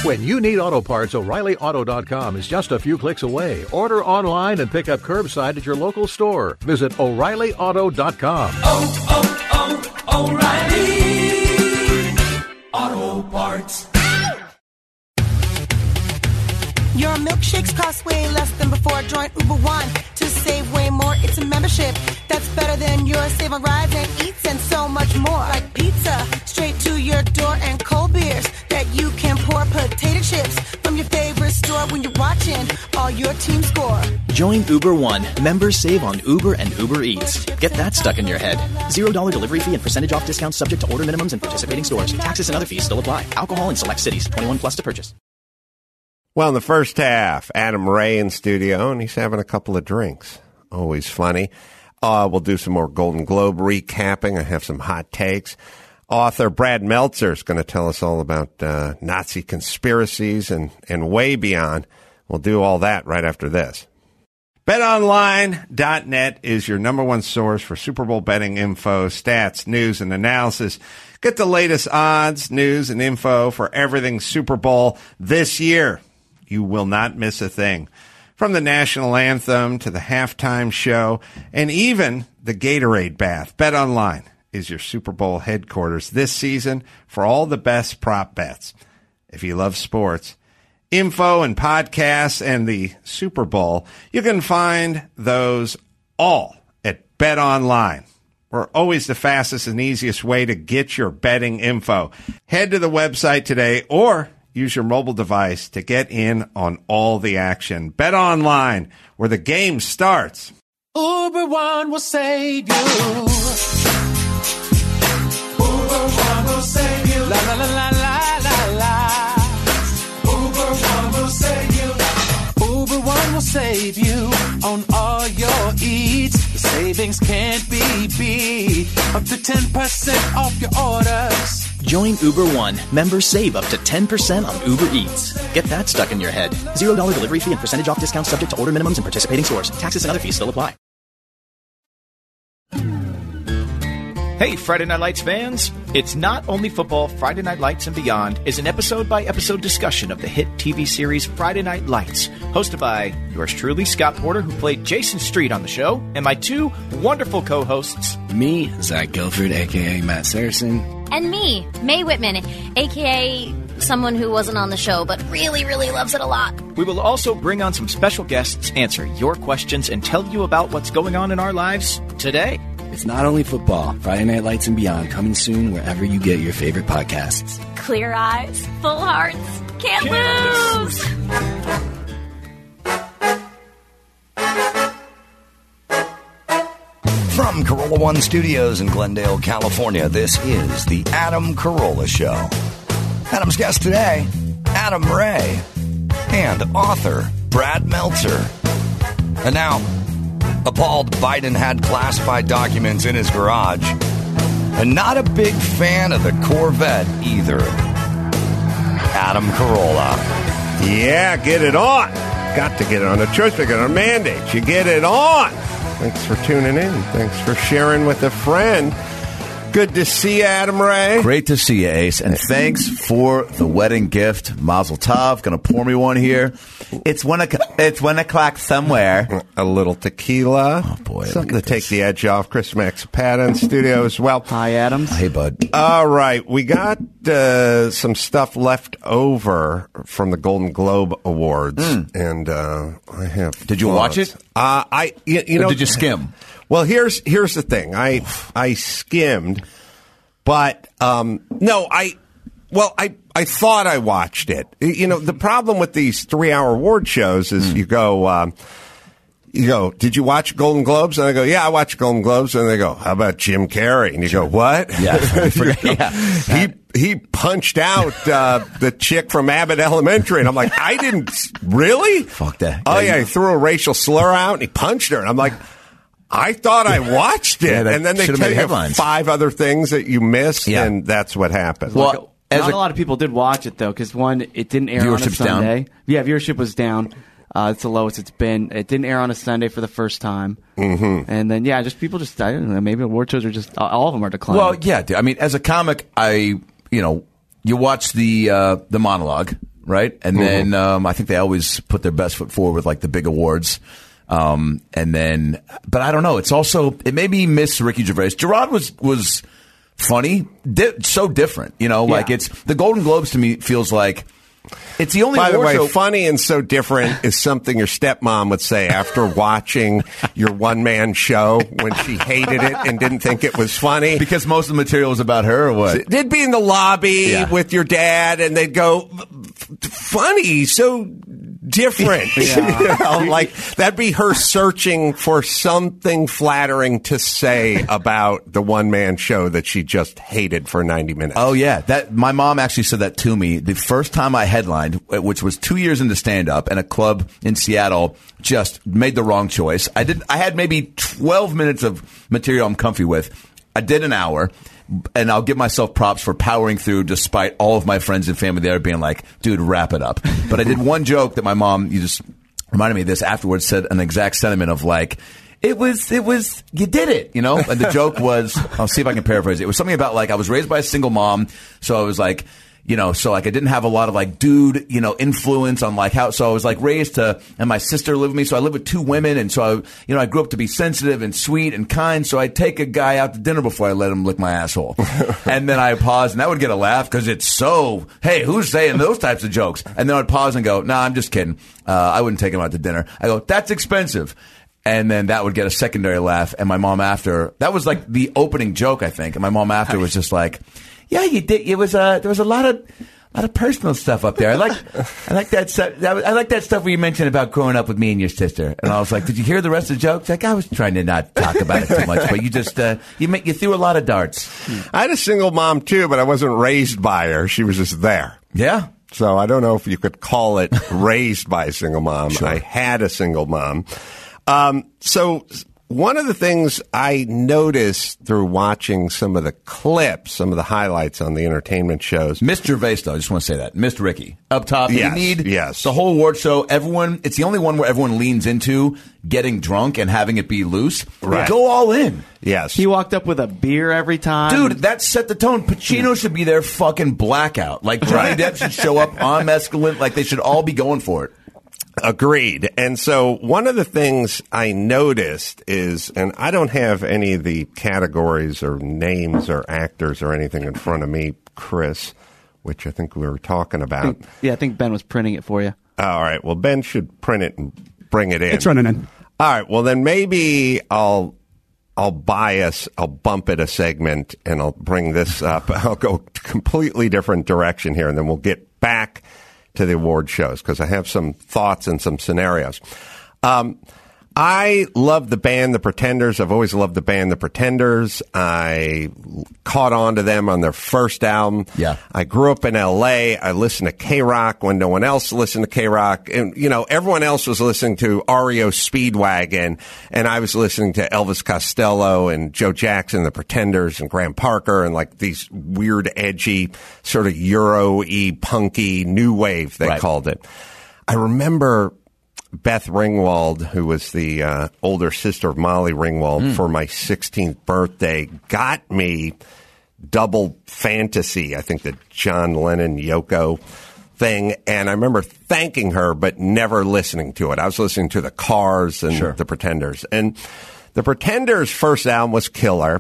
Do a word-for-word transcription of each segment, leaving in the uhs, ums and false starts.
When you need auto parts, O'Reilly Auto dot com is just a few clicks away. Order online and pick up curbside at your local store. Visit O'Reilly Auto dot com. Oh, oh, oh, O'Reilly Auto Parts. Your milkshakes cost way less than before. Join Uber One to save way more. It's a membership that's better than yours. Save on rides and eats and so much more. Like pizza straight to your door and cold beers that you can pour. Potato chips from your favorite store when you're watching all your team score. Join Uber One. Members save on Uber and Uber Eats. Get that stuck in your head. Zero dollar delivery fee and percentage off discounts subject to order minimums and participating stores. Taxes and other fees still apply. Alcohol in select cities. twenty-one plus to purchase. Well, in the first half, Adam Ray in studio, and he's having a couple of drinks. Always funny. Uh, we'll do some more Golden Globe recapping. I have some hot takes. Author Brad Meltzer is going to tell us all about uh, Nazi conspiracies and, and way beyond. We'll do all that right after this. Bet Online dot net is your number one source for Super Bowl betting info, stats, news, and analysis. Get the latest odds, news, and info for everything Super Bowl this year. You will not miss a thing. From the national anthem to the halftime show and even the Gatorade bath, BetOnline is your Super Bowl headquarters this season for all the best prop bets. If you love sports, info and podcasts and the Super Bowl, you can find those all at BetOnline. We're always the fastest and easiest way to get your betting info. Head to the website today or use your mobile device to get in on all the action. Bet Online, where the game starts. Uber One will save you. Uber One will save you. La la la la la la la. Uber One will save you. Uber One will save you on all your eats. The savings can't be beat. Up to ten percent off your orders. Join Uber One. Members save up to ten percent on Uber Eats. Get that stuck in your head. Zero dollar delivery fee and percentage off discounts subject to order minimums and participating stores. Taxes and other fees still apply. Hey, Friday Night Lights fans. It's not only football. Friday Night Lights and Beyond is an episode-by-episode discussion of the hit T V series Friday Night Lights, hosted by yours truly, Scott Porter, who played Jason Street on the show, and my two wonderful co-hosts. Me, Zach Guilford, a k a. Matt Saracen. And me, Mae Whitman, a k a someone who wasn't on the show but really, really loves it a lot. We will also bring on some special guests, answer your questions, and tell you about what's going on in our lives today. It's not only football. Friday Night Lights and Beyond, coming soon wherever you get your favorite podcasts. Clear eyes, full hearts, can't, can't lose! From Corolla One Studios in Glendale, California, this is the Adam Carolla Show. Adam's guest today, Adam Ray, and author Brad Meltzer. And now, appalled Biden had classified documents in his garage, and not a big fan of the Corvette either. Adam Carolla. Yeah, get it on. Got to get it on. The choice maker, our mandate. You get it on. Thanks for tuning in. Thanks for sharing with a friend. Good to see you, Adam Ray. Great to see you, Ace. And thanks for the wedding gift. Mazel tov. Going to pour me one here. It's one, o- it's one o'clock somewhere. A little tequila. Oh, boy. Something to take the edge off. Chris Maxipata in studio as well. Hi, Adam. Hey, bud. All right. We got uh, some stuff left over from the Golden Globe Awards. Mm. And uh, I have Did you thoughts. watch it? Uh, I, you, you know, or did you skim? Well, here's here's the thing. I I skimmed, but um, no, I well, I I thought I watched it. You know, the problem with these three-hour award shows is mm. you go, um, you go, did you watch Golden Globes? And I go, yeah, I watched Golden Globes. And they go, how about Jim Carrey? And you go, what? Yeah, you go, yeah. he he punched out uh, the chick from Abbott Elementary, and I'm like, I didn't really. Fuck that. Oh yeah, yeah, he threw a racial slur out and he punched her, and I'm like. I thought I watched it, yeah, and then they tell you headlines. five other things that you missed, yeah. and that's what happened. Well, like, not a, a lot of people did watch it, though, because, one, it didn't air on a Sunday. Down? Yeah, viewership was down. Uh, it's the lowest it's been. It didn't air on a Sunday for the first time. Mm-hmm. And then, yeah, just people just, I don't know, maybe award shows are just, all of them are declining. Well, yeah, I mean, as a comic, I, you know, you watch the uh, the monologue, right? And Mhm. then um, I think they always put their best foot forward with like the big awards. Um, and then, but I don't know. It's also it made me miss Ricky Gervais. Gerard was was funny, di- so different. You know, like Yeah. it's the Golden Globes to me feels like. It's the only By the award way, show- funny and so different is something your stepmom would say after watching your one-man show when she hated it and didn't think it was funny. Because most of the material was about her or what? They'd be in the lobby Yeah. with your dad and they'd go, funny, so different. Yeah. You know, like that'd be her searching for something flattering to say about the one-man show that she just hated for ninety minutes. Oh yeah, that my mom actually said that to me the first time I headlined, which was two years into stand-up, and a club in Seattle just made the wrong choice. I did. I had maybe twelve minutes of material I'm comfy with. I did an hour. And I'll give myself props for powering through despite all of my friends and family there being like, dude, wrap it up. But I did one joke that my mom, you just reminded me of this afterwards, said an exact sentiment of like, it was, it was, you did it, you know? And the joke was, I'll see if I can paraphrase it. It was something about like, I was raised by a single mom. So I was like, you know, so like I didn't have a lot of like dude, you know, influence on like how, so I was like raised to, and my sister lived with me. So I lived with two women. And so I, you know, I grew up to be sensitive and sweet and kind. So I'd take a guy out to dinner before I let him lick my asshole. And then I pause and that would get a laugh because it's so, hey, who's saying those types of jokes? And then I'd pause and go, nah, I'm just kidding. Uh, I wouldn't take him out to dinner. I go, that's expensive. And then that would get a secondary laugh. And my mom after, that was like the opening joke, I think. And my mom after was just like, yeah, you did. It was uh, there was a lot of, lot of personal stuff up there. I like, I like that stuff. That, I like that stuff where you mentioned about growing up with me and your sister. And I was like, did you hear the rest of the joke? She's like, I was trying to not talk about it too much, but you just, uh, you make, you threw a lot of darts. I had a single mom too, but I wasn't raised by her. She was just there. Yeah. So I don't know if you could call it raised by a single mom. Sure. I had a single mom. Um, so one of the things I noticed through watching some of the clips, some of the highlights on the entertainment shows. Mister Gervais, though, I just want to say that. Mister Ricky. Up top. Yes, you need yes. the whole award show. Everyone, it's the only one where everyone leans into getting drunk and having it be loose. Right. Go all in. Yes. He walked up with a beer every time. Dude, that set the tone. Pacino should be there fucking blackout. Like Johnny Depp should show up on mescaline. Like they should all be going for it. Agreed. And so one of the things I noticed is, and I don't have any of the categories or names or actors or anything in front of me, Chris, which I think we were talking I about. think, yeah, I think Ben was printing it for you. All right. Well, Ben should print it and bring it in. It's running in. All right. Well, then maybe I'll I'll bias, I'll bump it a segment, and I'll bring this up. I'll go completely different direction here, and then we'll get back to the award shows because I have some thoughts and some scenarios. Um, I love the band The Pretenders. I've always loved the band The Pretenders. I caught on to them on their first album. Yeah. I grew up in L A. I listened to K-Rock when no one else listened to K-Rock. And, you know, everyone else was listening to R E O Speedwagon, and I was listening to Elvis Costello and Joe Jackson, The Pretenders, and Graham Parker, and like these weird, edgy, sort of Euro-y, punky, new wave, they Right. called it. I remember Beth Ringwald, who was the uh, older sister of Molly Ringwald, Mm. for my sixteenth birthday, got me Double Fantasy, I think the John Lennon Yoko thing. And I remember thanking her, but never listening to it. I was listening to the Cars and Sure. the Pretenders. And the Pretenders' first album was killer.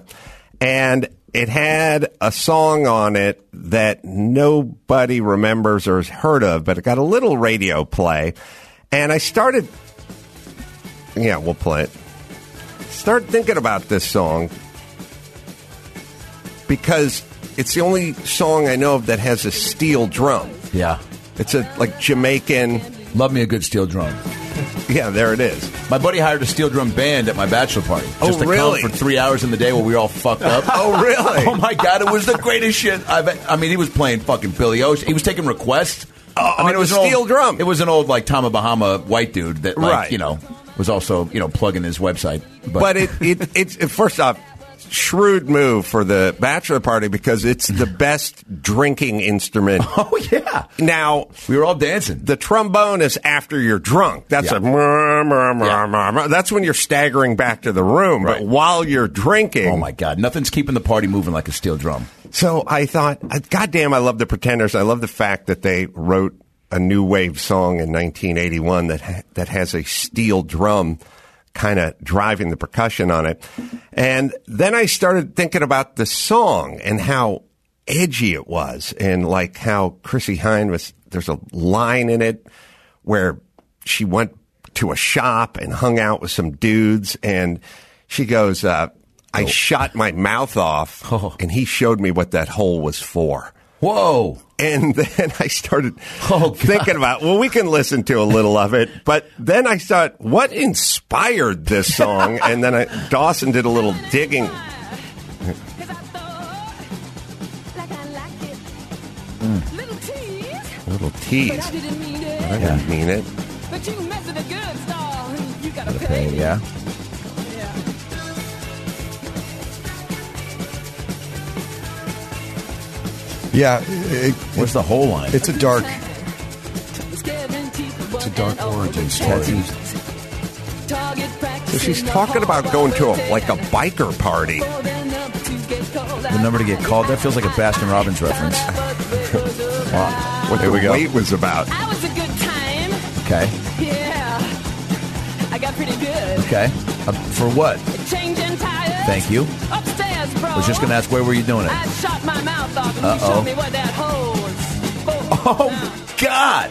And it had a song on it that nobody remembers or has heard of, but it got a little radio play. And I started, yeah, we'll play it. Start thinking about this song because it's the only song I know of that has a steel drum. Yeah. It's a like Jamaican. Love me a good steel drum. Yeah, there it is. My buddy hired a steel drum band at my bachelor party. Oh, just to really? come for three hours in the day while we were all fucked up. Oh, really? Oh, my God. It was the greatest shit. I, bet, I mean, he was playing fucking Billy Ocean. He was taking requests. Oh, I mean, it was a an steel old, drum. It was an old, like, Tama Bahama white dude that, like, Right. you know, was also, you know, plugging his website. But, But it, it it's it, first off, shrewd move for the bachelor party because it's the best drinking instrument. Oh, yeah. Now, we were all dancing. The trombone is after you're drunk. That's Yeah. a murr, murr, murr, murr, murr. That's when you're staggering back to the room. Right. But while you're drinking. Oh, my God. Nothing's keeping the party moving like a steel drum. So I thought, God damn, I love the Pretenders. I love the fact that they wrote a new wave song in nineteen eighty-one that ha- that has a steel drum kind of driving the percussion on it. And then I started thinking about the song and how edgy it was, and like how Chrissie Hynde was, there's a line in it where she went to a shop and hung out with some dudes, and she goes, uh, I oh. shot my mouth off, oh. and he showed me what that hole was for. Whoa. And then I started oh, thinking about, well, we can listen to a little of it. But then I thought, what inspired this song? And then I, Dawson did a little digging. Mm. Little tease. I didn't mean it. I didn't yeah. mean it. But you messed with a good star. You got to pay. Yeah. Yeah, it, where's the whole line? It's a dark, it's a dark origin story. So she's talking about going to a, like a biker party. The number to get called. That feels like a Baskin Robbins reference. Wow, what the wait was about. I was a good time. Okay. Yeah, I got pretty good. Okay. Uh, for what? Changing tires. Thank you. Upstairs, bro. I was just going to ask, where were you doing it? I shot my mouth off and Uh-oh. you showed me what that hole's for. Oh, God.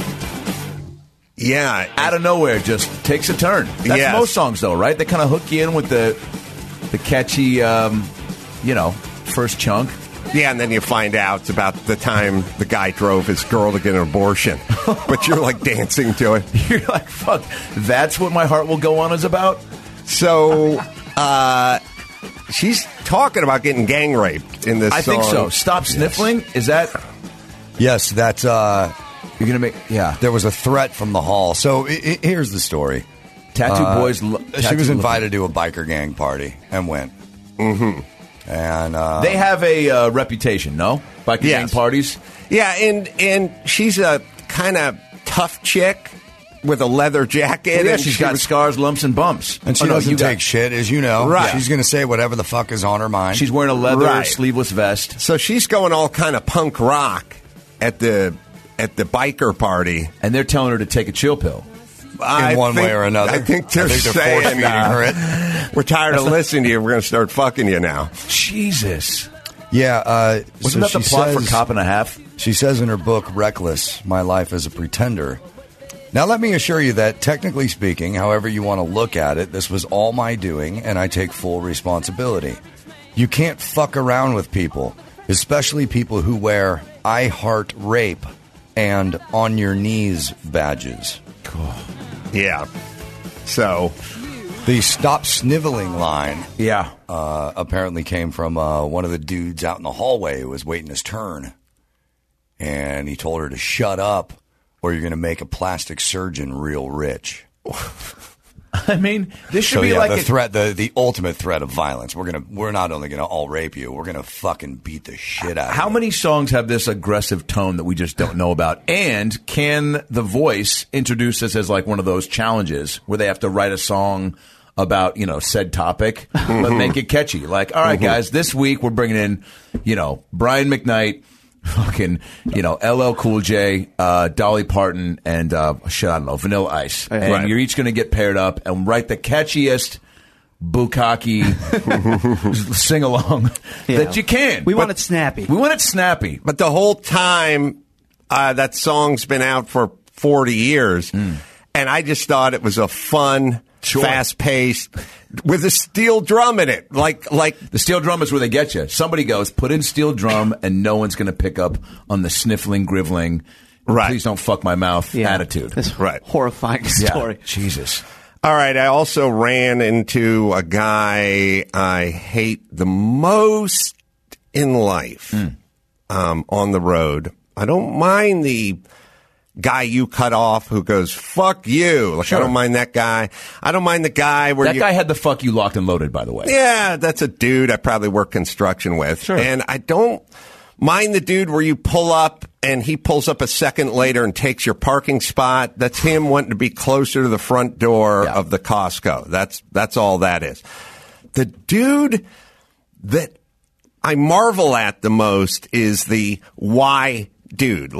Yeah. Out of nowhere, just takes a turn. That's yes. most songs, though, right? They kind of hook you in with the the catchy, um, you know, first chunk. Yeah, and then you find out it's about the time the guy drove his girl to get an abortion. But you're like dancing to it. You're like, fuck, that's what My Heart Will Go On is about? So, uh, she's talking about getting gang raped in this I song. think so. Stop Sniffling? Yes. Is that? Yes, that's, uh, you're going to make, yeah. There was a threat from the hall. So I- I- here's the story. Tattoo uh, boys. Lo- she tattoo was invited looking. to a biker gang party and went. Mm-hmm. And uh, they have a uh, reputation, no? Biker yes. gang parties? Yeah, and, and she's a kind of tough chick with a leather jacket. Well, yeah, and she's she got was, scars, lumps, and bumps. And she oh, no, doesn't take got, shit, as you know. Right. She's going to say whatever the fuck is on her mind. She's wearing a leather right. sleeveless vest. So she's going all kind of punk rock at the at the biker party. And they're telling her to take a chill pill. In I one think, way or another. I think they're, I think they're saying, force-feeding uh, her it. We're tired of listening to you. We're going to start fucking you now. Jesus. Yeah. Uh, Wasn't so that the she plot says, for Cop and a Half? She says in her book, Reckless, My Life as a Pretender. Now, let me assure you that, technically speaking, however you want to look at it, this was all my doing, and I take full responsibility. You can't fuck around with people, especially people who wear I Heart Rape and On Your Knees badges. Cool. Yeah. So, the stop sniveling line yeah, uh, apparently came from uh, one of the dudes out in the hallway who was waiting his turn. And he told her to shut up or you're going to make a plastic surgeon real rich. I mean, this should so, be yeah, like the a, threat, the, the ultimate threat of violence. We're gonna we're not only gonna all rape you, we're gonna fucking beat the shit out of you. How many songs have this aggressive tone that we just don't know about? And can The Voice introduce this as like one of those challenges where they have to write a song about, you know, said topic, but make it catchy? Like, all right, Mm-hmm. guys, this week we're bringing in, you know, Brian McKnight, fucking, you know, L L Cool J, uh, Dolly Parton, and uh, shit, I don't know, Vanilla Ice. And Right. you're each going to get paired up and write the catchiest bukkake sing along Yeah. that you can. We But want it snappy. We want it snappy. but the whole time uh, that song's been out for forty years, Mm. and I just thought it was a fun, Sure. fast-paced, with a steel drum in it. Like, like The steel drum is where they get you. Somebody goes, put in steel drum, and no one's going to pick up on the sniffling, griveling, Right. please don't fuck my mouth Yeah. attitude. This Right. horrifying story. Yeah. Jesus. All right, I also ran into a guy I hate the most in life Mm. um, on the road. I don't mind the guy you cut off who goes, fuck you. Like, Sure. I don't mind that guy. I don't mind the guy where That you... guy had the fuck you locked and loaded, by the way. Yeah, that's a dude I probably work construction with. Sure. And I don't mind the dude where you pull up and he pulls up a second later and takes your parking spot. That's him wanting to be closer to the front door Yeah. of the Costco. That's that's all that is. The dude that I marvel at the most is the why dude. Like,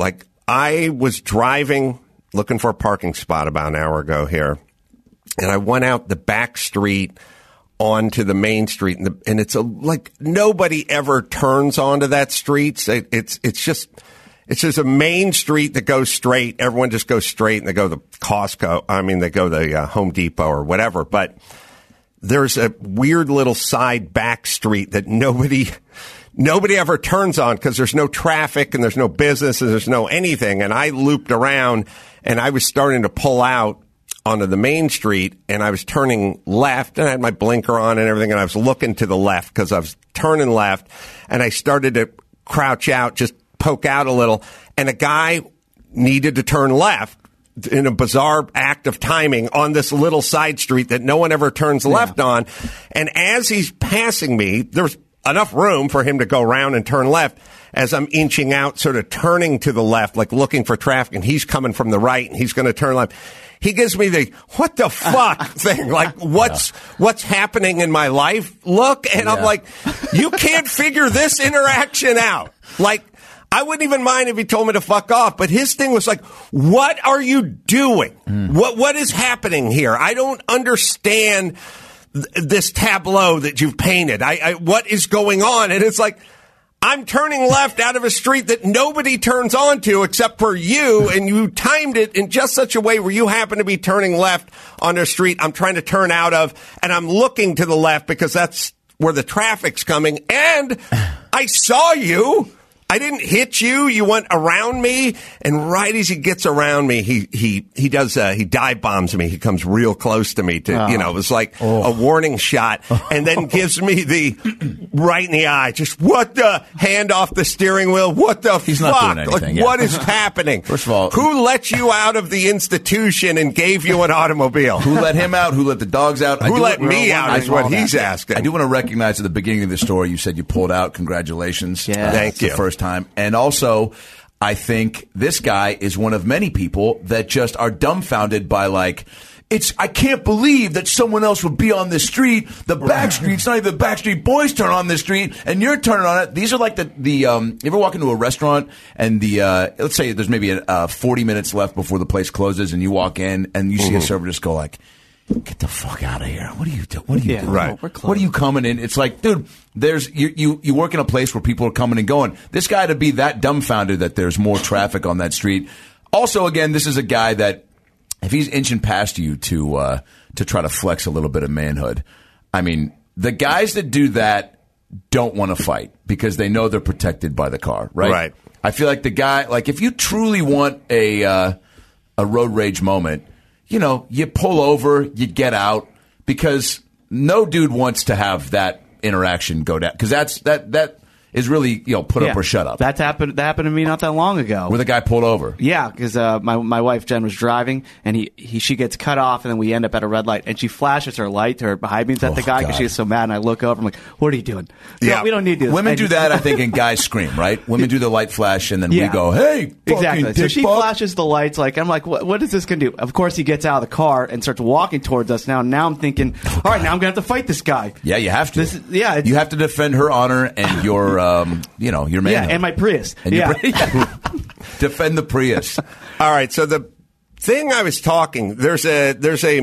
I was driving, looking for a parking spot about an hour ago here, and I went out the back street onto the main street, and, the, and it's a, like nobody ever turns onto that street. It, it's it's just it's just a main street that goes straight. Everyone just goes straight, and they go to Costco. I mean, they go to the uh, Home Depot or whatever. But there's a weird little side back street that nobody nobody ever turns on because there's no traffic and there's no business and there's no anything. And I looped around, and I was starting to pull out onto the main street, and I was turning left, and I had my blinker on and everything, and I was looking to the left because I was turning left, and I started to crouch out, just poke out a little, and a guy needed to turn left in a bizarre act of timing on this little side street that no one ever turns yeah. left on, and as he's passing me, there's enough room for him to go around and turn left. As I'm inching out, sort of turning to the left, like looking for traffic, and he's coming from the right, and he's going to turn left. He gives me the, what the fuck thing, like what's, yeah. what's happening in my life look, and yeah. I'm like, you can't figure this interaction out. Like, I wouldn't even mind if he told me to fuck off, but his thing was like, what are you doing? Mm. What What is happening here? I don't understand th- this tableau that you've painted. I, I what is going on? And it's like, I'm turning left out of a street that nobody turns onto except for you, and you timed it in just such a way where you happen to be turning left on a street I'm trying to turn out of, and I'm looking to the left because that's where the traffic's coming, and I saw you. I didn't hit you. You went around me, and right as he gets around me, he he he does uh, he dive bombs me. He comes real close to me. To oh. you know, it was like oh. a warning shot, and then gives me the right in the eye. Just what the hand off the steering wheel? What the He's fuck? Not doing anything, like, yeah. What is happening? First of all, who let you out of the institution and gave you an automobile? Who let him out? Who let the dogs out? Who let me out? Is what he's asking. I do want to recognize at the beginning of the story, you said you pulled out. Congratulations! Yeah, uh, thank it's you. The first time, and also. So I think this guy is one of many people that just are dumbfounded by like, it's, I can't believe that someone else would be on this street. The back street's not even the Backstreet Boys turn on this street and you're turning on it. These are like the, the, um, you ever walk into a restaurant and the, uh, let's say there's maybe a, uh, forty minutes left before the place closes and you walk in and you see mm-hmm. a server just go like, get the fuck out of here. What are you doing? What are you yeah, doing? Right. What are you coming in? It's like, dude, there's you, you you work in a place where people are coming and going. This guy to be that dumbfounded that there's more traffic on that street. Also, again, this is a guy that if he's inching past you to uh, to try to flex a little bit of manhood, I mean, the guys that do that don't want to fight because they know they're protected by the car, right? Right. I feel like the guy, like if you truly want a uh, a road rage moment, you know, you pull over, you get out, because no dude wants to have that interaction go down. Because that's that that is really, you know, put yeah. up or shut up. That's happened. That happened to me not that long ago. Where the guy pulled over. Yeah, because uh, my my wife Jen was driving, and he, he she gets cut off, and then we end up at a red light, and she flashes her light to her behind me at Oh, the guy because God. she is so mad, and I look over, I'm like, what are you doing? Yeah. No, we don't need to do this. Women And do he- that, I think, and guys scream, right? Women do the light flash, and then Yeah. we go, hey, fucking Exactly. So dick she fuck. flashes the lights. Like I'm like, what, what is this going to do? Of course, he gets out of the car and starts walking towards us. Now, now I'm thinking, all right, now I'm going to have to fight this guy. Yeah, you have to. This is- yeah, it's- you have to defend her honor and your, um, you know, your Yeah, manhood. and my Prius. And your yeah. Pri- yeah. Defend the Prius. All right, so the thing I was talking, there's a there's a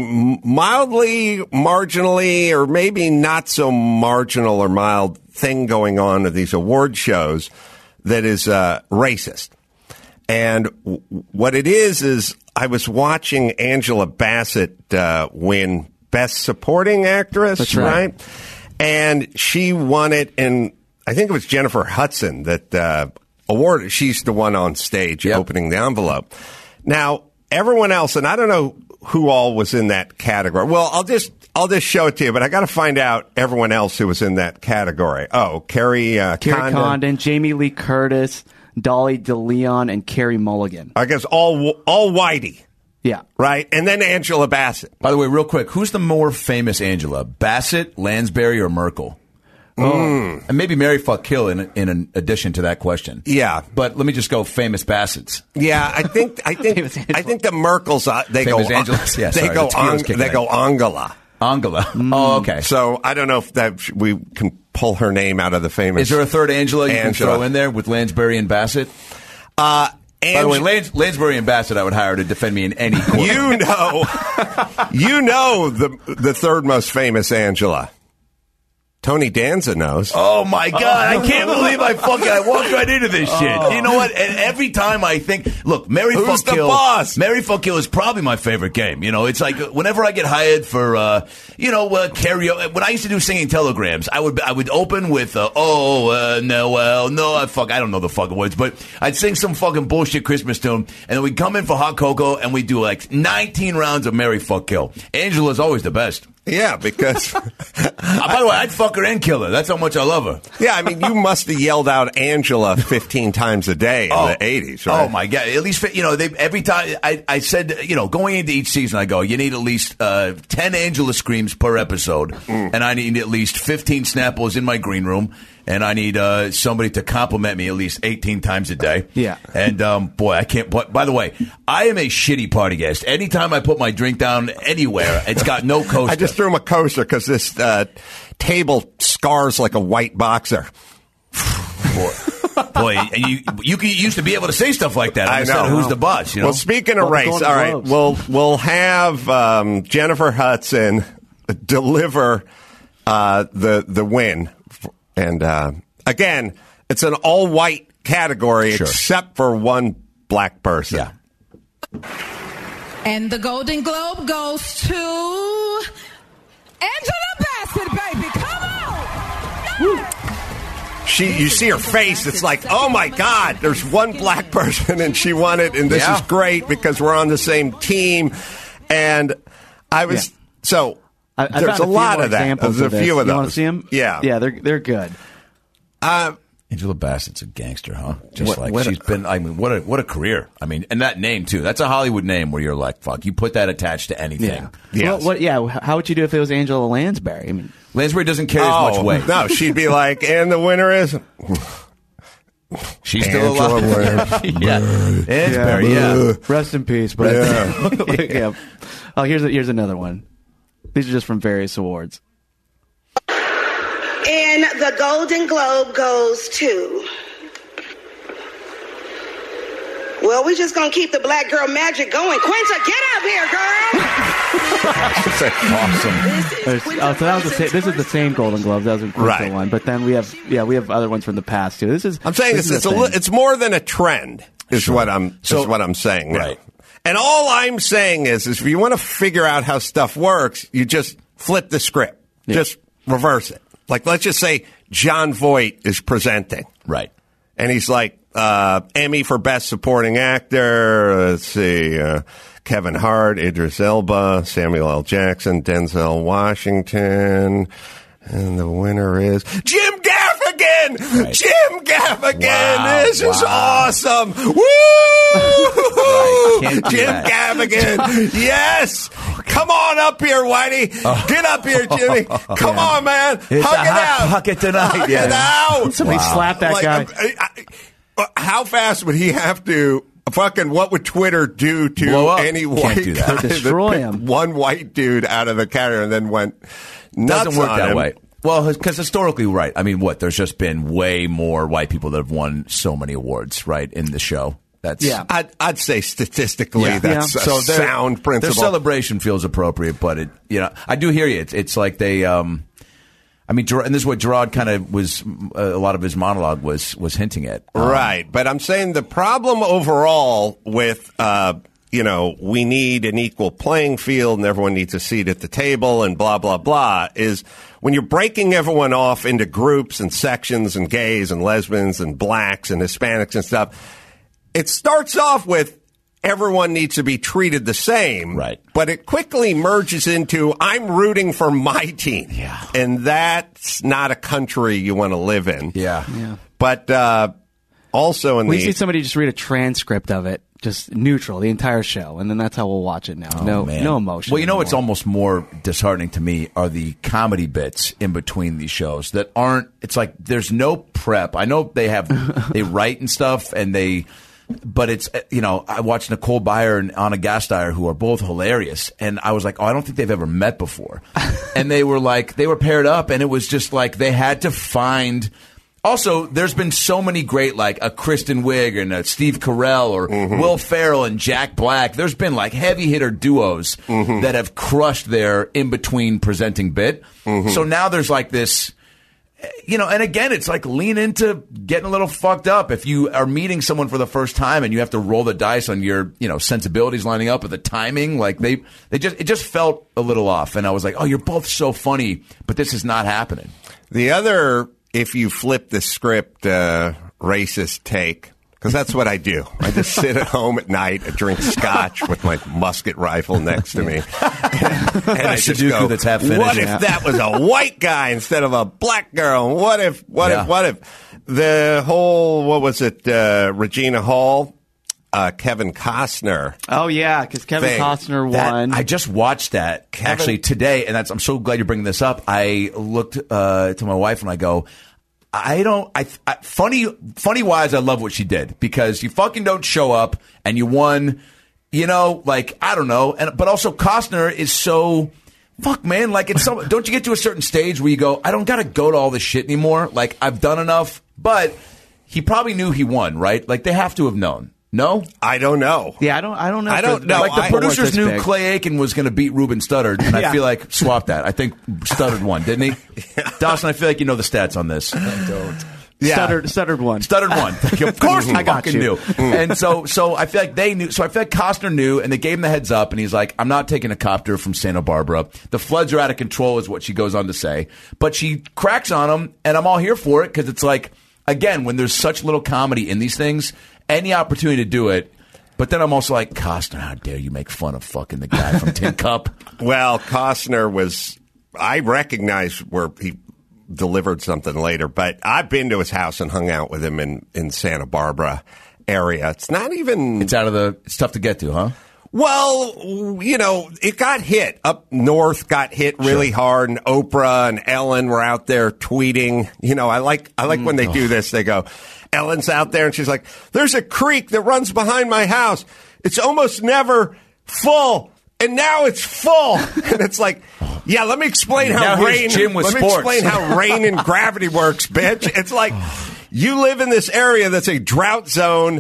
mildly, marginally, or maybe not so marginal or mild thing going on at these award shows that is uh, racist. And w- what it is is I was watching Angela Bassett uh, win Best Supporting Actress, That's right. right? And she won it, and I think it was Jennifer Hudson that uh, awarded. She's the one on stage Yep. opening the envelope. Now, everyone else, and I don't know who all was in that category. Well, I'll just I'll just show it to you, but I got to find out everyone else who was in that category. Oh, Carrie uh, Carrie Condon. Condon, Jamie Lee Curtis, Dolly DeLeon, and Carrie Mulligan. I guess all all whitey, Yeah. right? And then Angela Bassett. By the way, real quick, who's the more famous Angela? Bassett, Lansbury, or Merkel? Mm. And maybe Mary Fuck Kill in, in an addition to that question. Yeah. But let me just go famous Bassetts. Yeah, I think I think Famous Angela. I think the Merkels uh, they Famous go Angelas? Yeah, they sorry, go the tequila's Ang- kicking they in. go Angela. Angela. Mm. Oh, okay. So I don't know if that we can pull her name out of the famous. Is there a third Angela you Angela. can throw in there with Lansbury and Bassett? Uh, By the way, Lans- Lansbury and Bassett, I would hire to defend me in any court. You know, you know the the third most famous Angela. Tony Danza knows. Oh, my God. I can't believe I fucking I walked right into this shit. Oh. You know what? And every time I think, look, Mary Who's Fuck the Kill. boss? Mary Fuck Kill is probably my favorite game. You know, it's like whenever I get hired for, uh, you know, uh, karaoke. When I used to do singing telegrams, I would I would open with, uh, oh, uh, no, well, no, I fuck, I don't know the fucking words, but I'd sing some fucking bullshit Christmas tune, and then we'd come in for hot cocoa, and we'd do like nineteen rounds of Mary Fuck Kill. Angela's always the best. Yeah, because... uh, by the way, I'd fuck her and kill her. That's how much I love her. Yeah, I mean, you must have yelled out Angela fifteen times a day in oh, the eighties, right? Oh, my God. At least, you know, they, every time I, I said, you know, going into each season, I go, you need at least uh, ten Angela screams per episode, mm. and I need at least fifteen Snapples in my green room, and I need uh, somebody to compliment me at least eighteen times a day. Yeah. And, um, boy, I can't. But, by the way, I am a shitty party guest. Anytime I put my drink down anywhere, it's got no coaster. I just threw him a coaster because this uh, table scars like a white boxer. Boy, boy, you you used to be able to say stuff like that. I know. Who's the boss? You know. Well, speaking of Well, race, all right, Globes. we'll we'll have um, Jennifer Hudson deliver uh, the the win, and uh, again, it's an all white category Sure. except for one black person. Yeah. And the Golden Globe goes to Angela Bassett, baby. Come on! She, you see her face. It's like, oh my God, there's one black person and she won it, and this Yeah. is great because we're on the same team. And I was Yeah. so. I, I there's found a few lot more of that. examples There's a of few this. of You those. want to see them? Yeah, Yeah, they're they're good. Uh, Angela Bassett's a gangster, huh? Just What- like what a- she's been. I mean, what a what a career. I mean, and that name too. That's a Hollywood name where you're like, fuck. You put that attached to anything. Yeah. Yes. Well, what? Yeah. How would you do if it was Angela Lansbury? I mean, Lansbury doesn't carry oh, as much weight. No, she'd be like, and the winner is. She's still Angela alive. Lansbury. yeah, Lansbury. Yeah. rest in peace. But Yeah. yeah. Oh, here's a, here's another one. These are just from various awards. And the Golden Globe goes to. Well, we just gonna keep the black girl magic going. Quinta, get up here, girl. Awesome. There's, oh, so that was the same, this is the same Golden Globe. That was a Quinta Right. one. But then we have yeah we have other ones from the past too. This is I'm saying this it's is it's, the a, li- thing. it's more than a trend. Is Sure. what I'm So- is what I'm saying. now. Right. And all I'm saying is, is if you want to figure out how stuff works, you just flip the script, Yeah. just reverse it. Like, let's just say John Voight is presenting, Right. and he's like uh, Emmy for Best Supporting Actor. Let's see, uh, Kevin Hart, Idris Elba, Samuel L. Jackson, Denzel Washington, and the winner is Jim Gaffigan. Right. Jim Gaffigan. Wow, This is wow. awesome. Woo! Right, can't do Jim that. Gaffigan. Yes. Come on up here, Whitey. Get up here, Jimmy. Come Yeah. on, man. It's Hug a it hot out. pocket tonight. Hug Yeah. it out. Somebody slap that Like, guy. I- I- I- how fast would he have to? Fucking, what would Twitter do to Blow up. any Can't white do that. guy that Destroy picked him. one white dude out of the carrier and then went nuts Doesn't work on that him. way. Well, because historically, right. I mean, what? There's just been way more white people that have won so many awards, right, in the show. That's Yeah. I'd, I'd say statistically Yeah. that's Yeah. a So their- sound principle. Their celebration feels appropriate, but it, you know, I do hear you. It's, it's like they, um, I mean, Ger- and this is what Gerard kind of was. Uh, a lot of his monologue was was hinting at. Um, Right, but I'm saying the problem overall with, uh, you know, we need an equal playing field and everyone needs a seat at the table and blah, blah, blah, is when you're breaking everyone off into groups and sections and gays and lesbians and blacks and Hispanics and stuff, it starts off with everyone needs to be treated the same. Right. But it quickly merges into I'm rooting for my team. Yeah. And that's not a country you want to live in. Yeah. Yeah. But uh, also in We the see somebody just read a transcript of it, just neutral, the entire show, and then that's how we'll watch it now. Oh, no, man. no emotion. Well, you know what's anymore. almost more disheartening to me are the comedy bits in between these shows that aren't. It's like there's no prep. I know they have they write and stuff, and they. But it's, you know, I watched Nicole Byer and Anna Gasteyer, who are both hilarious. And I was like, oh, I don't think they've ever met before. And they were like, they were paired up, and it was just like they had to find. Also, there's been so many great, like a Kristen Wiig and a Steve Carell or Mm-hmm. Will Ferrell and Jack Black. There's been like heavy hitter duos Mm-hmm. that have crushed their in between presenting bit. Mm-hmm. So now there's like this, you know, and again, it's like lean into getting a little fucked up. If you are meeting someone for the first time and you have to roll the dice on your, you know, sensibilities lining up with the timing, like they, they just, it just felt a little off. And I was like, oh, you're both so funny, but this is not happening. The other, if you flip the script, uh, racist take, because that's what I do. I just sit at home at night, I drink scotch with my musket rifle next to me. And, and I just Sudoku go, that's half finished. what if Yeah. that was a white guy instead of a black girl? What if, what Yeah. if, what if the whole, what was it, uh, Regina Hall, uh, Kevin Costner. Oh, yeah, because Kevin thing. Costner That- won. I just watched that Kevin- actually today, and that's, I'm so glad you're bringing this up. I looked uh, to my wife and I go, I don't. I, I funny, funny wise, I love what she did because you fucking don't show up and you won. You know, like I don't know, and but also Costner is so. Fuck, man. Like, it's so. Don't you get to a certain stage where you go, I don't got to go to all this shit anymore? Like, I've done enough. But he probably knew he won, right? Like, they have to have known. No? I don't know. Yeah, I don't. I don't know. I if don't the- know. Like, the I- producers this knew big. Clay Aiken was going to beat Ruben Studdard, and I Yeah. feel like swap that. I think Studdard won, didn't he? Dawson, I feel like you know the stats on this. I don't. Yeah. Stuttered, stuttered one. Stuttered one. Of course, I I got fucking you. knew. And so, so I feel like they knew. So I feel like Costner knew, and they gave him the heads up. And he's like, "I'm not taking a copter from Santa Barbara. The floods are out of control," is what she goes on to say. But she cracks on him, and I'm all here for it because it's like, again, when there's such little comedy in these things, any opportunity to do it. But then I'm also like, Costner, how dare you make fun of fucking the guy from Tin Cup? Well, Costner was, I recognize where he delivered something later, but I've been to his house and hung out with him in, in Santa Barbara area. It's not even. It's out of the. It's tough to get to, huh? Well, you know, it got hit. Up north got hit really hard, and Oprah and Ellen were out there tweeting. You know, I like I like when they do this. They go, Ellen's out there, and she's like, there's a creek that runs behind my house. It's almost never full, and now it's full. And it's like, yeah, let me explain how Now here's rain. Jim with let me sports. explain how rain and gravity works, bitch. It's like you live in this area that's a drought zone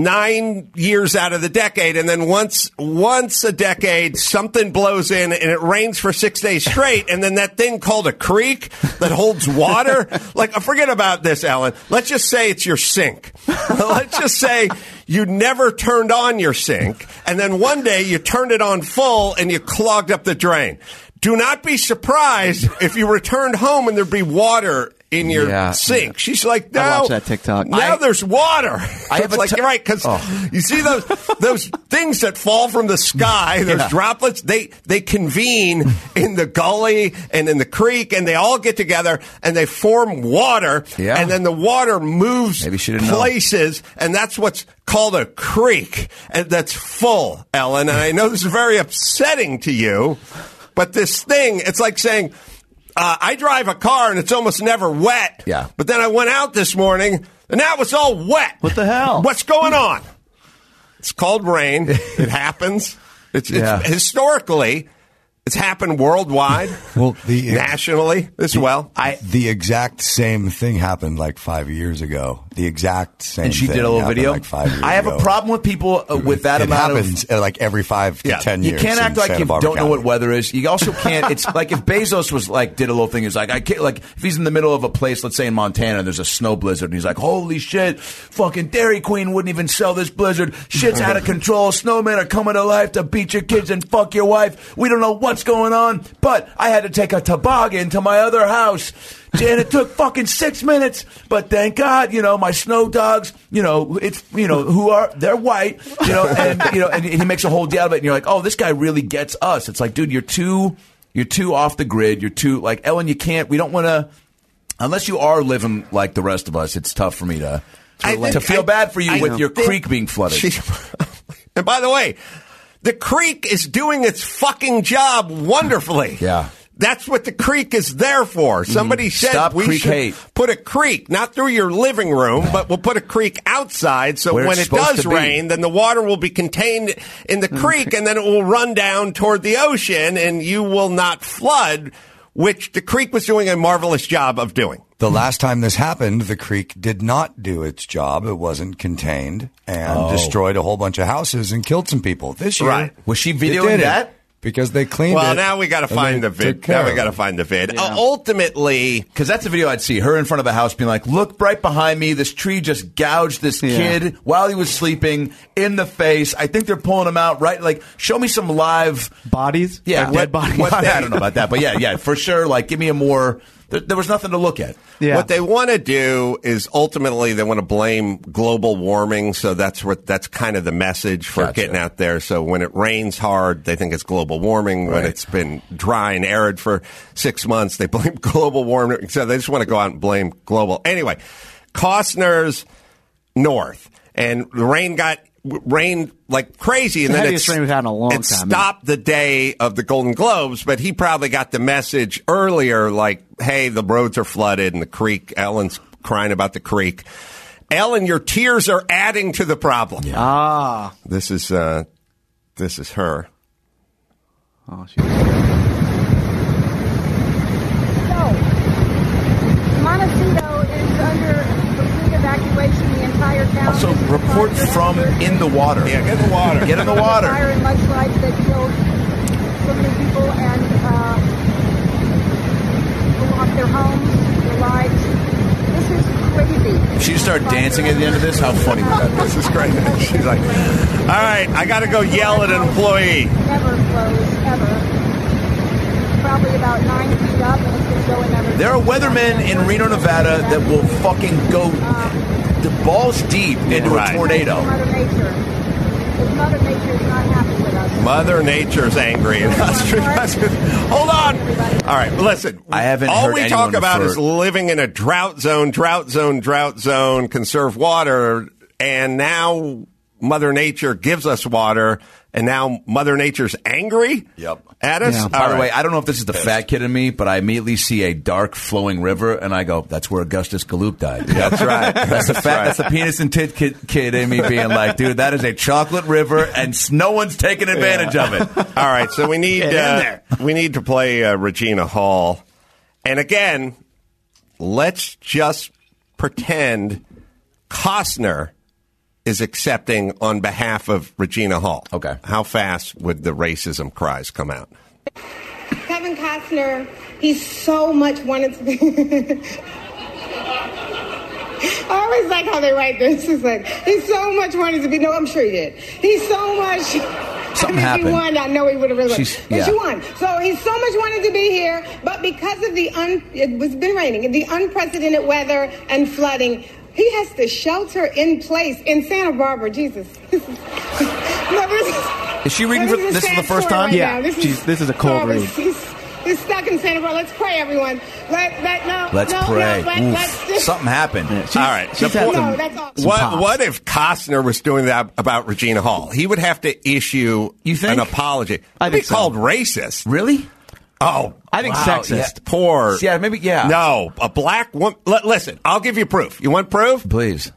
nine years out of the decade, and then once once a decade, something blows in and it rains for six days straight, and then that thing called a creek that holds water. Like, forget about this, Ellen. Let's just say it's your sink. Let's just say you never turned on your sink, and then one day you turned it on full and you clogged up the drain. Do not be surprised if you returned home and there'd be water in your Yeah. sink. She's like, no. I watched that TikTok. Now I- there's water. I have it's a like, t- you're right, because Oh. you see those those things that fall from the sky, those Yeah. droplets, they, they convene in the gully and in the creek, and they all get together, and they form water, Yeah. and then the water moves Maybe she didn't know. places, and that's what's called a creek, and that's full, Ellen, and I know this is very upsetting to you, but this thing, it's like saying, uh, I drive a car and it's almost never wet. Yeah. But then I went out this morning and now it's all wet. What the hell? What's going on? It's called rain. It happens. It's, Yeah. it's historically, it's happened worldwide, Well, the nationally as well. I the exact same thing happened like five years ago. The exact same. And she thing did a little happened video. Like five years I have ago. a problem with people uh, with that it amount happens of. uh, like every five to Yeah. ten You years. can't in act like Santa you Barbara don't know County. what weather is. You also can't. It's like if Bezos was like did a little thing. He's like, I can't. Like if he's in the middle of a place, let's say in Montana, and there's a snow blizzard, and he's like, holy shit, fucking Dairy Queen wouldn't even sell this blizzard. Shit's out of control. Snowmen are coming to life to beat your kids and fuck your wife. We don't know what's going on, but I had to take a toboggan to my other house. And it took fucking six minutes, but thank God, you know, my snow dogs, you know, it's, you know, who are, they're white, you know, and, you know, and he makes a whole deal out of it, and you're like, oh, this guy really gets us. It's like, dude, you're too, you're too off the grid. You're too, like, Ellen, you can't, we don't want to, unless you are living like the rest of us, it's tough for me to, I to, think- to feel I- bad for you I with your think creek being flooded. she- and by the way, the creek is doing its fucking job wonderfully. Yeah. That's what the creek is there for. Somebody said Stop we creek should hate. put a creek, not through your living room, but we'll put a creek outside so Where when it's it supposed does to be. rain, then the water will be contained in the creek and then it will run down toward the ocean and you will not flood, which the creek was doing a marvelous job of doing. The last time this happened, the creek did not do its job. It wasn't contained and Oh. destroyed a whole bunch of houses and killed some people. This year, Right. Was she it videoing did it that? because they cleaned it. Well, now we got to and find they the vid. took care Now we of got to it. find the vid. Uh, ultimately, Because that's the video I'd see. Her in front of a house being like, look right behind me. This tree just gouged this Yeah. kid while he was sleeping in the face. I think they're pulling him out, right? Like, show me some live Bodies? Yeah. Like dead bodies? What, I don't know about that. But yeah, yeah, for sure. Like, give me a more. There, there was nothing to look at. Yeah. what they want to do is ultimately they want to blame global warming. So that's what that's kind of the message for Gotcha. getting out there. So when it rains hard, they think it's global warming. When Right. it's been dry and arid for six months, they blame global warming. So they just want to go out and blame global. Anyway, Costner's north, and the rain got rained like crazy, and The then heaviest it's, rain we've had in a long it time. stopped the day of the Golden Globes, but he probably got the message earlier, like, hey, the roads are flooded and the creek. Ellen's crying about the creek. Ellen, your tears are adding to the problem. Ah. This is uh, this is her. Oh, she Montecito is under complete evacuation. The entire town. Also, is report under from pressure. in the water. Yeah, get in the water. Get in the Fire water. and mudslides that killed so many people and uh, people lost their homes, their lives. This is crazy. If she started dancing at the end of this, how funny would that be? This is great. She's like, all right, I got to go yell at an employee. Never flows ever. Probably about nine feet up, and it's going to go another. There are weathermen in Reno, Nevada that will fucking go the balls deep into Right. a tornado. Mother Nature. Because Mother Nature is not happy with us. Mother Nature's angry. Hold on. All right, listen. I haven't All heard we anyone talk about refer- is living in a drought zone, drought zone, drought zone, conserve water, and now Mother Nature gives us water, and now Mother Nature's angry Yep. at us. Yeah. All By the right. way, I don't know if this is the fat kid in me, but I immediately see a dark flowing river, and I go, "That's where Augustus Gloop died." That's right. That's the That's fat. right. That's the penis and tit kid, kid in me being like, "Dude, that is a chocolate river, and s- no one's taking advantage of it." All right, so we need Get in uh, there. we need to play uh, Regina Hall, and again, let's just pretend Costner is accepting on behalf of Regina Hall. Okay, how fast would the racism cries come out? Kevin Costner, he's so much wanted to be. I always like how they write this. It's like, he's so much wanted to be. No, I'm sure he did. He's so much. Something I mean, happened. If he won, I know he would have really won. She's- But yeah. she won. So he's so much wanted to be here, but because of the un, it was been raining, the unprecedented weather and flooding, he has to shelter in place in Santa Barbara. Jesus. no, this is, Is she reading for this this a is the sad first story time? right Yeah, now. This she's- this is a cold horrible. read. He's, he's stuck in Santa Barbara. Let's pray, everyone. Let, let, no, Let's no, pray. No, let, Oof. let's just, Something happened. She's- All right, she's the had point- some- no, that's all. some What pops. what if Costner was doing that about Regina Hall? He would have to issue You think? an apology. I He'd think be so. called racist. Really? Oh, I think Wow, sexist. yeah. poor. Yeah, maybe. Yeah. No, a black woman. L- listen, I'll give you proof. You want proof? Please.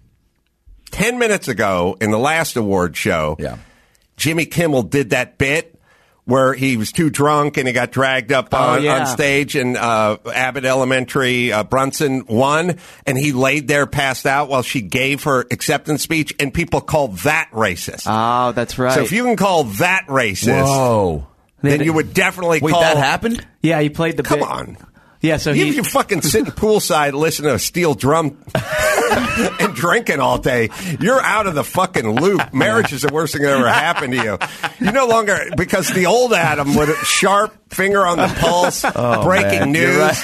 Ten minutes ago in the last award show, Yeah. Jimmy Kimmel did that bit where he was too drunk and he got dragged up Oh, on, yeah. on stage, and uh, Abbott Elementary uh, Brunson won, and he laid there passed out while she gave her acceptance speech, and people called that racist. Oh, that's right. So if you can call that racist, Whoa. then you would definitely Wait, call that happened? Yeah, he played the Come bit. on. Yeah, so You, he you fucking sitting poolside, listen to a steel drum and drinking all day. You're out of the fucking loop. Marriage is the worst thing that ever happened to you. You no longer, because the old Adam with a sharp finger on the pulse, Oh, breaking man. You're news.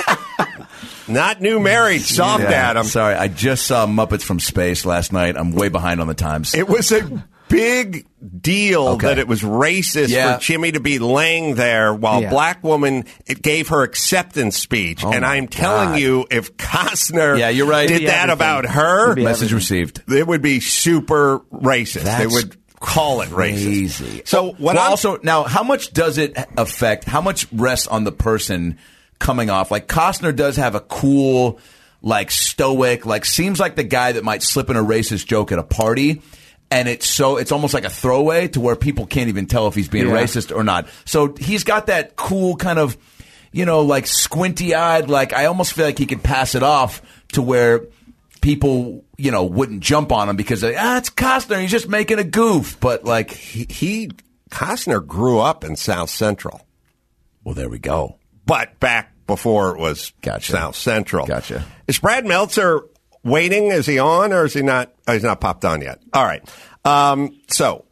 Not new married, soft Yeah. Adam. Sorry, I just saw Muppets from Space last night. I'm way behind on the times. It was a big deal Okay. that it was racist Yeah. for Jimmy to be laying there while Yeah. a black woman it gave her acceptance speech. Oh and my I'm telling God. you, if Costner Yeah, you're right. did It'd be that everything. about her, It'd be Message everything. received. it would be super racist. they That's would call it racist. Crazy. So what well, I'm also now, how much does it affect? How much rests on the person coming off? Like Costner does have a cool, like stoic, like seems like the guy that might slip in a racist joke at a party. And it's so it's almost like a throwaway to where people can't even tell if he's being Yeah. racist or not. So he's got that cool kind of, you know, like squinty-eyed. Like I almost feel like he could pass it off to where people, you know, wouldn't jump on him because they, ah, it's Costner. He's just making a goof. But like he, he Costner grew up in South Central. Well, there we go. But back before it was gotcha. South Central. Gotcha. Is Brad Meltzer waiting? Is he on or is he not? Oh, he's not popped on yet. All right. Um, so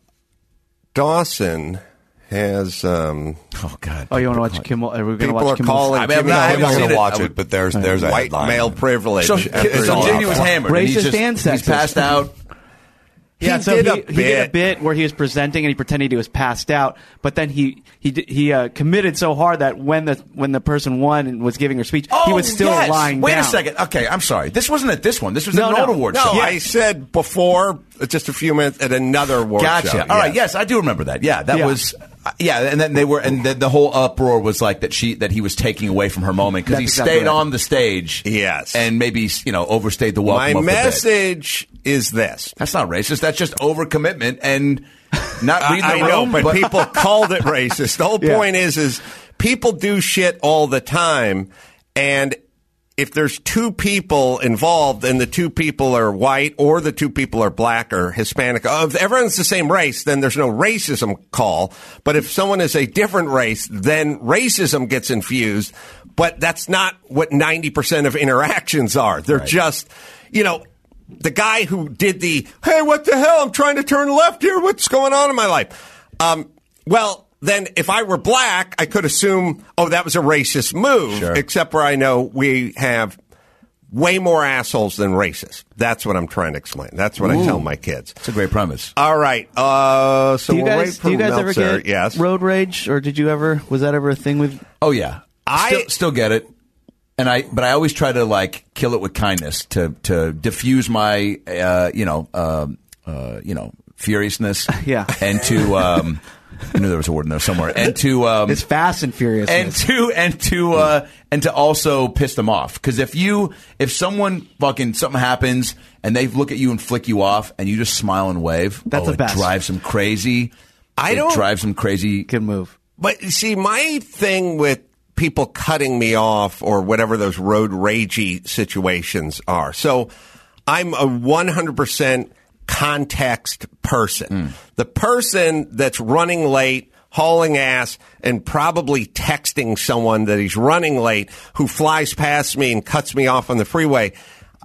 Dawson has. Um, oh God! Oh, you want to watch Kimmel? Are we going to People watch are Kimmel? calling. I mean, I'm not, I'm not going to watch it, but there's there's a white headline. male privilege. So, so Jimmy was hammered. Racist and he's just, and sexist. He's passed out. Yeah, He so did he, a he did a bit. bit where he was presenting and he pretended he was passed out, but then he he did- he uh, committed so hard that when the when the person won and was giving her speech, Oh, he was still yes. lying Wait down. a second. Okay, I'm sorry. This wasn't at this one. This was No, at an no. old award No, show. I said before, just a few minutes at another award Gotcha. show. All right. Yes, I do remember that. Yeah, that Yeah. was. uh, Yeah, and then they were, and then the whole uproar was like that she that he was taking away from her moment because he That's exactly stayed right. on the stage. Yes. and maybe you know overstayed the welcome. My of the bit. message is this. That's not racist. That's just overcommitment and not reading I, the I know, room. but people called it racist. The whole Yeah. point is, is people do shit all the time, and if there's two people involved and the two people are white or the two people are black or Hispanic, oh, if everyone's the same race, then there's no racism call. But if someone is a different race, then racism gets infused. But that's not what ninety percent of interactions are. They're Right. just, you know, the guy who did the, hey, what the hell? I'm trying to turn left here. What's going on in my life? Um, well, then if I were black, I could assume, oh, that was a racist move, Sure. except where I know we have way more assholes than racists. That's what I'm trying to explain. That's what I Ooh. tell my kids. It's a great premise. All right. Uh, so do you we'll wait guys, for do you guys ever Meltzer. get Yes. road rage, or did you ever? Was that ever a thing with? Oh yeah, I- still, still get it, and I but I always try to like kill it with kindness to to diffuse my uh, you know um, uh, you know furiousness. Yeah. and to um, I knew there was a word in there somewhere, and to um, It's fast and furious. and to and to uh, and to also piss them off. Because if you if someone fucking something happens and they look at you and flick you off and you just smile and wave, That's oh, the best. It drives them crazy. I it don't- drives them crazy. Good move. But you see, my thing with people cutting me off or whatever those road ragey situations are. So I'm a one hundred percent context person. The person that's running late, hauling ass, and probably texting someone that he's running late who flies past me and cuts me off on the freeway,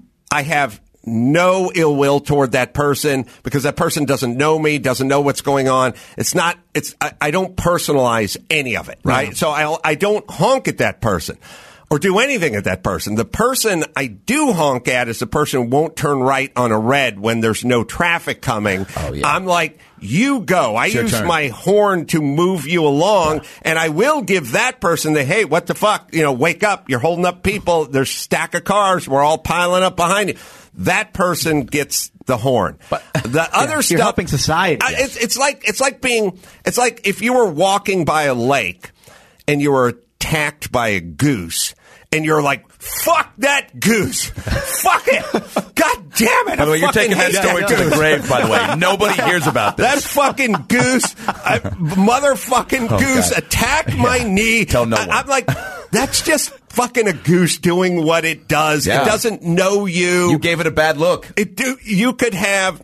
I have no ill will toward that person because that person doesn't know me, doesn't know what's going on. It's not, it's, I, I don't personalize any of it, right? So I, I don't honk at that person or do anything at that person. The person I do honk at is the person who won't turn right on a red when there's no traffic coming. Oh, yeah. I'm like, you go. I It's your use turn. my horn to move you along, and I will give that person the, hey, what the fuck? You know, wake up. You're holding up people. There's a stack of cars. We're all piling up behind you. That person gets the horn. But the other You're stuff, helping society. Uh, it's, it's like it's like being it's like if you were walking by a lake and you were attacked by a goose. And you're like, fuck that goose. Fuck it. God damn it. By the I way, you're fucking taking that hate story to the grave, by the way. Nobody hears about this. That fucking goose, I, motherfucking Oh, goose God. attacked my knee. Tell no I, one. I'm like, that's just fucking a goose doing what it does. Yeah. It doesn't know you. You gave it a bad look. It do. You could have.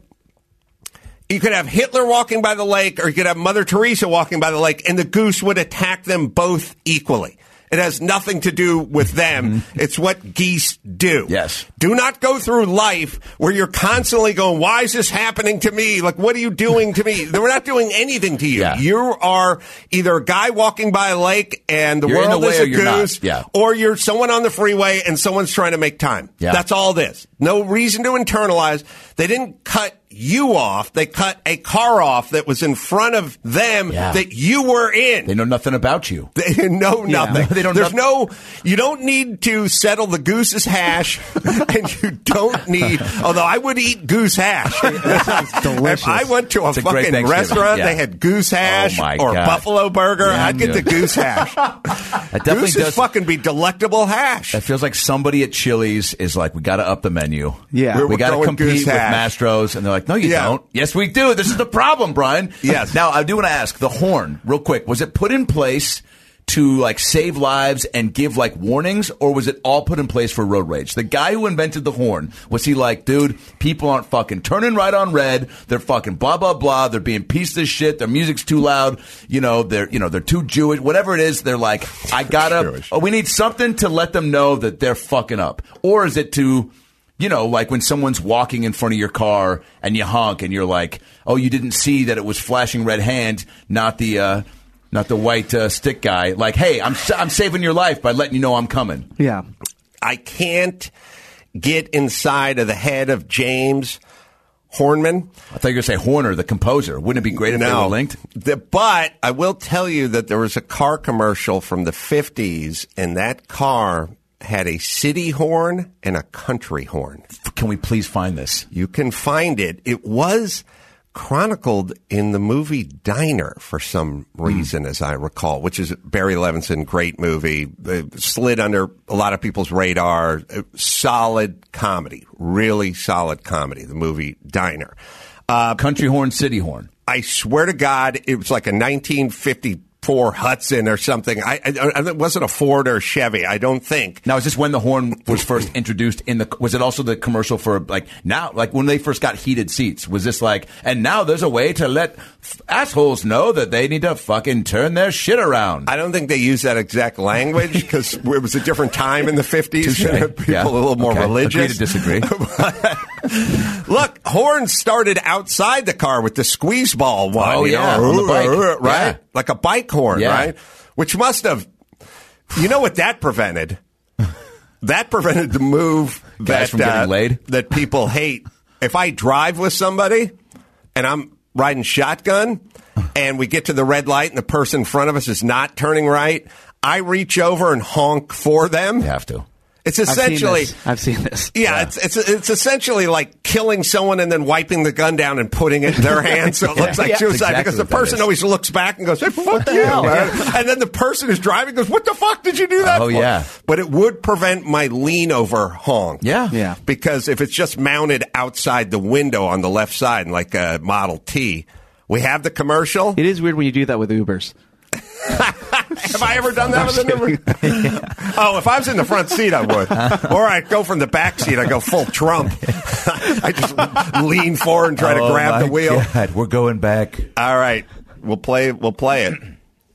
You could have Hitler walking by the lake, or you could have Mother Teresa walking by the lake, and the goose would attack them both equally. It has nothing to do with them. It's what geese do. Yes. Do not go through life where you're constantly going, why is this happening to me? Like, what are you doing to me? We're not doing anything to you. Yeah. You are either a guy walking by a lake and the You're in world the way is or a you're not. goose, Yeah. or you're someone on the freeway and someone's trying to make time. Yeah. That's all this. No reason to internalize. They didn't cut you off. They cut a car off that was in front of them Yeah. that you were in. They know nothing about you. They know nothing. They don't There's know- no, you don't need to settle the goose's hash, and you don't need, although I would eat goose hash. That sounds delicious. If I went to a It's a great fucking Thanksgiving. restaurant, Yeah. they had goose hash Oh, my or God. buffalo burger, Yeah, I'd get dude. the goose hash. That definitely Goose does. is fucking be delectable hash. It feels like somebody at Chili's is like, we got to up the menu. Yeah. we We're got to going compete goose with hash. Mastro's, and they're like, no, you Yeah. don't. Yes, we do. This is the problem, Brian. Yes. Now, I do want to ask the horn real quick. Was it put in place to like save lives and give like warnings, or was it all put in place for road rage? The guy who invented the horn, was he like, dude, people aren't fucking turning right on red. They're fucking blah blah blah. They're being pieces of shit. Their music's too loud. You know, they're you know they're too Jewish. Whatever it is, they're like, I gotta. Oh, we need something to let them know that they're fucking up. Or is it to, you know, like when someone's walking in front of your car and you honk and you're like, oh, you didn't see that it was flashing red hand, not the. Uh, Not the white uh, stick guy. Like, hey, I'm I'm saving your life by letting you know I'm coming. Yeah. I can't get inside of the head of James Hornman. I thought you were going to say Horner, the composer. Wouldn't it be great if no. they were linked? The, but I will tell you that there was a car commercial from the fifties, and that car had a city horn and a country horn. Can we please find this? You can find it. It was chronicled in the movie Diner for some reason, mm. as I recall, which is Barry Levinson, great movie. It slid under a lot of people's radar. Solid comedy, really solid comedy, the movie Diner. Uh, Country horn, city horn. I swear to God, it was like a nineteen fifty-four Hudson or something. I, I, it wasn't a Ford or a Chevy, I don't think. Now, is this when the horn was first introduced in the, was it also the commercial for like now, like when they first got heated seats? Was this like, and now there's a way to let f- assholes know that they need to fucking turn their shit around? I don't think they used that exact language because it was a different time in the fifties. People yeah. a little more okay. religious. Agree to disagree. Look, horns started outside the car with the squeeze ball one. Oh, you yeah, know, on the bike. right? Yeah. Like a bike horn, yeah. right? Which must have, you know what that prevented? That prevented the move Guys that, from getting uh, laid? that people hate. If I drive with somebody and I'm riding shotgun and we get to the red light and the person in front of us is not turning right, I reach over and honk for them. You have to. It's essentially, I've seen this. I've seen this. Yeah, yeah. It's, it's it's essentially like killing someone and then wiping the gun down and putting it in their hands so it looks like yeah, suicide exactly because the person always looks back and goes, hey, fuck what the you. hell? Right? And then the person who's driving goes, what the fuck did you do that oh, for? yeah. But it would prevent my lean over honk. Yeah. Yeah. Because if it's just mounted outside the window on the left side, like a Model T, we have the commercial. It is weird when you do that with Ubers. Have I ever done that with an Uber? yeah. Oh, if I was in the front seat, I would. Or I'd go from the back seat. I go full Trump. I just lean forward and try oh to grab my the wheel. God, we're going back. All right, we'll play. We'll play it.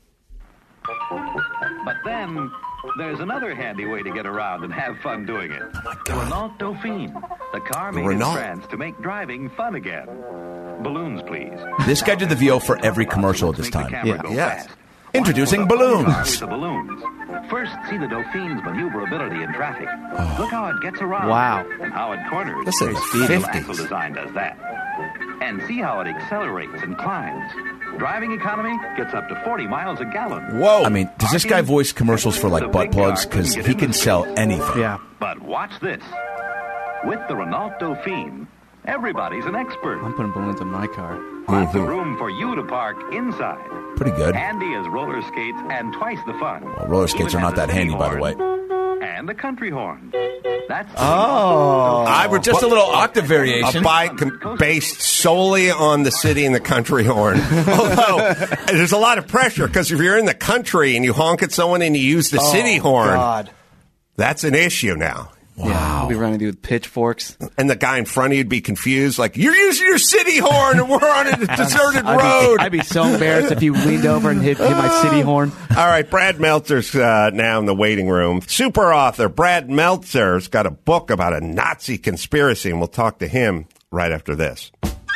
But then there's another handy way to get around and have fun doing it. Oh my God. The Renault Dauphine, the car made Renault. in France to make driving fun again. Balloons, please. This guy did the V O for every commercial at this time. Yeah. Yes. Introducing balloons. With the balloons. First, see the Dauphine's maneuverability in traffic. Oh. Look how it gets around. Wow. And how it corners. This is the fifties. axle design does that. And see how it accelerates and climbs. Driving economy gets up to forty miles a gallon. Whoa. I mean, does this guy voice commercials for like butt plugs? Because he can sell anything. Yeah. But watch this. With the Renault Dauphine, everybody's an expert. I'm putting balloons in my car. Lots of room for you to park inside. Pretty good. Handy as roller skates and twice the fun. Well, roller skates Even are not has a that handy, by the horn way. And the country horn. That's Oh. I would just a little octave variation. A bike based solely on the city and the country horn. Although, there's a lot of pressure because if you're in the country and you honk at someone and you use the oh, city horn, God. That's an issue now. Wow. Yeah, we'll be running through with pitchforks. And the guy in front of you would be confused, like, you're using your city horn and we're on a deserted I'd road. Be, I'd be so embarrassed if you leaned over and hit, hit my city horn. All right, Brad Meltzer's uh, now in the waiting room. Super author Brad Meltzer's got a book about a Nazi conspiracy, and we'll talk to him right after this.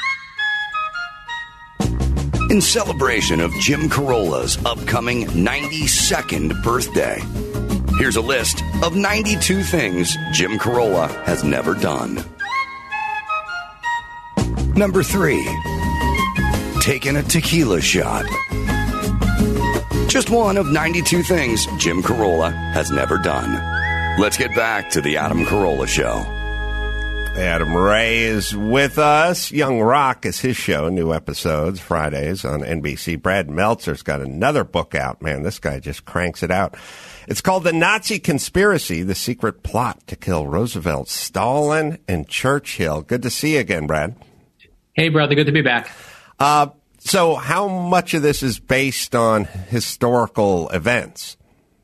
In celebration of Jim Carolla's upcoming ninety-second birthday, here's a list of ninety-two things Jim Carolla has never done. Number three, taken a tequila shot. Just one of ninety-two things Jim Carolla has never done. Let's get back to the Adam Carolla Show. Adam Ray is with us. Young Rock is his show. New episodes Fridays on N B C. Brad Meltzer's got another book out. Man, this guy just cranks it out. It's called The Nazi Conspiracy, The Secret Plot to Kill Roosevelt, Stalin, and Churchill. Good to see you again, Brad. Hey, brother. Good to be back. Uh, So how much of this is based on historical events?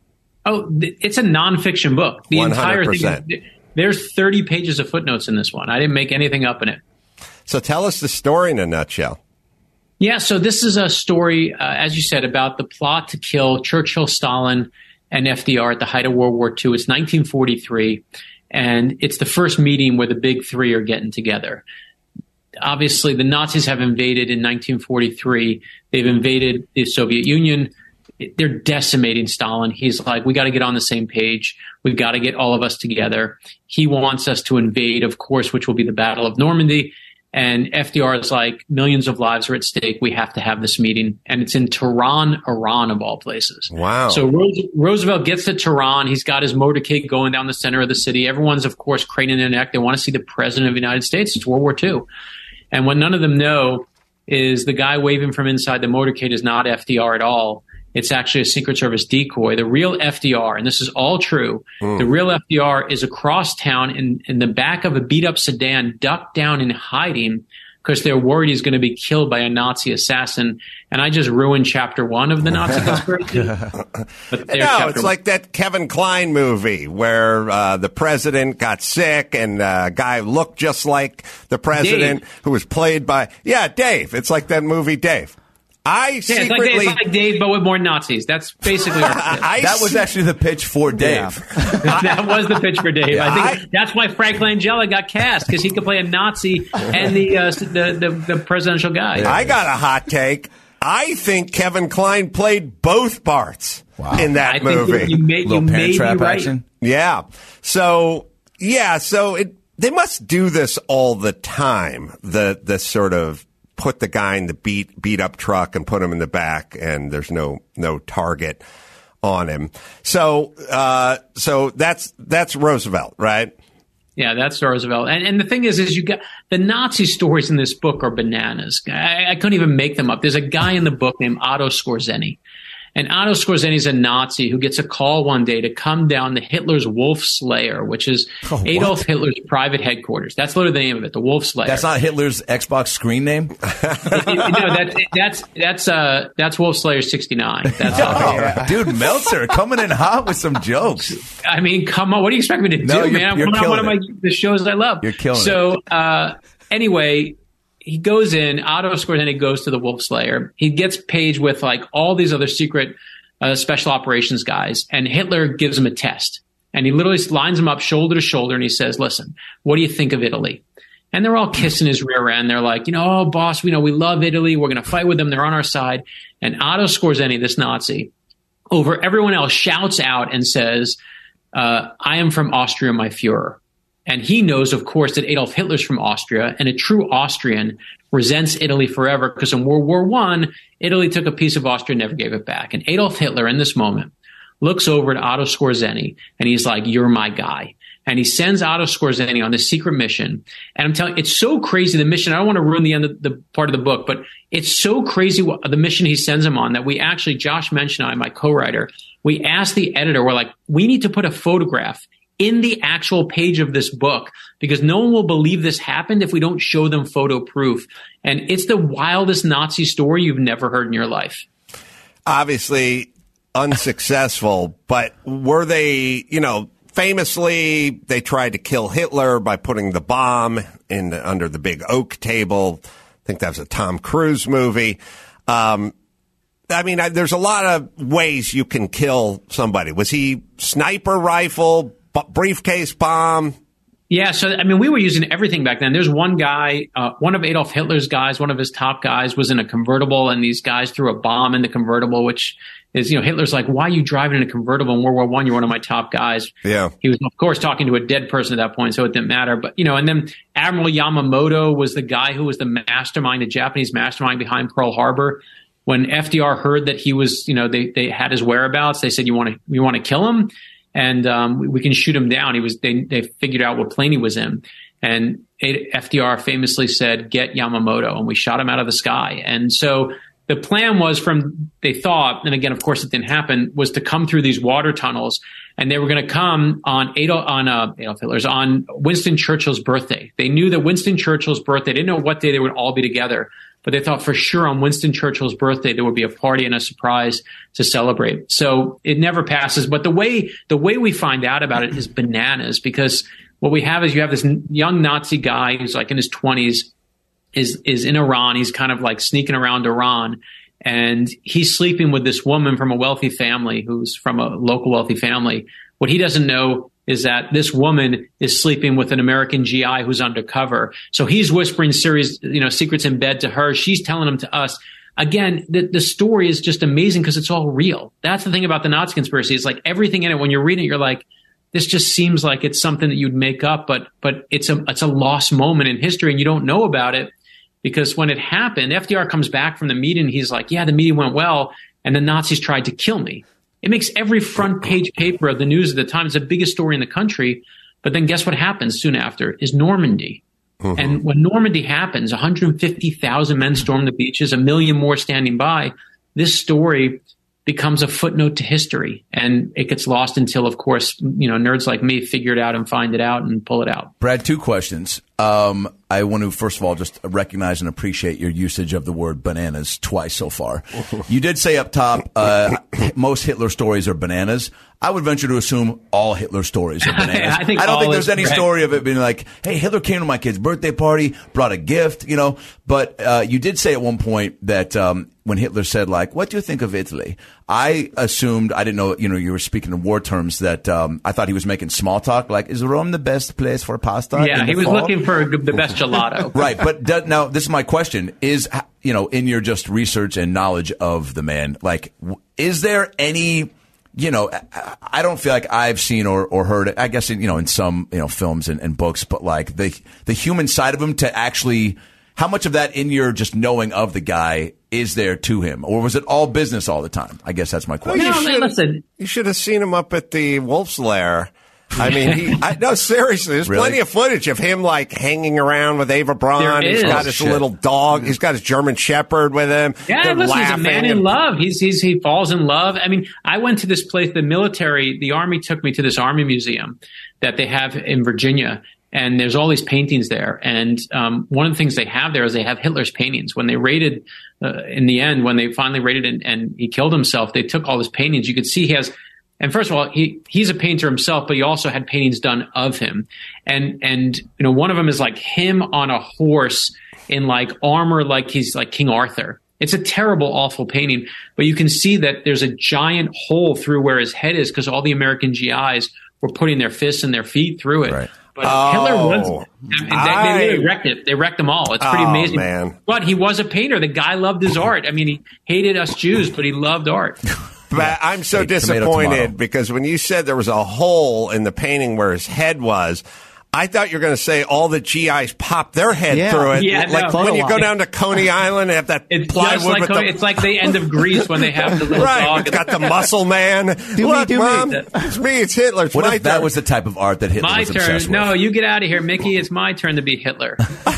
Oh, th- it's a nonfiction book. The one hundred percent. entire thing. There's thirty pages of footnotes in this one. I didn't make anything up in it. So tell us the story in a nutshell. Yeah, so this is a story, uh, as you said, about the plot to kill Churchill, Stalin, and F D R at the height of World War Two. It's nineteen forty-three, and it's the first meeting where the big three are getting together. Obviously, the Nazis have invaded in nineteen forty-three. They've invaded the Soviet Union. They're decimating Stalin. He's like, we got to get on the same page. We've got to get all of us together. He wants us to invade, of course, which will be the Battle of Normandy. And F D R is like, millions of lives are at stake. We have to have this meeting. And it's in Tehran, Iran, of all places. Wow. So Rose- Roosevelt gets to Tehran. He's got his motorcade going down the center of the city. Everyone's, of course, craning their neck. They want to see the president of the United States. It's World War Two. And what none of them know is the guy waving from inside the motorcade is not F D R at all. It's actually a Secret Service decoy. The real F D R, and this is all true, mm. the real F D R is across town in, in the back of a beat-up sedan, ducked down and hiding because they're worried he's going to be killed by a Nazi assassin. And I just ruined chapter one of the Nazi conspiracy. But no, it's one. Like that Kevin Kline movie where uh, the president got sick and a uh, guy looked just like the president Dave. who was played by, yeah, Dave. It's like that movie, Dave. I yeah, secretly... It's like, it's like Dave, but with more Nazis. That's basically our I That was actually the pitch for Dave. Yeah. That was the pitch for Dave. Yeah, I think I... that's why Frank Langella got cast, because he could play a Nazi and the, uh, the, the the presidential guy. I got a hot take. I think Kevin Kline played both parts wow. in that I movie. Think you may, you may be right. Action. Yeah. So, yeah, so it, they must do this all the time, the, the sort of put the guy in the beat beat up truck and put him in the back, and there's no no target on him. So uh, so that's that's Roosevelt, right? Yeah, that's Roosevelt. And and the thing is, is you got the Nazi stories in this book are bananas. I, I couldn't even make them up. There's a guy in the book named Otto Skorzeny. And Otto Skorzeny is a Nazi who gets a call one day to come down to Hitler's Wolf Slayer, which is oh, Adolf Hitler's private headquarters. That's literally the name of it, the Wolf Slayer. That's not Hitler's Xbox screen name? it, it, no, that, that's that's uh, that's Wolf Slayer sixty-nine. That's oh, yeah. Dude, Meltzer coming in hot with some jokes. I mean, come on. What do you expect me to no, do, you're, man? You're I'm killing one of my it. the shows I love. You're killing so, it. So uh, anyway, he goes in, Otto Skorzeny goes to the Wolf Slayer. He gets paged with like all these other secret Uh, special operations guys, and Hitler gives him a test. And he literally lines them up shoulder to shoulder, and he says, listen, what do you think of Italy? And they're all kissing his rear end. They're like, you know, oh, boss, we know we love Italy. We're going to fight with them. They're on our side. And Otto Skorzeny, this Nazi, over everyone else, shouts out and says, uh, I am from Austria, my Fuhrer. And he knows, of course, that Adolf Hitler's from Austria, and a true Austrian resents Italy forever because in World War One, Italy took a piece of Austria and never gave it back. And Adolf Hitler, in this moment, looks over at Otto Skorzeny, and he's like, you're my guy. And he sends Otto Skorzeny on this secret mission. And I'm telling you, it's so crazy, the mission. I don't want to ruin the end of the part of the book, but it's so crazy what, the mission he sends him on that we actually, Josh Mensch and I, my co-writer, we asked the editor, we're like, we need to put a photograph in the actual page of this book, because no one will believe this happened if we don't show them photo proof. And it's the wildest Nazi story you've never heard in your life. Obviously unsuccessful, but were they, you know, famously they tried to kill Hitler by putting the bomb in under the big oak table. I think that was a Tom Cruise movie. Um, I mean, I, there's a lot of ways you can kill somebody. Was he sniper rifle, briefcase bomb? Yeah, so, I mean, we were using everything back then. There's one guy, uh, one of Adolf Hitler's guys, one of his top guys was in a convertible, and these guys threw a bomb in the convertible, which is, you know, Hitler's like, why are you driving in a convertible in World War One? You're one of my top guys. Yeah. He was, of course, talking to a dead person at that point, so it didn't matter. But, you know, and then Admiral Yamamoto was the guy who was the mastermind, the Japanese mastermind behind Pearl Harbor. When F D R heard that he was, you know, they, they had his whereabouts, they said, you want to, you want to kill him? And um, we, we can shoot him down. He was. They, they figured out what plane he was in, and F D R famously said, "Get Yamamoto," and we shot him out of the sky. And so the plan was, from they thought, and again, of course, it didn't happen, was to come through these water tunnels, and they were going to come on Adolf on uh, Adolf Hitler's on Winston Churchill's birthday. They knew that Winston Churchill's birthday. They didn't know what day they would all be together, but they thought for sure on Winston Churchill's birthday there would be a party and a surprise to celebrate. So it never passes. But the way the way we find out about it is bananas, because what we have is you have this young Nazi guy who's like in his twenties, is is in Iran. He's kind of like sneaking around Iran, and he's sleeping with this woman from a wealthy family who's from a local wealthy family. What he doesn't know is that this woman is sleeping with an American G I who's undercover. So he's whispering serious, you know, secrets in bed to her. She's telling them to us. Again, the, the story is just amazing because it's all real. That's the thing about the Nazi conspiracy. It's like everything in it, when you're reading it, you're like, this just seems like it's something that you'd make up, but but it's a it's a lost moment in history, and you don't know about it because when it happened, F D R comes back from the meeting. He's like, yeah, the meeting went well, and the Nazis tried to kill me. It makes every front page paper of the news at the time. It's the biggest story in the country. But then guess what happens soon after is Normandy. Mm-hmm. And when Normandy happens, one hundred fifty thousand men storm the beaches, a million more standing by. This story becomes a footnote to history, and it gets lost until, of course, you know, nerds like me figure it out and find it out and pull it out. Brad, two questions. Um, I want to, first of all, just recognize and appreciate your usage of the word bananas twice so far. You did say up top, uh, most Hitler stories are bananas. I would venture to assume all Hitler stories are bananas. I, think I don't think there's is, any right. story of it being like, hey, Hitler came to my kid's birthday party, brought a gift, you know. But uh, you did say at one point that um, when Hitler said, like, what do you think of Italy? I assumed, I didn't know, you know, you were speaking in war terms, that um, I thought he was making small talk, like, is Rome the best place for pasta? Yeah, he was fall? looking for the best gelato. Right, but do, now this is my question, is, you know, in your just research and knowledge of the man, like, is there any... You know, I don't feel like I've seen or, or heard it, I guess, in, you know, in some, you know, films and, and books, but like the the human side of him to actually, how much of that in your just knowing of the guy is there to him? Or was it all business all the time? I guess that's my question. Well, you, no, should, you should have seen him up at the Wolf's Lair. I mean, he, I, no, seriously, there's Really? plenty of footage of him like hanging around with Ava Braun. There He's is. got his Shit. little dog. He's got his German Shepherd with him. Yeah, They're listen, he's a man laughing in and- love. He's, he's he falls in love. I mean, I went to this place, the military, the Army took me to this Army museum that they have in Virginia, and there's all these paintings there. And um, one of the things they have there is they have Hitler's paintings. When they raided, uh, in the end, when they finally raided and, and he killed himself, they took all his paintings. You could see he has. And first of all, he, he's a painter himself, but he also had paintings done of him. And, and, you know, one of them is like him on a horse in like armor, like he's like King Arthur. It's a terrible, awful painting, but you can see that there's a giant hole through where his head is because all the American G Is were putting their fists and their feet through it. Right. But Oh, Hitler was, I mean, they, they really I- wrecked it. They wrecked them all. It's pretty Oh, amazing. man. But he was a painter. The guy loved his art. I mean, he hated us Jews, but he loved art. But I'm so Hey, tomato, disappointed tomato. because when you said there was a hole in the painting where his head was, I thought you were going to say all the G Is popped their head Yeah. through it. Yeah, like no. when you go down to Coney Island and have that It's plywood just like with the... it's like the end of Greece when they have the little Right, dog. it's got the muscle man. me, Look, do me. Mom, it's me, it's Hitler. It's What my if that turn. was the type of art that Hitler My was turn. obsessed with? No, you get out of here, Mickey. It's my turn to be Hitler.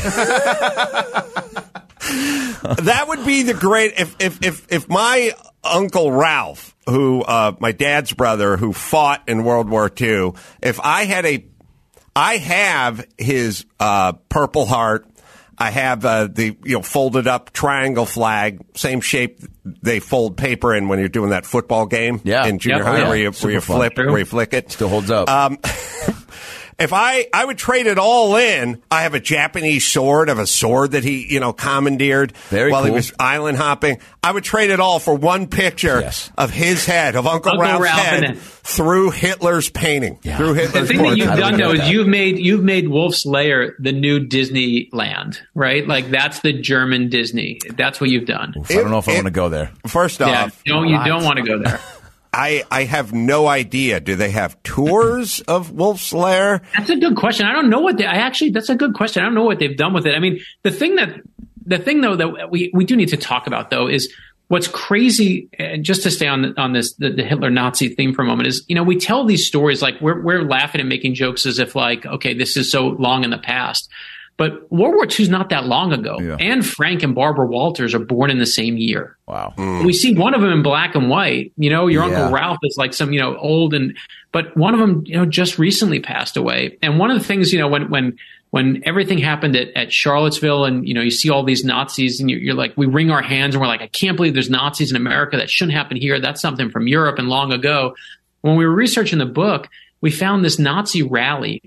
That would be the great if if if if my Uncle Ralph, who uh, my dad's brother, who fought in World War Two, if I had a, I have his uh, Purple Heart. I have uh, the you know folded up triangle flag, same shape they fold paper in when you're doing that football game Yeah. in junior Yep. high Oh, yeah. where you Super where you fun. flip True. where you flick it. Still holds up. Um, if I, I would trade it all in, I have a Japanese sword, I have a sword that he, you know, commandeered Very while he cool. was island hopping. I would trade it all for one picture Yes. of his head, of Uncle, Uncle Ralph's Ralph head and then- through Hitler's painting, through The Hitler's thing that portrait. you've I don't done agree though with is that. you've made you've made Wolf's Lair the new Disneyland, right? Like that's the German Disney. That's what you've done. I don't know if I it- want to go there. First Yeah, off, don't you don't want to go there. I, I have no idea. Do they have tours of Wolf's Lair? That's a good question. I don't know what they. I actually that's a good question. I don't know what they've done with it. I mean, the thing that the thing though that we we do need to talk about though is what's crazy. And just to stay on the, on this the, the Hitler Nazi theme for a moment is you know we tell these stories like we're we're laughing and making jokes as if like okay this is so long in the past. But World War Two is not that long ago. Yeah. Anne Frank and Barbara Walters are born in the same year. Wow. We see one of them in black and white. You know, your Yeah. Uncle Ralph is like some, you know, old and, but one of them, you know, just recently passed away. And one of the things, you know, when, when when everything happened at, at Charlottesville, and you know, you see all these Nazis, and you're, you're like, we wring our hands, and we're like, I can't believe there's Nazis in America. That shouldn't happen here. That's something from Europe and long ago. When we were researching the book, we found this Nazi rally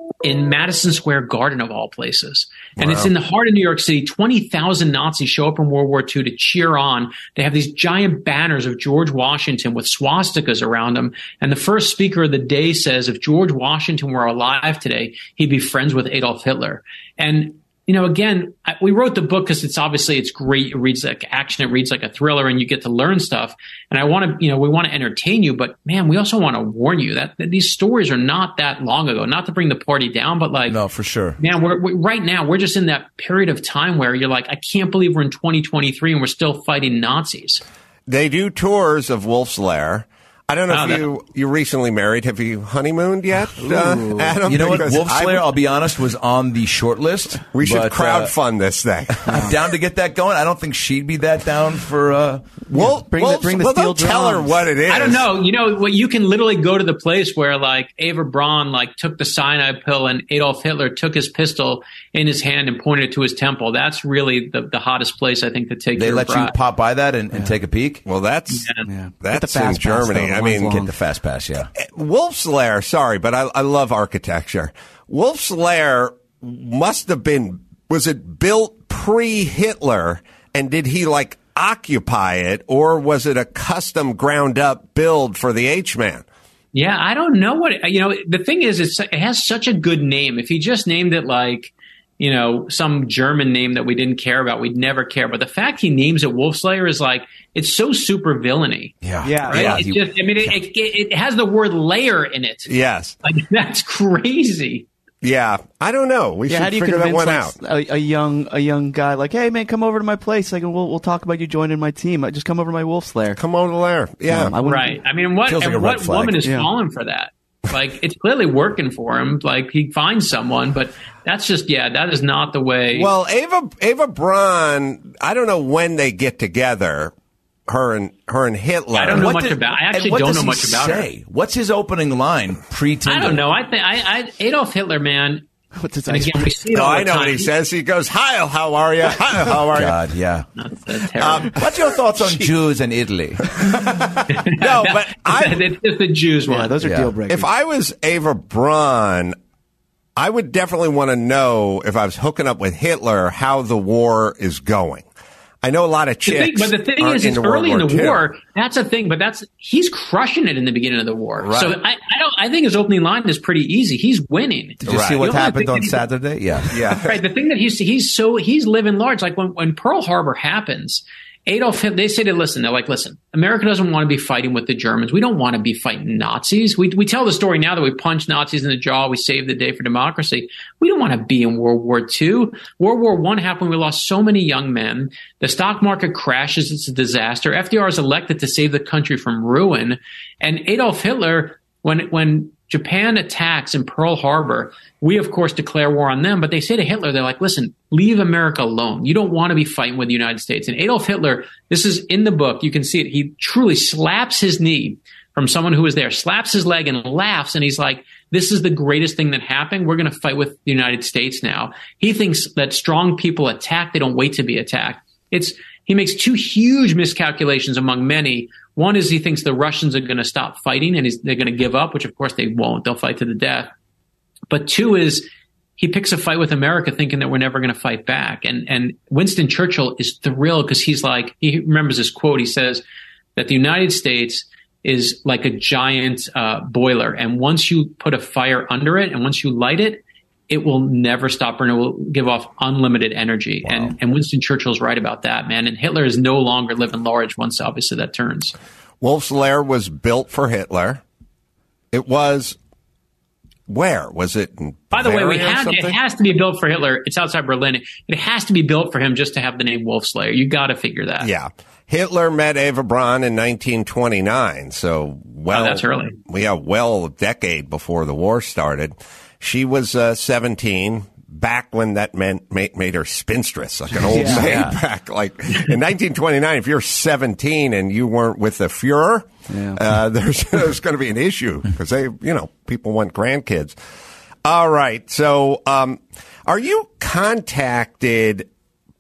in Madison Square Garden, of all places. And wow. It's in the heart of New York City. twenty thousand Nazis show up in World War Two to cheer on. They have these giant banners of George Washington with swastikas around them. And the first speaker of the day says, if George Washington were alive today, he'd be friends with Adolf Hitler. And you know, again, I, we wrote the book because it's obviously it's great. It reads like action. It reads like a thriller, and you get to learn stuff. And I want to, you know, we want to entertain you, but man, we also want to warn you that, that these stories are not that long ago. Not to bring the party down, but like, no, for sure. Man, we're, we, right now we're just in that period of time where you're like, I can't believe we're in twenty twenty-three and we're still fighting Nazis. They do tours of Wolf's Lair. I don't know Oh, if that- you you recently married. Have you honeymooned yet, uh, Adam? You know what? Because Wolf I Slayer, would- I'll be honest, was on the short list. We should but, crowdfund uh, this thing. I'm down to get that going. I don't think she'd be that down for. Uh, Well, Bring the- well, bring the well, steel don't tell her drums. what it is. I don't know. You know, what you can literally go to the place where like Eva Braun like took the cyanide pill and Adolf Hitler took his pistol in his hand and pointed it to his temple. That's really the, the hottest place I think to take. They your let you bride. pop by that and, and take a peek. Well, that's Yeah. that's Get the in fast pass, Germany. though. The I line's mean, long. Get the fast pass, yeah. Wolf's Lair. Sorry, but I, I love architecture. Wolf's Lair must have been. Was it built pre-Hitler? And did he like occupy it, or was it a custom ground up build for the H-Man? Yeah, I don't know what you know. The thing is, it's, it has such a good name. If he just named it like, you know, some German name that we didn't care about, we'd never care. But the fact he names it Wolf Slayer is like, it's so super villainy. Yeah, Yeah. Right? yeah. It's just, I mean, it, it, it has the word layer in it. Yes. Like that's crazy. Yeah. I don't know. We Yeah, should how do you figure that convince one out. like, a, a young a young guy like, hey man, come over to my place. Like, we'll we'll talk about you joining my team. Just come over to my Wolf's Lair. Come over to the lair. Yeah. Um, I wouldn't- Right. I mean, what Feels like and a red what flag. woman is Yeah. falling for that? Like, it's clearly working for him. Like, he finds someone, but that's just, yeah, that is not the way. Well, Ava Ava Braun, I don't know when they get together. Her and her and Hitler. I don't know What much did- about. I and actually what don't does know he much about her. say? What's his opening line? Pre-Tinder. I don't know. I think I, I Adolf Hitler, man. What's his And again, we see it No, all I the know time. what he says. He goes, "Hi, how are you? Hi, how are you?" God, yeah. That's, uh, terrible. Um, What's your thoughts on Jews in Italy? No, but I, it's just the Jews one. Yeah, those are Yeah. deal breakers. if I was Ava Braun, I would definitely want to know if I was hooking up with Hitler how the war is going. I know a lot of The thing, chicks. but the thing aren't is, it's into early in World the War Two. war. That's a thing, but that's he's crushing it in the beginning of the war. Right. So I, I don't. I think his opening line is pretty easy. He's winning. Did you Right. see what The only happened thing on that he- Saturday? Yeah. Yeah. Right. The thing that he's he's so he's living large. Like when when Pearl Harbor happens, Adolf Hitler, they say to listen. They're like, listen, America doesn't want to be fighting with the Germans. We don't want to be fighting Nazis. We we tell the story now that we punched Nazis in the jaw. We saved the day for democracy. We don't want to be in World War Two. World War One happened. We lost so many young men. The stock market crashes. It's a disaster. F D R is elected to save the country from ruin. And Adolf Hitler, when when Japan attacks in Pearl Harbor, we, of course, declare war on them. But they say to Hitler, they're like, listen, leave America alone. You don't want to be fighting with the United States. And Adolf Hitler, this is in the book. You can see it. He truly slaps his knee from someone who was there, slaps his leg and laughs. And he's like, this is the greatest thing that happened. We're going to fight with the United States now. He thinks that strong people attack. They don't wait to be attacked. It's he makes two huge miscalculations among many. One is he thinks the Russians are going to stop fighting and he's, they're going to give up, which of course they won't. They'll fight to the death. But two is he picks a fight with America thinking that we're never going to fight back. And, and Winston Churchill is thrilled because he's like, he remembers this quote. He says that the United States is like a giant uh, boiler. And once you put a fire under it and once you light it, it will never stop burning. It will give off unlimited energy. Wow. And, and Winston Churchill's right about that, man. And Hitler is no longer living large once obviously that turns. Wolf's Lair was built for Hitler. It was where? Was it in By the way, we Bavaria or had, it something? has to be built for Hitler. It's outside Berlin. It has to be built for him just to have the name Wolf Slayer. You got to figure that. Yeah. Hitler met Eva Braun in nineteen twenty-nine. So, well, Oh, that's early. Yeah, well, a decade before the war started. She was uh, seventeen, back when that meant made, made her spinstress, like an old Yeah. maid Yeah. back. Like in nineteen twenty-nine, if you're seventeen and you weren't with the Fuhrer, Yeah. uh, there's there's going to be an issue because they, you know, people want grandkids. All right. So, um, are you contacted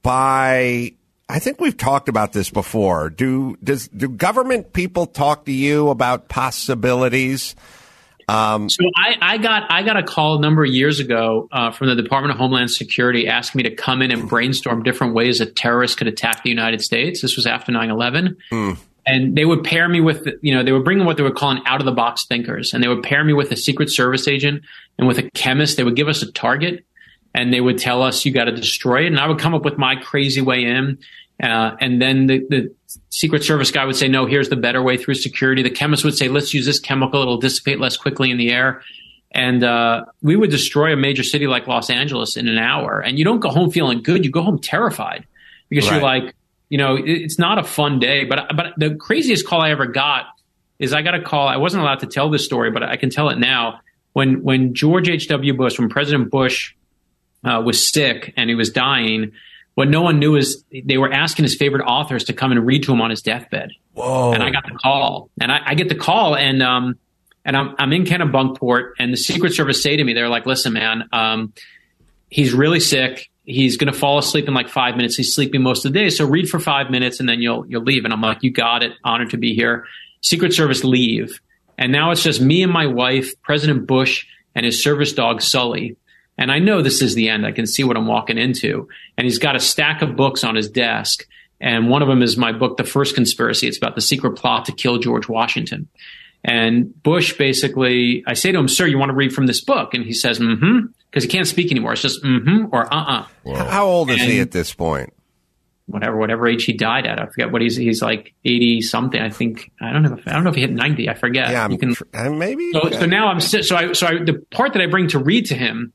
by? I think we've talked about this before. Do does do government people talk to you about possibilities? Um, so I, I got I got a call a number of years ago uh, from the Department of Homeland Security asking me to come in and brainstorm different ways that terrorists could attack the United States. This was after nine eleven. Mm. And they would pair me with, you know, they would bring in what they would call an out-of-the-box thinkers. And they would pair me with a Secret Service agent and with a chemist. They would give us a target, and they would tell us, you got to destroy it. And I would come up with my crazy way in. Uh, and then the, the Secret Service guy would say, no, here's the better way through security. The chemist would say, let's use this chemical. It'll dissipate less quickly in the air. And uh, we would destroy a major city like Los Angeles in an hour. And you don't go home feeling good. You go home terrified because Right. you're like, you know, it's not a fun day. But but the craziest call I ever got is I got a call. I wasn't allowed to tell this story, but I can tell it now. When when George H W. Bush, when President Bush uh, was sick and he was dying, what no one knew is they were asking his favorite authors to come and read to him on his deathbed. Whoa! And I got the call, and I, I get the call, and um, and I'm I'm in Kennebunkport, and the Secret Service say to me, they're like, "Listen, man, um, he's really sick. He's going to fall asleep in like five minutes. He's sleeping most of the day. So read for five minutes and then you'll, you'll leave." And I'm like, you got it. Honored to be here. Secret Service leave. And now it's just me and my wife, President Bush, and his service dog, Sully. And I know this is the end. I can see what I'm walking into. And he's got a stack of books on his desk. And one of them is my book, The First Conspiracy. It's about the secret plot to kill George Washington. And Bush basically, I say to him, "Sir, you want to read from this book?" And he says, mm-hmm, because he can't speak anymore. It's just mm-hmm or uh-uh. How old is and he at this point? Whatever, whatever age he died at. I forget what he's, he's like eighty something. I think, I don't know if, I don't know if he hit ninety. I forget. Yeah, you can, uh, maybe. So, so now I'm, so I, so I, the part that I bring to read to him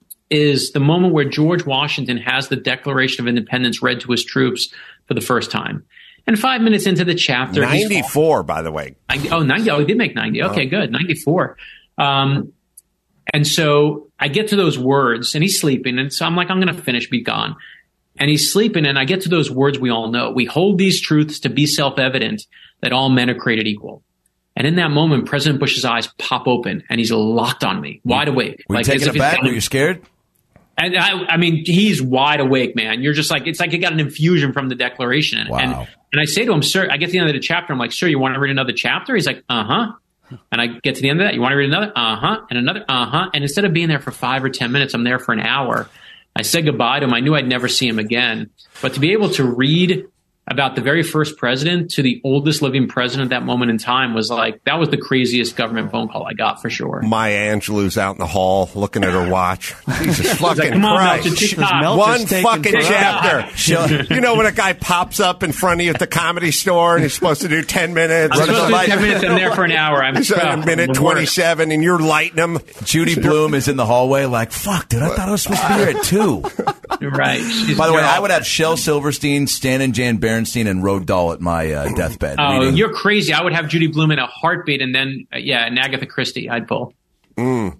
is the moment where George Washington has the Declaration of Independence read to his troops for the first time. And five minutes into the chapter, ninety-four, by the way. I, oh, ninety. Oh, he did make ninety. Okay, oh. Good. ninety-four. Um, and so I get to those words, and he's sleeping. And so I'm like, I'm going to finish, be gone. And he's sleeping, and I get to those words we all know. We hold these truths to be self-evident that all men are created equal. And in that moment, President Bush's eyes pop open, and he's locked on me, wide awake. Were you like, taking it back? Were you scared? And I, I mean, he's wide awake, man. You're just like, it's like you got an infusion from the Declaration. Wow. And, and I say to him, "Sir," I get to the end of the chapter. I'm like, "Sir, you want to read another chapter?" He's like, "Uh-huh." And I get to the end of that. "You want to read another?" "Uh-huh." And another, "Uh-huh." And instead of being there for five or ten minutes, I'm there for an hour. I said goodbye to him. I knew I'd never see him again. But to be able to read about the very first president to the oldest living president at that moment in time was like, that was the craziest government phone call I got for sure. Maya Angelou's out in the hall looking at her watch. Jesus fucking like, "Come on, Christ. Melcher, One fucking chapter. You know when a guy pops up in front of you at the Comedy Store and he's supposed to do ten minutes? I'm supposed to do ten minutes. I'm there for an hour. I'm He's at a minute twenty-seven and you're lighting him. Judy Blume is in the hallway like, fuck, dude, I thought I was supposed to be here at two. Right. She's By the way, girl. I would have Shel Silverstein, Stan and Jan Berenstein, and Roald Dahl at my uh, deathbed. Oh, reading. you're crazy. I would have Judy Blume in a heartbeat, and then, uh, yeah, and Agatha Christie I'd pull. Mm.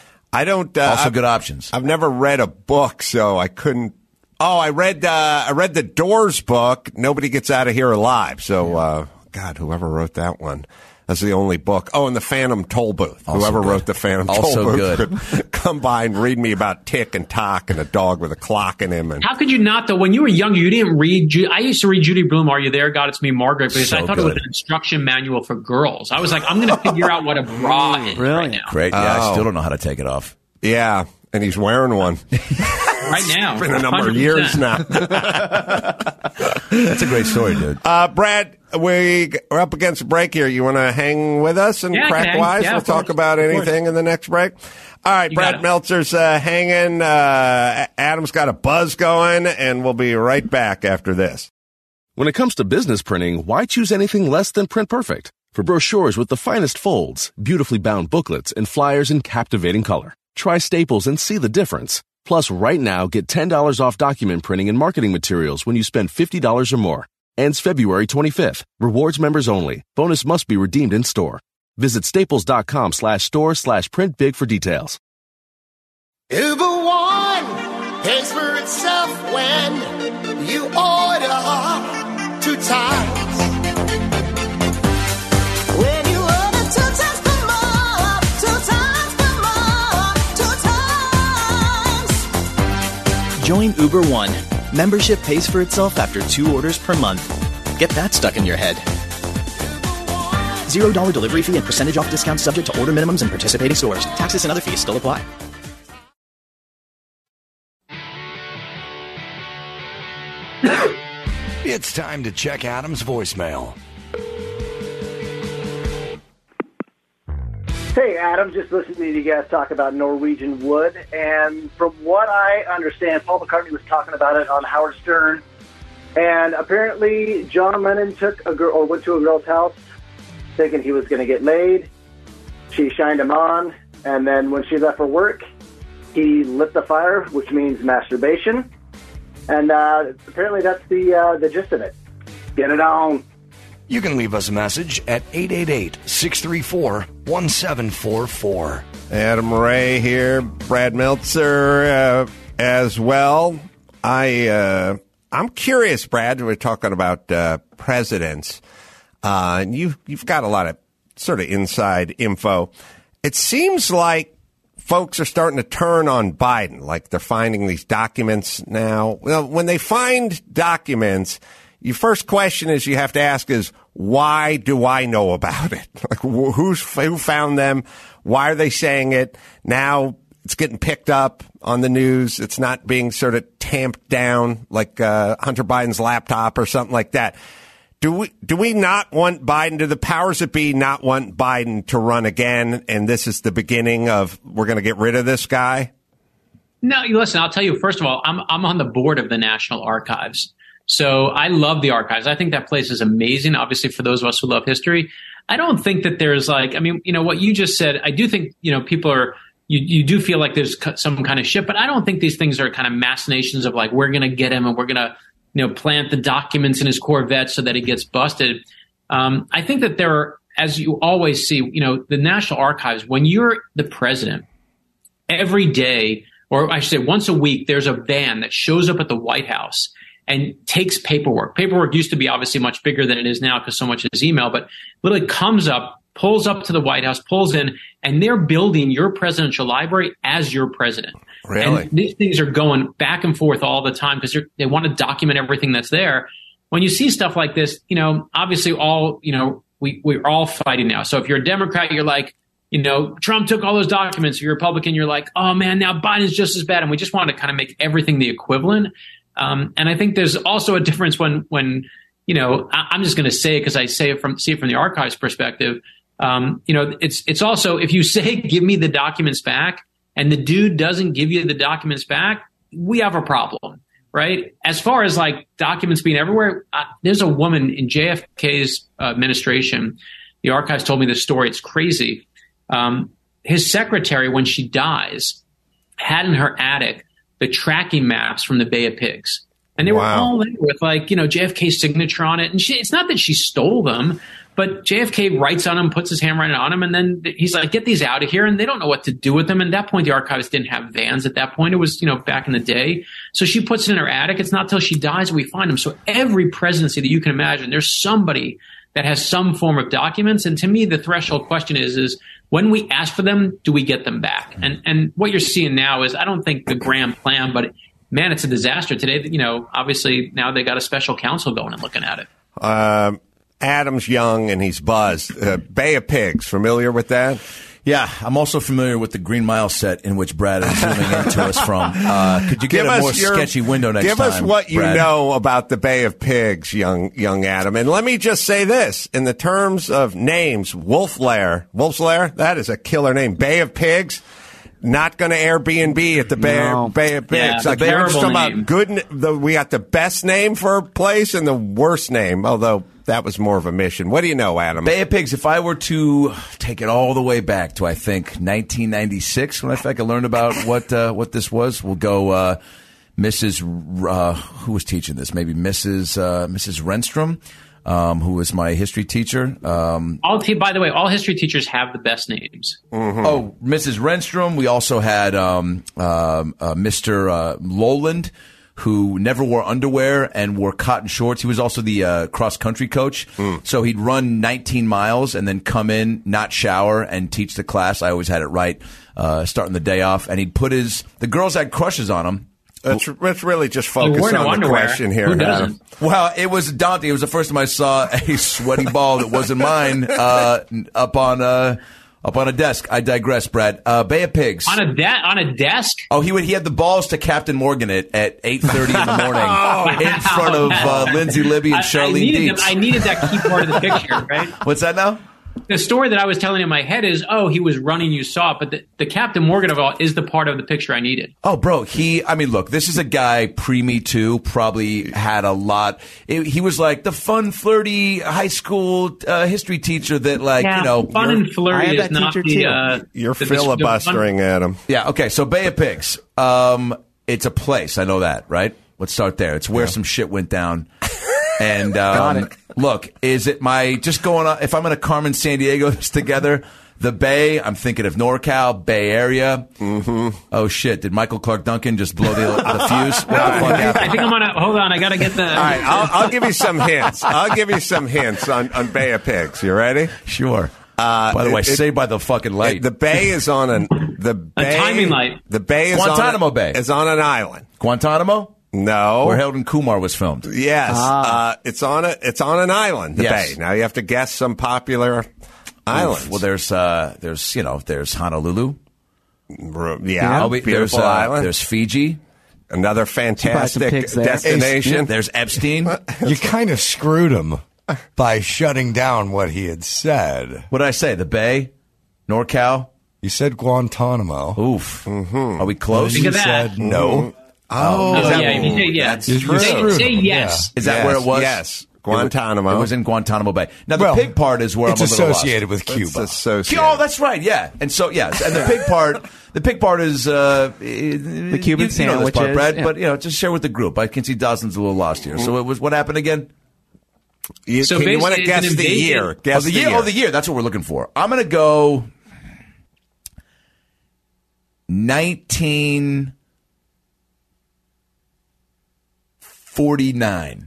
I don't. Uh, Also I've, good options. I've never read a book, so I couldn't. Oh, I read. Uh, I read the Doors book. Nobody Gets Out of Here Alive. So, uh, God, whoever wrote that one. That's the only book. Oh, and the Phantom Toll Booth. Also Whoever good. wrote the Phantom Also Toll Booth good. could come by and read me about Tick and Tock and a dog with a clock in him. And How could you not, though? When you were younger, you didn't read. Ju- I used to read Judy Blume, Are You There, God, It's Me, Margaret, because So I thought it was good. an instruction manual for girls. I was like, I'm going to figure out what a bra is right now. Great. Yeah, Oh. I still don't know how to take it off. yeah, and he's wearing one. Right now. It's been a number one hundred percent. of years now. That's a great story, dude. Uh, Brad, we, we're up against a break here. You want to hang with us and Yeah, I can crack hang. wise? Yeah, we'll of talk course. about Of course. anything in the next break. All right, You got Brad it. Meltzer's uh, hanging. Uh, Adam's got a buzz going, and we'll be right back after this. When it comes to business printing, why choose anything less than Print Perfect? For brochures with the finest folds, beautifully bound booklets, and flyers in captivating color, try Staples and see the difference. Plus, right now, get ten dollars off document printing and marketing materials when you spend fifty dollars or more. Ends February twenty-fifth. Rewards members only. Bonus must be redeemed in store. Visit staples.com slash store slash print big for details. Uber One pays for itself when you order two times. When you order two times per month, two times per month, two times Join Uber One. Membership pays for itself after two orders per month. Get that stuck in your head. Zero dollar delivery fee and percentage off discount subject to order minimums and participating stores. Taxes and other fees still apply. It's time to check Adam's voicemail. Hey, Adam, just listening to you guys talk about Norwegian wood, and from what I understand, Paul McCartney was talking about it on Howard Stern, and apparently John Lennon took a girl, or went to a girl's house thinking he was going to get laid. She shined him on, and then when she left for work, he lit the fire, which means masturbation, and uh, apparently that's the uh, the gist of it. Get it on. You can leave us a message at eight eight eight, six three four, one seven four four. Adam Ray here, Brad Meltzer uh, as well. I, uh, I'm curious, Brad, we're talking about uh, presidents. Uh, and you've, you've got a lot of sort of inside info. It seems like folks are starting to turn on Biden, like they're finding these documents now. Well, when they find documents, your first question is you have to ask is, why do I know about it? Like, who's, who found them? Why are they saying it? Now it's getting picked up on the news. It's not being sort of tamped down like uh, Hunter Biden's laptop or something like that. Do we, do we not want Biden, do the powers that be not want Biden to run again? And this is the beginning of, we're going to get rid of this guy? No, listen, I'll tell you, first of all, I'm I'm on the board of the National Archives. So I love the archives. I think that place is amazing, obviously, for those of us who love history. I don't think that there's like, I mean, you know, what you just said, I do think, you know, people are, you, you do feel like there's some kind of shift, but I don't think these things are kind of machinations of like, we're going to get him and we're going to, you know, plant the documents in his Corvette so that he gets busted. Um, I think that there are, as you always see, you know, the National Archives, when you're the president, every day, or I should say once a week, there's a van that shows up at the White House and takes paperwork. Paperwork used to be obviously much bigger than it is now because so much is email, but literally comes up, pulls up to the White House, pulls in, and they're building your presidential library as your president. Really? And these things are going back and forth all the time because they want to document everything that's there. When you see stuff like this, you know, obviously all, you know, we, we're all fighting now. So if you're a Democrat, you're like, you know, Trump took all those documents. If you're a Republican, you're like, oh man, now Biden's just as bad. And we just want to kind of make everything the equivalent. Um, and I think there's also a difference when, when you know, I, I'm just going to say it because I say it from see it from the archives perspective. Um, you know, it's it's also if you say, give me the documents back, and the dude doesn't give you the documents back, we have a problem, right? As far as like documents being everywhere, uh, there's a woman in J F K's uh, administration. The archives told me this story. It's crazy. Um, his secretary, when she dies, had in her attic the tracking maps from the Bay of Pigs. And they Wow. were all there with like, you know, J F K's signature on it. And she, it's not that she stole them, but J F K writes on them, puts his handwriting on them. And then he's like, get these out of here. And they don't know what to do with them. And at that point, the archives didn't have vans at that point. It was, you know, back in the day. So she puts it in her attic. It's not till she dies that we find them. So every presidency that you can imagine, there's somebody that has some form of documents. And to me, the threshold question is, is when we ask for them, do we get them back? And and what you're seeing now is, I don't think the grand plan, but man, it's a disaster today. You know, obviously now they got a special counsel going and looking at it. Um, Adam's young and he's buzzed. Uh, Bay of Pigs, familiar with that? Yeah, I'm also familiar with the Green Mile set in which Brad is zooming into us from. Uh, could you get Give a us more your- sketchy window next Give time? us what you Brad? know about the Bay of Pigs, young young Adam. And let me just say this. In the terms of names, Wolf Lair. Wolf's Lair, that is a killer name. Bay of Pigs, not going to Airbnb at the Bay, No. Bay of Yeah, Pigs. the like, we're just terrible talking name. about good, n- the, we got the best name for a place and the worst name, although that was more of a mission. What do you know, Adam? Bay of Pigs, if I were to take it all the way back to, I think, nineteen ninety-six, when I think I learned about what uh, what this was, we'll go uh, Missus R- uh, who was teaching this? Maybe Missus Uh, Missus Renstrom, um, who was my history teacher. Um, All te- by the way, all history teachers have the best names. Oh, Missus Renstrom. We also had um, um, uh, Mister Uh, Lowland, who never wore underwear and wore cotton shorts. He was also the uh, cross-country coach. So he'd run nineteen miles and then come in, not shower, and teach the class. I always had it right, uh, starting the day off. And he'd put his – the girls had crushes on him. Let's, let's really just focus we're no on the underwear. question here, Who Adam. doesn't? Well, it was daunting. It was the first time I saw a sweaty ball that wasn't mine uh, up on uh, up on a desk. I digress, Brad. Uh, Bay of Pigs. On a de- on a desk? Oh, he would. He had the balls to Captain Morgan it at eight thirty in the morning Oh, in front of uh, Lindsay Libby and I- Charlene I needed, Dietz. the- I needed that key part of the picture, right? What's that now? The story that I was telling in my head is, oh, he was running, you saw it, but the, the Captain Morgan of all is the part of the picture I needed. Oh, bro, he, I mean, look, this is a guy pre-Me Too, probably had a lot. It, he was like the fun, flirty high school uh, history teacher that, like, Yeah, you know. fun you're- and flirty is not the, uh, You're the- the- filibustering, the Adam. Yeah, okay, so Bay of Pigs. Um, it's a place, I know that, right? Let's start there. It's where some shit went down. And um, look, is it my just going on? If I'm going to Carmen San Diego this together, the Bay, I'm thinking of NorCal, Bay Area. Mm-hmm. Oh shit! Did Michael Clark Duncan just blow the, the fuse? What the fuck happened? I think I'm gonna hold on. I gotta get the. All right, I'll, I'll give you some hints. I'll give you some hints on, on Bay of Pigs. You ready? Sure. Uh, By the way, it- it- saved by the fucking light. it- the Bay is on an the Bay, timing light. The Bay is Guantanamo on a, Bay. is on an island. Guantanamo, No, where Harold and Kumar was filmed. Yes, uh, it's on a it's on an island. The Yes. Bay. Now you have to guess some popular islands. Well, there's uh, there's you know there's Honolulu. Yeah, Oh, wait, beautiful there's, uh, island. There's Fiji. Another fantastic destination. There's Epstein. You kind of screwed him by shutting down what he had said. What did I say? The Bay, NorCal. You said Guantanamo. Oof. Mm-hmm. Are we close? Think You of that. said no. Oh, Oh, Is that- yeah, if you say yes. That's true. Say, Screwed say him, yes. Is that Yes, where it was? yes. Guantanamo. It was in Guantanamo Bay. Now the Well, pig part is where it's I'm a little associated lost. with Cuba. It's associated. Oh, that's right. Yeah, and so yes, and the pig part, the pig part is uh, the Cuban you, you know this part, sandwiches, Brad. yeah. But you know, just share with the group. I can see Dawson's a little lost here. So it was what happened again? You, So can you want to basically, guess it's an the invasion. year? Guess oh, the year. Oh, the year. That's what we're looking for. I'm going to go nineteen forty-nine.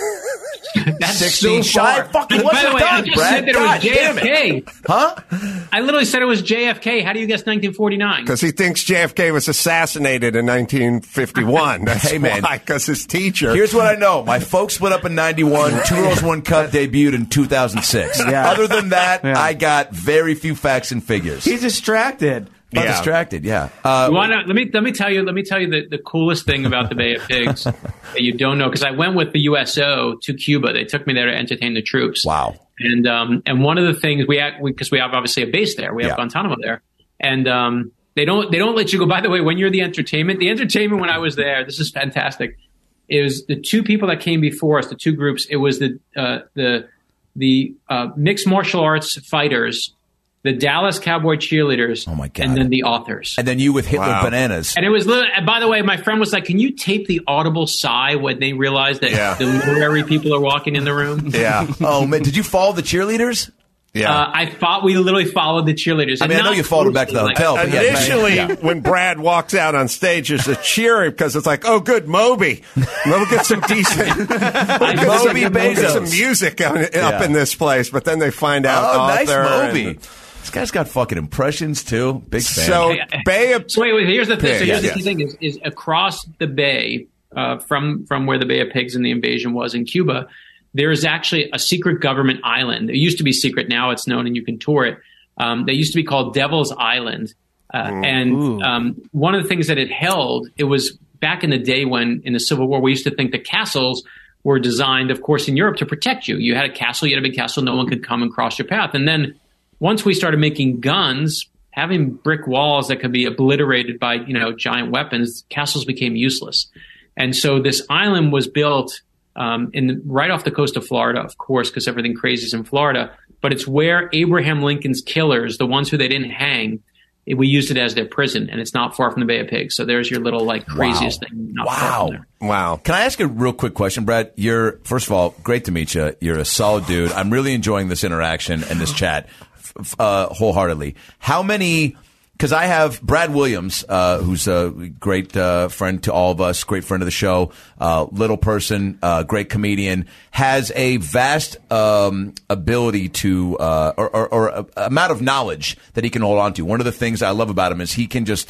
That's sixteen so shy. far. Fucking By what's the it way, I done, just Brad? said that God it was damn it. J F K. Huh? I literally said it was J F K. How do you guess nineteen forty-nine? Because he thinks J F K was assassinated in nineteen fifty-one. That's Hey, man. why, because his teacher. Here's what I know. My folks split up in ninety-one. Two Girls, One Cup debuted in two thousand six. Yeah. Other than that, Yeah. I got very few facts and figures. He's distracted. I'm Yeah. distracted, yeah. Uh, You wanna, let me let me tell you let me tell you the, the coolest thing about the Bay of Pigs that you don't know, because I went with the U S O to Cuba. They took me there to entertain the troops. Wow. And um and one of the things we because we, 'cause we have obviously a base there, we have Yeah. Guantanamo there, and um they don't they don't let you go. By the way, when you're the entertainment, the entertainment when I was there, this is fantastic. It was the two people that came before us, the two groups. It was the uh, the the uh, mixed martial arts fighters, the Dallas Cowboy cheerleaders, Oh, my God. and then the authors. and then you with Hitler Wow. bananas. And it was, lit- and by the way, my friend was like, "Can you tape the audible sigh when they realize that Yeah. the literary people are walking in the room?" Yeah. Oh, man. Did you follow the cheerleaders? Yeah. Uh, I thought we literally followed the cheerleaders. I And mean, I know not you followed them back to the closely, hotel, like- but yeah, Initially, yeah. when Brad walks out on stage, there's a cheering because it's like, oh, good, Moby. We'll get some decent we'll get Moby some, we'll get some Bezos. music on, up Yeah. in this place. But then they find out Oh, nice author Moby. and- This guy's got fucking impressions, too. Big fan. So, Hey, I- Bay of So wait, wait, here's the thing. So here's Pigs. the key thing: is, is across the bay, uh, from from where the Bay of Pigs and the invasion was in Cuba, there is actually a secret government island. It used to be secret. Now it's known, and you can tour it. Um, they used to be called Devil's Island, uh, and um, one of the things that it held, it was back in the day when in the Civil War, we used to think the castles were designed, of course, in Europe to protect you. You had a castle, you had a big castle, no one could come and cross your path, and then once we started making guns, having brick walls that could be obliterated by, you know, giant weapons, castles became useless. And so this island was built um, in the, right off the coast of Florida, of course, because everything crazy is in Florida. But it's where Abraham Lincoln's killers, the ones who they didn't hang, it, we used it as their prison, and it's not far from the Bay of Pigs. So there's your little like craziest Wow. thing. Not far Wow. from there. Wow. Can I ask a real quick question, Brad? You're, first of all, great to meet you. You're a solid dude. I'm really enjoying this interaction and this chat f- uh, wholeheartedly. How many, because I have Brad Williams, uh, who's a great uh, friend to all of us, great friend of the show, uh, little person, uh, great comedian, has a vast um, ability to, uh, or, or, or a, amount of knowledge that he can hold on to. One of the things I love about him is he can just,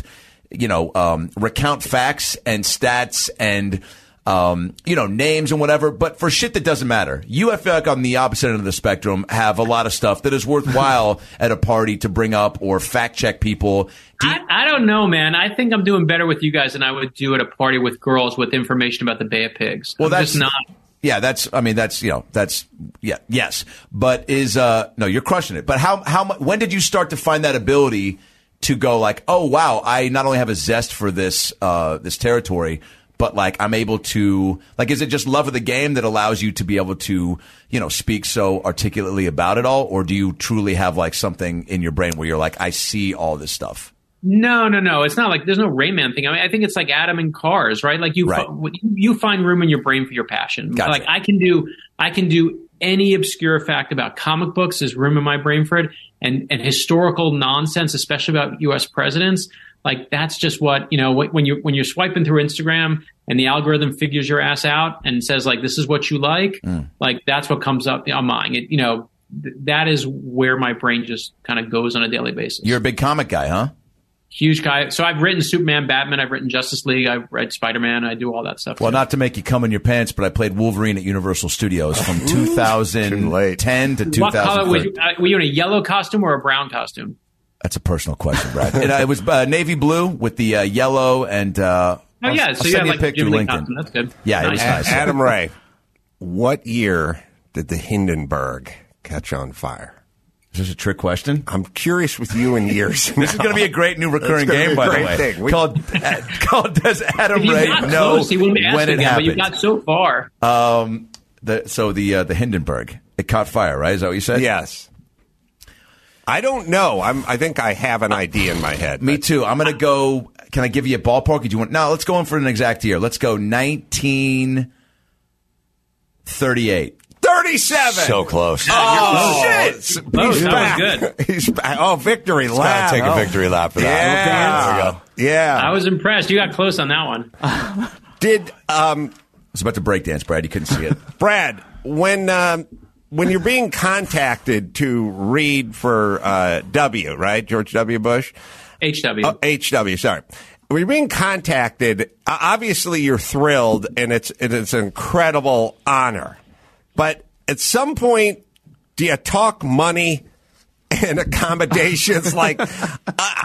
you know, um, recount facts and stats and, um, you know, names and whatever. But for shit that doesn't matter, you, I feel like on the opposite end of the spectrum, have a lot of stuff that is worthwhile at a party to bring up or fact check people. Do you- I, I don't know, man. I think I'm doing better with you guys than I would do at a party with girls with information about the Bay of Pigs. Well, I'm that's just not. Yeah, that's. I mean, that's you know, that's yeah, yes. But is uh, no, you're crushing it. But how how mu- when did you start to find that ability to go like, oh wow, I not only have a zest for this uh this territory, but like I'm able to like, is it just love of the game that allows you to be able to you know speak so articulately about it all, or do you truly have like something in your brain where you're like, I see all this stuff? No, no, no. It's not like there's no Rain Man thing. I mean, I think it's like Adam and Cars, right? Like you, Right. fi- you find room in your brain for your passion. Gotcha. Like I can do, I can do any obscure fact about comic books. There's room in my brain for it, and and historical nonsense, especially about U S presidents. Like that's just what you know. wh- When you when you're swiping through Instagram and the algorithm figures your ass out and says like this is what you like, Mm. like that's what comes up on mine. It, you know, th- that is where my brain just kind of goes on a daily basis. You're a big comic guy, huh? Huge guy. So I've written Superman, Batman. I've written Justice League. I've read Spider-Man. I do all that stuff. Well, not to make you come in your pants, but I played Wolverine at Universal Studios from two thousand ten to What color were two thousand thirteen. you? Uh, were you in a yellow costume or a brown costume? That's a personal question, Brad. and, uh, it was uh, navy blue with the uh, yellow and. Uh, Oh I'll- yeah, I'll so you send have you a like a pic through Jim Lee LinkedIn. costume. That's good. Yeah, it was nice. Adam Ray, what year did the Hindenburg catch on fire? Is this a trick question? I'm curious with you in years. This is going to be a great new recurring game, by the way. Thing. We, called, uh, called Does Adam If you Ray got Know close, he wouldn't be When asking It that, but you Happened? got so far. Um, the, so the uh, the Hindenburg, it caught fire, right? Is that what you said? Yes. I don't know. I'm, I think I have an idea in my head. Me too. I'm going to go. Can I give you a ballpark? Do you want? No, let's go in for an exact year. Let's go nineteen thirty-eight. thirty-seven. So close. Oh, You're shit. Close. He's That back. was good. He's back. Oh, victory Let's lap. gotta take Oh. a victory lap for that. Yeah. There we go. Yeah. I was impressed. You got close on that one. Did um, I was about to break dance, Brad. You couldn't see it. Brad, when um, when you're being contacted to read for uh, W, right, George W. Bush, H W. oh, H W, sorry. When you're being contacted, uh, obviously you're thrilled, and it's it is an incredible honor. But at some point, do you talk money and accommodations? like I,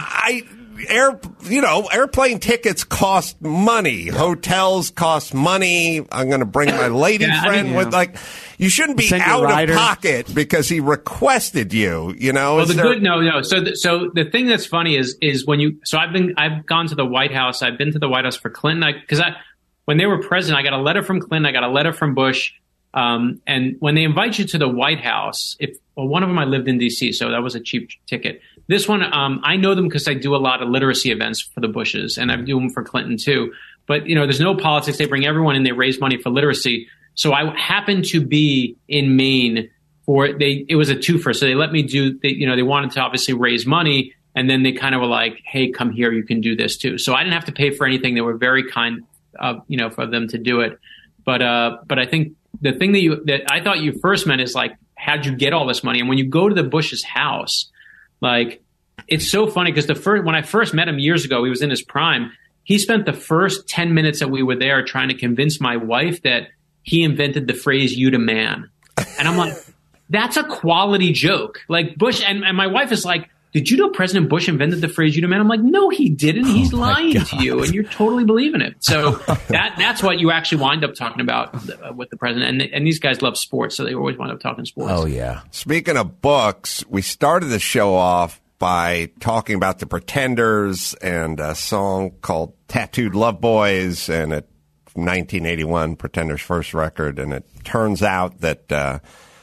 I air, you know, airplane tickets cost money, hotels cost money. I'm going to bring my lady Yeah, I friend mean, with yeah. like. You shouldn't be Send your out rider. of pocket because he requested you. You know, Well, Is the there- good no no. So the, so the thing that's funny is is when you so I've been I've gone to the White House. I've been to the White House for Clinton because I, when they were president, I got a letter from Clinton. I got a letter from Bush. Um, and when they invite you to the White House, if well, one of them I lived in D C, so that was a cheap ticket. This one, um, I know them because I do a lot of literacy events for the Bushes, and I do them for Clinton too. But you know, there's no politics. They bring everyone in. They raise money for literacy. So I happened to be in Maine for they. It was a twofer. So they let me do. They, you know, they wanted to obviously raise money, and then they kind of were like, "Hey, come here. You can do this too." So I didn't have to pay for anything. They were very kind, of, you know, for them to do it. But uh, but I think the thing that you that I thought you first meant is like, how'd you get all this money? And when you go to the Bush's house, like, it's so funny because the first when I first met him years ago, he was in his prime. He spent the first ten minutes that we were there trying to convince my wife that he invented the phrase "you to man," and I'm like, that's a quality joke. Like Bush and, and my wife is like, did you know President Bush invented the phrase "you to man"? I'm like, no, he didn't. He's Oh lying to you, and you're totally believing it. So that that's what you actually wind up talking about uh, with the president. And and these guys love sports, so they always wind up talking sports. Oh yeah. Speaking of books, we started the show off by talking about the Pretenders and a song called "Tattooed Love Boys," and it. nineteen eighty-one, Pretenders' first record, and it turns out that uh,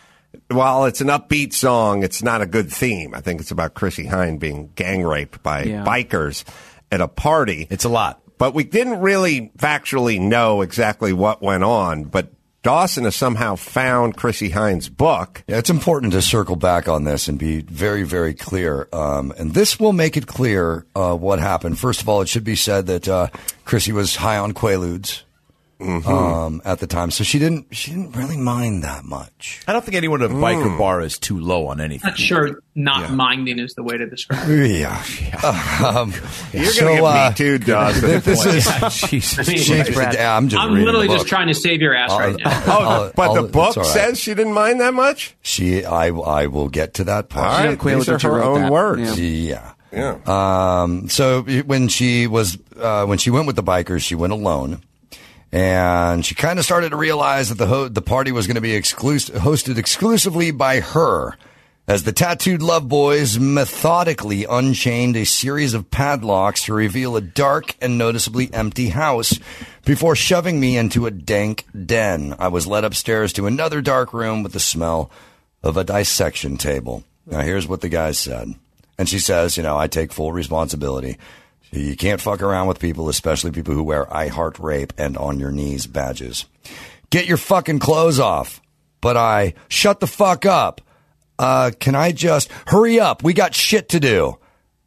while it's an upbeat song, it's not a good theme. I think it's about Chrissy Hynde being gang raped by Yeah. bikers at a party. It's a lot. But we didn't really factually know exactly what went on, but Dawson has somehow found Chrissy Hynde's book. Yeah, it's important to circle back on this and be very, very clear. Um, and this will make it clear uh, what happened. First of all, it should be said that uh, Chrissy was high on Quaaludes Mm-hmm. um, at the time, so she didn't she didn't really mind that much. I don't think anyone at a biker bar is too low on anything. Not sure. Not Yeah. minding is the way to describe it. Yeah, um, You're so, gonna get uh, me too, Dawson. This is Jesus. I mean, Thanks, Brad. Yeah, I'm just I'm reading literally the just book. trying to save your ass right now. Oh, but the I'll- book it's all right. says she didn't mind that much? She, I, I will get to that part. All right, these are her own words. Yeah. Yeah. Um, so when she was, uh, when she went with the bikers, she went alone. And she kind of started to realize that the ho- the party was going to be exclus- hosted exclusively by her, as the tattooed love boys methodically unchained a series of padlocks to reveal a dark and noticeably empty house before shoving me into a dank den. I was led upstairs to another dark room with the smell of a dissection table. Now, here's what the guys said. And she says, you know, I take full responsibility. You can't fuck around with people, especially people who wear I Heart Rape and On Your Knees badges. Get your fucking clothes off. But I, shut the fuck up. Uh, can I just, hurry up. We got shit to do.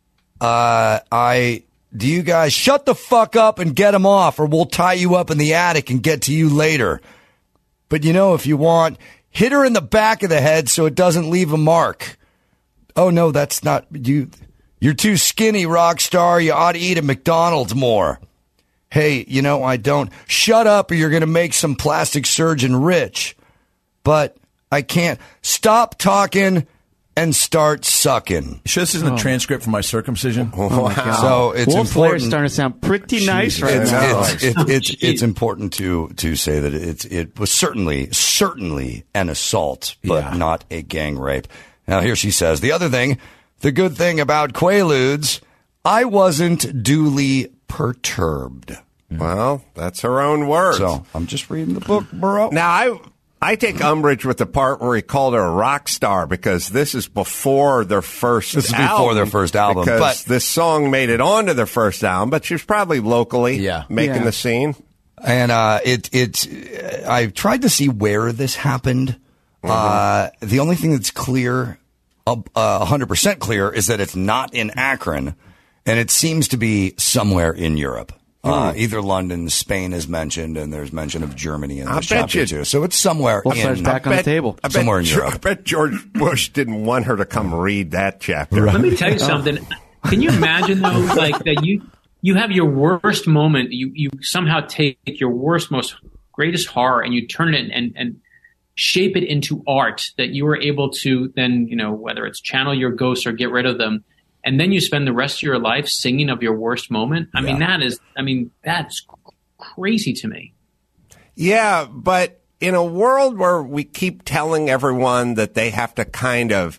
Uh, I, do you guys shut the fuck up and get them off, or we'll tie you up in the attic and get to you later. But you know, if you want, hit her in the back of the head so it doesn't leave a mark. Oh no, that's not you. You're too skinny, rock star. You ought to eat at McDonald's more. Hey, you know, I don't. Shut up or you're going to make some plastic surgeon rich. But I can't. Stop talking and start sucking. Sure, this isn't a transcript from my circumcision. Oh my God. So it's Wolf Flair's important. starting to sound pretty nice Jesus. right it's, now. It's, it's, it's, it's important to to say that it's it was certainly certainly an assault, but Yeah. not a gang rape. Now here she says the other thing, the good thing about Quaaludes, I wasn't duly perturbed. Well, that's her own words. So I'm just reading the book, bro. Now, I I take umbrage with the part where he called her a rock star, because this is before their first This is album. before their first album, Because but- this song made it onto their first album, but she was probably locally Yeah. making Yeah. the scene. And uh, it it I tried to see where this happened. Uh, the only thing that's clear, uh, one hundred percent clear, is that it's not in Akron, and it seems to be somewhere in Europe. Uh, either London, Spain is mentioned, and there's mention of Germany in I this bet chapter you- too. So it's somewhere Wolf in Flair's back on the table. I bet, Somewhere in Ge- Europe. I bet George Bush didn't want her to come read that chapter. Let me tell you something. Can you imagine though, like that you you have your worst moment, you you somehow take your worst, most greatest horror, and you turn it and and shape it into art that you were able to then, you know, whether it's channel your ghosts or get rid of them, and then you spend the rest of your life singing of your worst moment. I mean, that is, I mean, that's crazy to me. Yeah, but in a world where we keep telling everyone that they have to kind of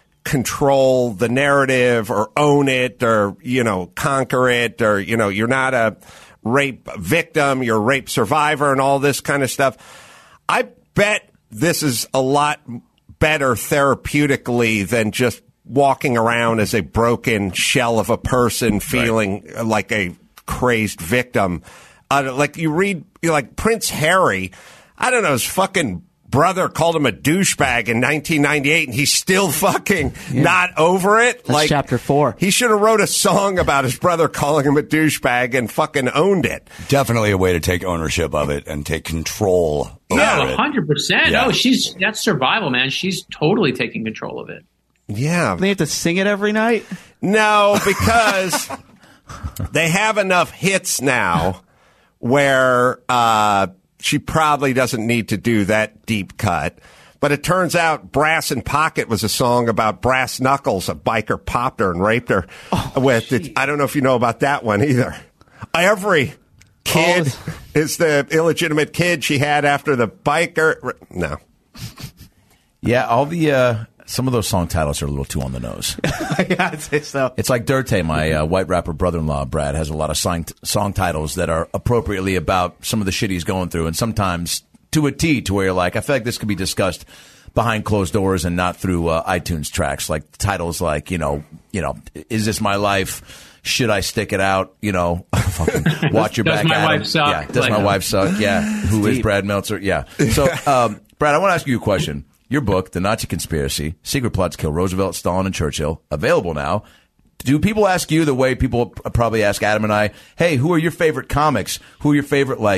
control the narrative or own it or, you know, conquer it, or, you know, you're not a rape victim, you're a rape survivor and all this kind of stuff, I bet this is a lot better therapeutically than just walking around as a broken shell of a person feeling like a crazed victim. Uh, like you read, you know, like Prince Harry, I don't know, his fucking brother called him a douchebag in nineteen ninety-eight, and he's still fucking not over it. That's like chapter four. He should have wrote a song about his brother calling him a douchebag and fucking owned it. Definitely a way to take ownership of it and take control over Yeah, it. hundred percent. Yeah. No, she's that's survival, man. She's totally taking control of it. Yeah. They have to sing it every night? No, because they have enough hits now where uh, she probably doesn't need to do that deep cut. But it turns out Brass in Pocket was a song about Brass Knuckles. A biker popped her and raped her with it. I don't know if you know about that one either. Every kid Oh. is the illegitimate kid she had after the biker. No. Yeah, all the uh, some of those song titles are a little too on the nose. Yeah, I'd say so. It's like Dirte, my uh, white rapper brother-in-law, Brad, has a lot of song, song titles that are appropriately about some of the shit he's going through, and sometimes to a T, to where you're like, I feel like this could be discussed behind closed doors and not through uh, iTunes tracks. Like titles like, you know, you know, Is This My Life? Should I Stick It Out? You know, fucking watch your Does back. my Adam. wife suck? Yeah, does Like- my wife suck? Yeah. Who is Brad Meltzer? Yeah. So, um, Brad, I want to ask you a question. Your book, The Nazi Conspiracy, Secret Plots Kill Roosevelt, Stalin, and Churchill, available now. Do people ask you the way people probably ask Adam and I, hey, who are your favorite comics? Who are your favorite, like,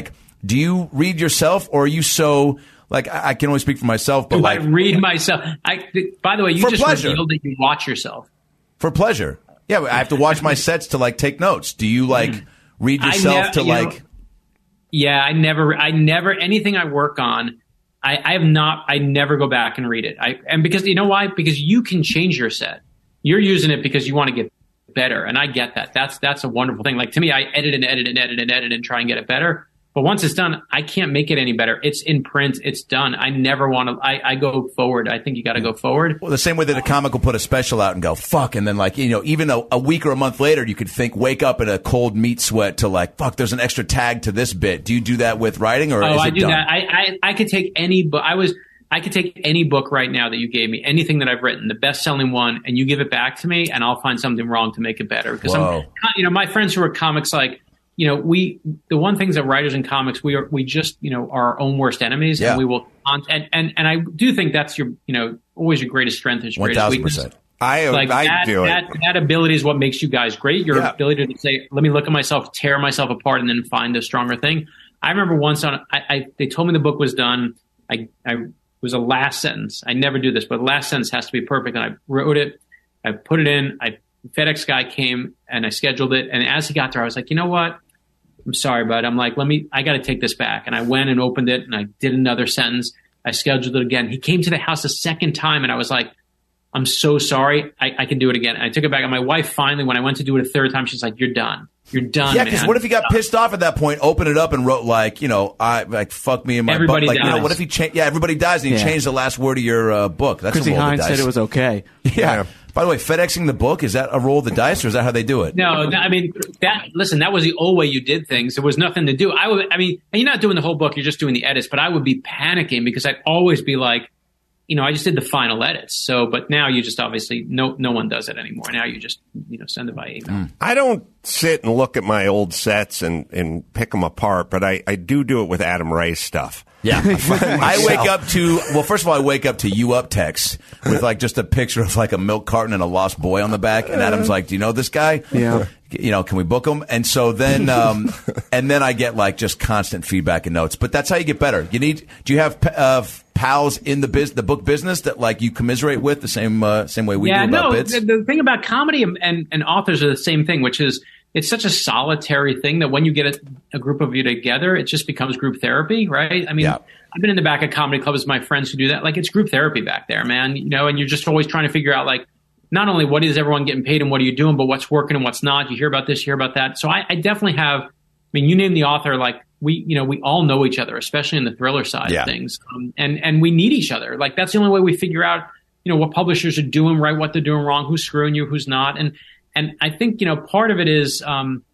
Do you read yourself, or are you so like I, I can only speak for myself? But Do like I read myself? I, by the way, you For just pleasure. revealed that you watch yourself. for pleasure. Yeah, I have to watch my sets to like take notes. Do you like read I yourself nev- to you know, like? Yeah, I never, I never, anything I work on, I, I have not, I never go back and read it. I, and because, you know why? Because you can change your set. You're using it because you want to get better. And I get that. That's, that's a wonderful thing. Like to me, I edit and edit and edit and edit and try and get it better. But once it's done, I can't make it any better. It's in print. It's done. I never want to, I, I go forward. I think you got to go forward. Well, the same way that a comic will put a special out and go, fuck. And then like, you know, even a, a week or a month later, you could think, wake up in a cold meat sweat to like, fuck, there's an extra tag to this bit. Do you do that with writing or Oh, is it I do done? that. I, I, I could take any book. I was, I could take any book right now that you gave me, anything that I've written, the best-selling one, and you give it back to me, and I'll find something wrong to make it better. Because Whoa. I'm, you know, my friends who are comics, like, you know, we the one things that writers in comics, we are we just, you know, are our own worst enemies, Yeah. and we will, and and and I do think that's your, you know, always your greatest strength is your greatest weakness. one thousand percent. I Like I that, do that, it. that ability is what makes you guys great. Your Yeah. ability to say, let me look at myself, tear myself apart, and then find a stronger thing. I remember once on, I, I they told me the book was done. I, I it was a last sentence. I never do this, but the last sentence has to be perfect. And I wrote it. I put it in. I FedEx guy came and I scheduled it. And as he got there, I was like, you know what? I'm sorry, bud. I'm like, let me, I got to take this back. And I went and opened it and I did another sentence. I scheduled it again. He came to the house a second time and I was like, I'm so sorry. I, I can do it again. And I took it back. And my wife finally, when I went to do it a third time, she's like, you're done. You're done. Yeah, because man. what if he got pissed off at that point, opened it up and wrote like, you know, I like fuck me in my Everybody butt. Like, you know, dies. what if he changed? Yeah, everybody dies, and he Yeah. changed the last word of your uh, book. That's a Chrissy roll of Hines the dice. said it was okay. Yeah. By the way, FedExing the book, is that a roll of the dice, or is that how they do it? No, no, I mean that. Listen, that was the old way you did things. There was nothing to do. I would. I mean, and you're not doing the whole book. You're just doing the edits. But I would be panicking because I'd always be like, you know, I just did the final edits. So, but now you just obviously no no one does it anymore. Now you just you know send it by email. I don't sit and look at my old sets and, and pick them apart, but I, I do do it with Adam Ray's stuff. Yeah. I wake up to, well, first of all, I wake up to you up text with like just a picture of like a milk carton and a lost boy on the back. And Adam's like, do you know this guy? Yeah. You know, can we book him? And so then, um, and then I get like just constant feedback and notes. But that's how you get better. You need, do you have uh, pals in the biz, the book business that like you commiserate with the same, uh, same way we yeah, do about no. bits? The, the thing about comedy and, and, and authors are the same thing, which is it's such a solitary thing that when you get a, a group of you together, it just becomes group therapy, right? I mean, Yeah. I've been in the back of comedy clubs with my friends who do that. Like it's group therapy back there, man. You know, and you're just always trying to figure out like not only what is everyone getting paid and what are you doing, but what's working and what's not. You hear about this, you hear about that. So I, I definitely have. I mean, you name the author, like we, you know, we all know each other, especially in the thriller side Yeah. of things, um, and and we need each other. Like that's the only way we figure out, you know, what publishers are doing right, what they're doing wrong, who's screwing you, who's not, and and I think you know part of it is, um,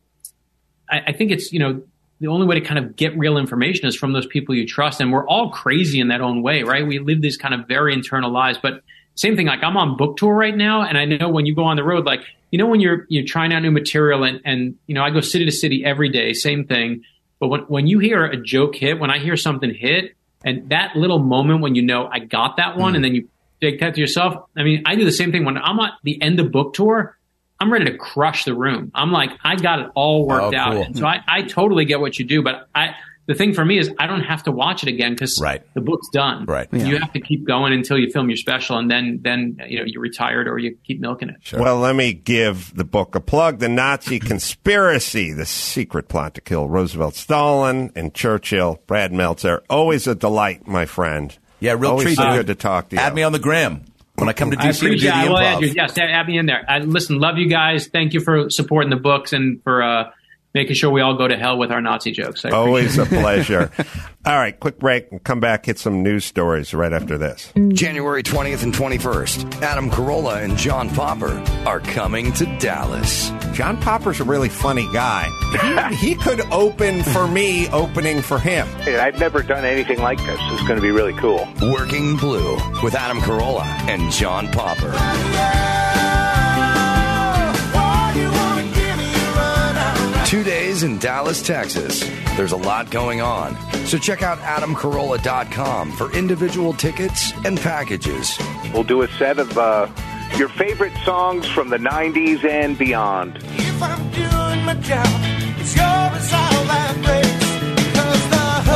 I, I think it's you know. The only way to kind of get real information is from those people you trust. And we're all crazy in that own way, right? We live these kind of very internal lives. But same thing, like I'm on book tour right now. And I know when you go on the road, like, you know, when you're, you're trying out new material and, and, you know, I go city to city every day, same thing. But when, when you hear a joke hit, when I hear something hit and that little moment when you know I got that one Mm. and then you take that to yourself. I mean, I do the same thing when I'm at the end of book tour. I'm ready to crush the room. I'm like, I got it all worked Oh, out. cool. And so I, I totally get what you do, but I, the thing for me is I don't have to watch it again because Right. the book's done. Right. You have to keep going until you film your special, and then, then you know you're retired or you keep milking it. Well, let me give the book a plug. The Nazi Conspiracy, the secret plot to kill Roosevelt, Stalin, and Churchill. Brad Meltzer, always a delight, my friend. Yeah, real always treat. so Uh, good to talk to you. Add me on the gram when I come to I D C to do the appreciate it. I will add improv. you. Yes, add me in there. I, listen, love you guys. Thank you for supporting the books and for uh, making sure we all go to hell with our Nazi jokes. I Always a appreciate it. pleasure. All right, quick break and come back, hit some news stories right after this. January twentieth and twenty-first, Adam Carolla and John Popper are coming to Dallas. John Popper's a really funny guy. He, he could open for me, opening for him. I've never done anything like this. It's going to be really cool. Working Blue with Adam Carolla and John Popper. Two days in Dallas, Texas. There's a lot going on. So check out adam carolla dot com for individual tickets and packages. We'll do a set of uh, your favorite songs from the nineties and beyond. If I'm doing my job, it's your resolve that breaks. Because the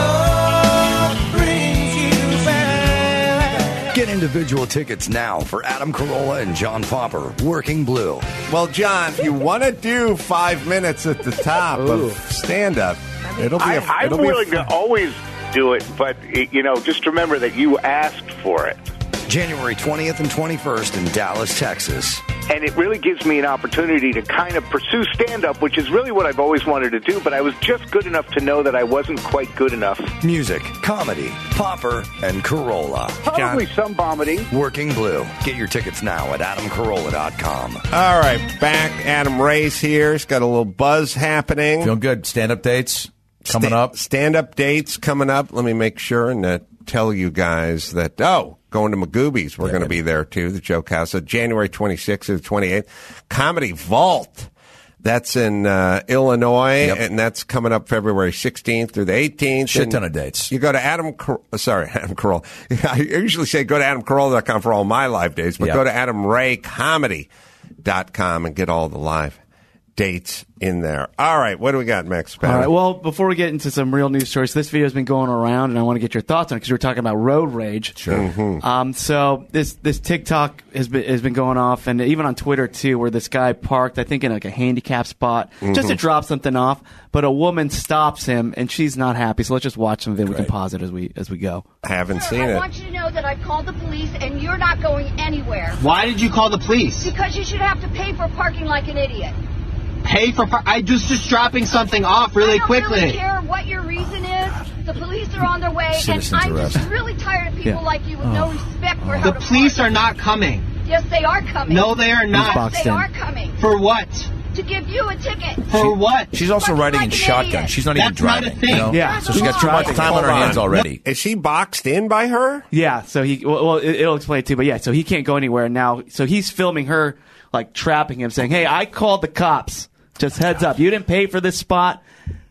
individual tickets now for Adam Carolla and John Popper, Working Blue. Well, John, if you want to do five minutes at the top of stand-up, it'll be. A, I, it'll I'm be a willing to always do it, but you know, just remember that you asked for it. January twentieth and twenty-first in Dallas, Texas. And it really gives me an opportunity to kind of pursue stand-up, which is really what I've always wanted to do, but I was just good enough to know that I wasn't quite good enough. Music, comedy, Popper, and Carolla. Probably some vomiting. Working Blue. Get your tickets now at adam carolla dot com. All right, back. Adam Ray's here. He's got a little buzz happening. Feeling good. Stand-up dates coming Sta- up. Stand-up dates coming up. Let me make sure and uh, tell you guys that, oh, going to Magoobies. We're yeah, going to be there, too, the Joke House. So January twenty-sixth to the twenty-eighth. Comedy Vault. That's in uh, Illinois, yep. and that's coming up February sixteenth through the eighteenth. Shit and ton of dates. You go to Adam, sorry, Adam Carolla. I usually say go to adam carolla dot com for all my live dates, but yep. go to adam ray comedy dot com and get all the live dates in there. All right, what do we got, Max? All right, well, before we get into some real news stories, this video has been going around, and I want to get your thoughts on it because we were talking about road rage. Sure. Mm-hmm. Um, so this this TikTok has been has been going off, and even on Twitter too, where this guy parked, I think, in like a handicap spot mm-hmm. just to drop something off, but a woman stops him, and she's not happy. So let's just watch some of it. We can pause it as we as we go. I haven't Sir, seen I it. I want you to know that I called the police, and you're not going anywhere. Why did you call the police? Because you should have to pay for parking like an idiot. Pay for par- I just just dropping something off really I don't quickly. really care what your reason is. The police are on their way, Citizens and I'm arrest. just really tired of people Yeah. like you with Oh. no respect for The how to police park. are not coming. Yes, they are coming. No, they are not. Yes, they are coming. For what? To give you a ticket. For what? She's also riding in like an shotgun. idiot. She's not even That's not driving. a thing. You know? Yeah. So she's got too much time on her hands already. Is she boxed in by her? Yeah, so he well, well it, it'll explain it too, but yeah, so he can't go anywhere now. So he's filming her, like trapping him, saying, "Hey, I called the cops. Just heads up, you didn't pay for this spot."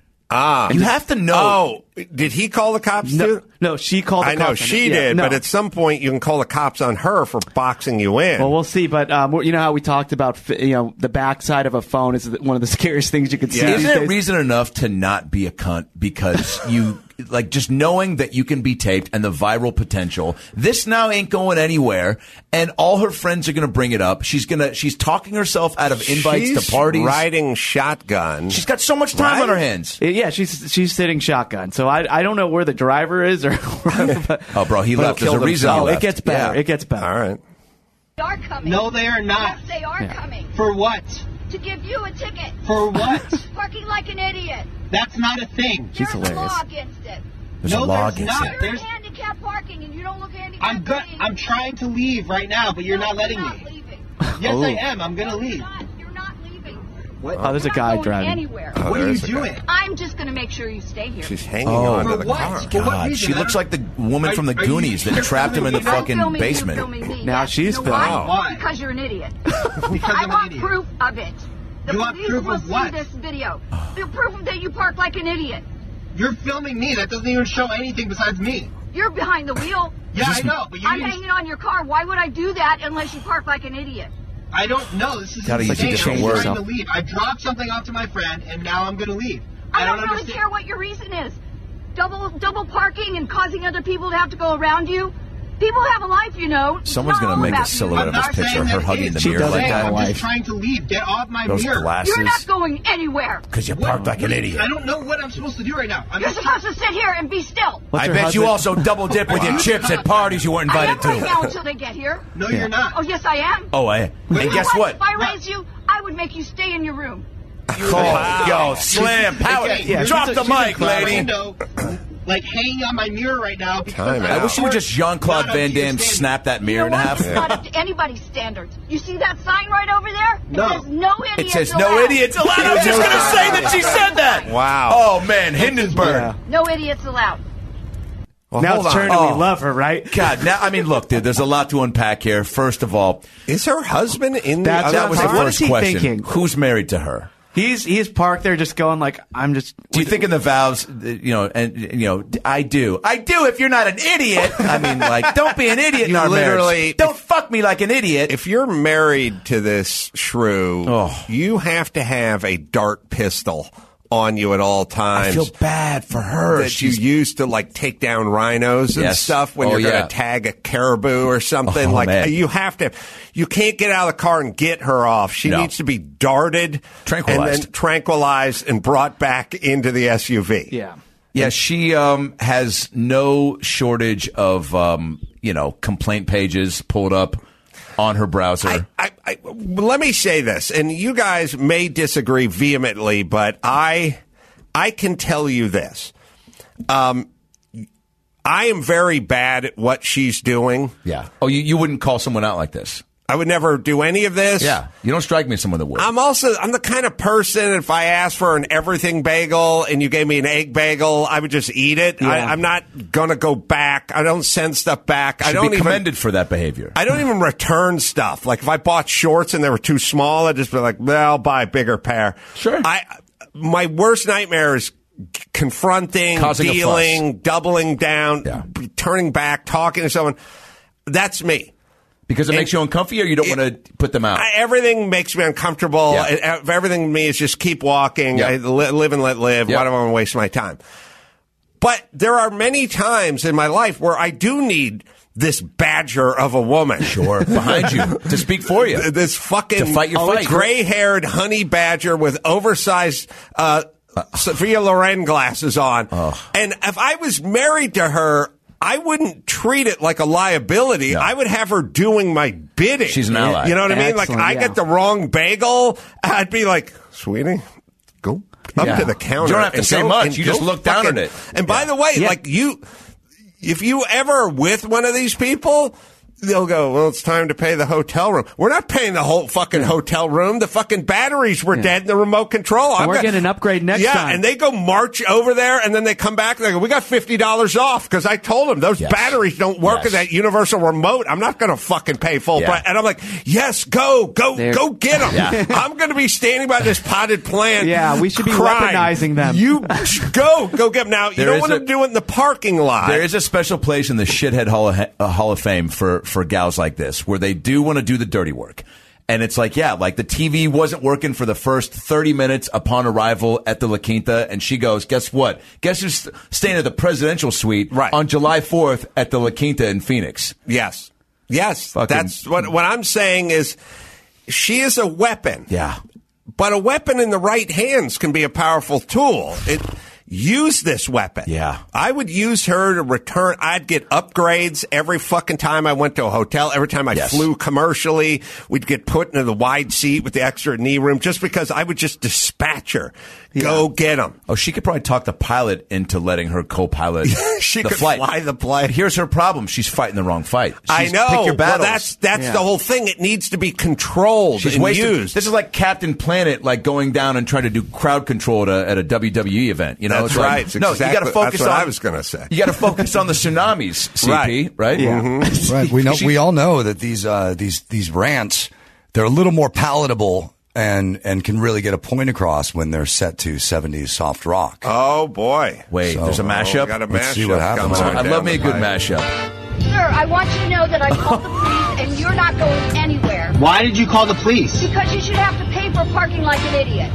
Ah, you have to know. Oh, did he call the cops no, too? No, she called the I cops. know on she it. Yeah, did, no. but at some point you can call the cops on her for boxing you in. Well, we'll see. But um, you know how we talked about, you know, the backside of a phone is one of the scariest things you can see. Yeah. these Isn't it days. reason enough to not be a cunt because you like just knowing that you can be taped and the viral potential? This now ain't going anywhere, and all her friends are going to bring it up. She's gonna she's talking herself out of invites She's to parties. Riding shotgun. She's got so much time Right? on her hands. Yeah, she's she's sitting shotgun. So I I don't know where the driver is or. but, Oh, bro, he but left. There's a reason he Oh, left. it gets better. Yeah. It gets better. All right. They are coming. No, they are not. Yes, they are Yeah. coming. For what? To give you a ticket. For what? Parking like an idiot. That's not a thing. She's There's a hilarious. law against it. There's no, a law there's against not. it. You're in There's, handicap parking, and you don't look handicapped. I'm good. to me. I'm trying to leave right now, but you're No, not letting you're not me. leaving. Yes, Oh. I am. I'm gonna leave. You're not, you're not leaving. What? Oh, there's a You're guy not going driving. anywhere. Oh, what there are you is a guy. doing? I'm just going to make sure you stay here. She's hanging Oh. onto For the what? car. For what God, reason? she looks like the woman Are- from the are you- Goonies that you're trapped him in the You're not fucking filming me, basement. You're filming me. Now Yes. she's you know why? filming. Why? Because you're an idiot. Because I I'm an want idiot. proof of it. The You want police proof will of see what? this video. The proof that you park like an idiot. You're filming me. That doesn't even show anything besides me. You're behind the wheel. Yeah, I know, but you I'm didn't- hanging on your car. Why would I do that unless you park like an idiot? I don't know. This is Gotta use a insane. different I'm word. trying to leave. I dropped something off to my friend, and now I'm going to leave. I, I don't, don't really understand. care what your reason is. Double double parking and causing other people to have to go around you. People have a life, you know. It's Someone's not gonna all make a about you. silhouette of I'm this not picture saying of her that hugging it in the is. She mirror doesn't like have that. a I'm life. just trying to leave. Get off my Those mirror. glasses. You're not going anywhere. Because you parked like an idiot. I don't know what I'm supposed to do right now. I'm You're just supposed to sit here and be still. What's I her bet you husband- also double dip with your chips at parties you weren't I invited am right now to. until they get here. No, Yeah. you're not. Oh, yes, I am. Oh, I, You and know guess what? If I raised you, I would make you stay in your room. Oh, yo, slam, power. Okay, Yeah, Drop she's the a- she's a mic, clever lady. Window, like hanging on my mirror right now. Because Time I I wish you would just Jean-Claude Not up Van to your Damme standards. snap that You mirror know in what? half. It's not up to anybody's standards. You see that sign right over there? No. It says no idiots It says allowed. no idiots allowed. I was just going to say that she said that. Wow. Oh, man, Hindenburg. Yeah. No idiots allowed. Well, Now hold it's on. turning to Oh. we love her, right? God, now, I mean, look, dude, there's a lot to unpack here. First of all, Is her husband in That's the that was the What is first he question. thinking? Who's married to her? He's he's parked there, just going like, I'm just. Do you think in the vows, uh, you know, and you know, I do, I do. If you're not an idiot, I mean, like, don't be an idiot in You our literally- marriage. Don't fuck me like an idiot. If you're married to this shrew, Oh. you have to have a dart pistol on you at all times. I feel bad for her. That She's- you used to like take down rhinos and Yes. stuff when Oh, you're yeah. going to tag a caribou or something. Oh, like man. you have to, you can't get out of the car and get her off. She No. needs to be darted, Tranquilized. and then tranquilized and brought back into the S U V. Yeah. Yeah, she um, has no shortage of, um, you know, complaint pages pulled up on her browser. I, I, let me say this, and you guys may disagree vehemently, but I, I can tell you this. Um, I am very bad at what she's doing. Yeah. Oh, you, you wouldn't call someone out like this? I would never do any of this. Yeah. You don't strike me as someone that would. I'm also, I'm the kind of person, if I asked for an everything bagel and you gave me an egg bagel, I would just eat it. Yeah. I, I'm not going to go back. I don't send stuff back. Should I don't be even, commended for that behavior. I don't even return stuff. Like if I bought shorts and they were too small, I'd just be like, well, I'll buy a bigger pair. Sure. I, my worst nightmare is confronting, Causing a dealing, doubling down, turning back, talking to someone. That's me. Because it And- makes you uncomfy, or you don't want to put them out? I, everything makes me uncomfortable. Yeah. It- uh, everything to me is just keep walking. Yeah. I li- live and let live. Yeah. Why do I want to waste my time? But there are many times in my life where I do need this badger of a woman. Sure. Behind you to speak for you. This fucking To fight your fight. gray-haired honey badger with oversized uh, Sophia Loren glasses on. And if I was married to her, I wouldn't treat it like a liability. I would have her doing my bidding. She's an ally. You know what I mean? Like, Excellent, I yeah. get the wrong bagel, I'd be like, sweetie, go up Yeah. to the counter. You don't have to and say go- much. and You just go look down fucking- at it. And by the way, Yeah. like you, if you ever are with one of these people, they'll go, well, it's time to pay the hotel room. We're not paying the whole fucking hotel room. The fucking batteries were dead in the remote control. And I've we're got- getting an upgrade next yeah, time. and they go march over there, and then they come back, and they go, we got fifty dollars off, because I told them those Yes. batteries don't work Yes. in that universal remote. I'm not going to fucking pay full Yeah. price. And I'm like, yes, go, go, There- go get them. Yeah. I'm going to be standing by this potted plant. Yeah, we should be crying. weaponizing them. You go, go get them. Now, you There don't is want a- to do it in the parking lot. There is a special place in the Shithead Hall of, uh, Hall of Fame for, for gals like this, where they do want to do the dirty work. And it's like, yeah, like the T V wasn't working for the first thirty minutes upon arrival at the La Quinta. And she goes, guess what? Guess who's st- staying at the presidential suite Right. on July fourth at the La Quinta in Phoenix? Yes. Yes. Fucking- That's what, what I'm saying is she is a weapon. Yeah. But a weapon in the right hands can be a powerful tool. It, use this weapon. Yeah. I would use her to return. I'd get upgrades every fucking time I went to a hotel. Every time I Yes. flew commercially, we'd get put into the wide seat with the extra knee room just because I would just dispatch her. Go get them. Oh, she could probably talk the pilot into letting her co-pilot She the could flight. fly the plane. Here's her problem. She's fighting the wrong fight. I She's- know. Pick your Well, battles. that's that's Yeah. the whole thing. It needs to be controlled She's and wasting. used. This is like Captain Planet, like going down and trying to do crowd control at a, at a W W E event. You know, That's It's like, right. It's no, exactly- you got to focus that's what on. I was gonna say. You got to focus on the tsunamis, C P. Right. Right? Yeah. Mm-hmm. Right. We know. She- We all know that these uh, these these rants, they're a little more palatable and and can really get a point across when they're set to seventies soft rock. Oh boy! Wait, So- there's a mashup. Oh, got a Let's mashup see what happens. coming on I love down me a the good pipe. mashup. Sir, I want you to know that I called the police and you're not going anywhere. Why did you call the police? Because you should have to pay for parking like an idiot.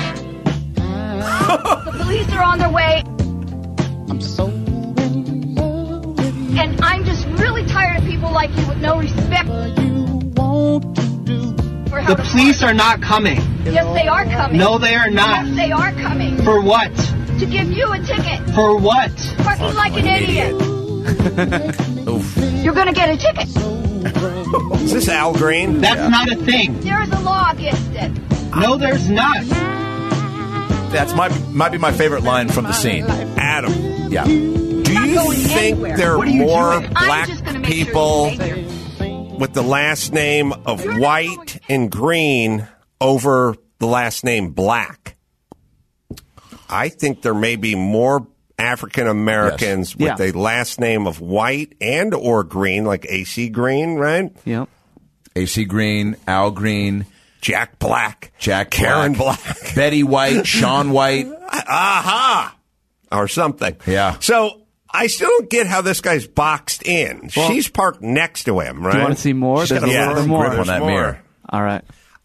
The police are on their way. I'm so in love with you. And I'm just really tired of people like you with no respect You want to do. for how The to police park. are not coming. Yes, they are coming. No, they are not. Yes, they are coming. For what? To give you a ticket. For what? Parking like an idiot. Oof. You're going to get a ticket. Is this Al Green? That's not a thing. There is a law against it. No, there's not. That's my might be my favorite line from the scene. Adam. Yeah. Do not you going think anywhere. there are What are you more doing? I'm black just gonna make sure you people stay here. with the last name of White and Green over the last name Black? I think there may be more African Americans Yes. with Yeah. a last name of White and or Green, like A C Green, right? Yep. A C Green, Al Green, Jack Black, Jack Karen Black, Black. Betty White, Sean White. Aha! Or something. Yeah. So I still don't get how this guy's boxed in. Well- She's parked next to him, right? Do you want to see more? She's There's got a a little little bit more. grip on that more. mirror. All right.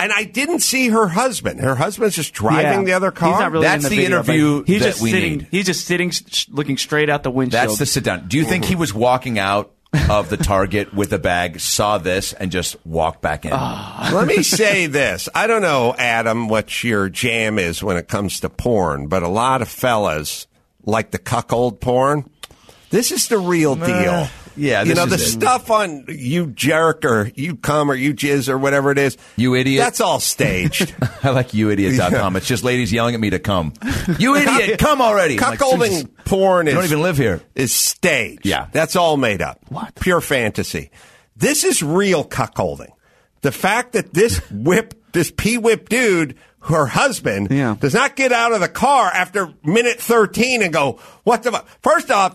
And I didn't see her husband. Her husband's just driving Yeah. the other car. He's not really That's in the, the video, interview but he's that just we sitting, need. He's just sitting, sh- looking straight out the windshield. That's the sit down. Do you think he was walking out of the Target with a bag, saw this, and just walked back in? Let me say this. I don't know, Adam, what your jam is when it comes to porn, but a lot of fellas like the cuckold porn. This is the real Nah. deal. Yeah, you this know, the is it. stuff on you jerk or you cum or you jizz or whatever it is. You idiot. That's all staged. I like you idiot dot com. Yeah. It's just ladies yelling at me to come. You idiot, come already. I'm like, Cuckolding Jesus, porn you is, don't even live here. is staged. Yeah. That's all made up. What? Pure fantasy. This is real cuckolding. The fact that this whip, this P-whip dude, her husband, Yeah. does not get out of the car after minute thirteen and go, what the fuck? First off,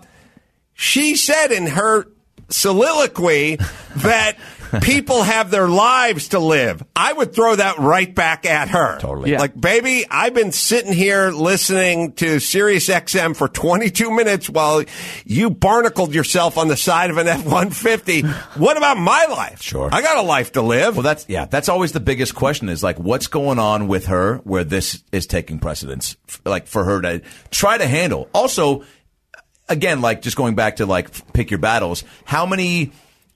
she said in her soliloquy that people have their lives to live. I would throw that right back at her. Totally. Yeah. Like, baby, I've been sitting here listening to Sirius X M for twenty-two minutes while you barnacled yourself on the side of an F one fifty. What about my life? Sure. I got a life to live. Well, that's yeah. That's always the biggest question: is like, what's going on with her where this is taking precedence? F- Like for her to try to handle. Also, again, like just going back to like f- pick your battles. How many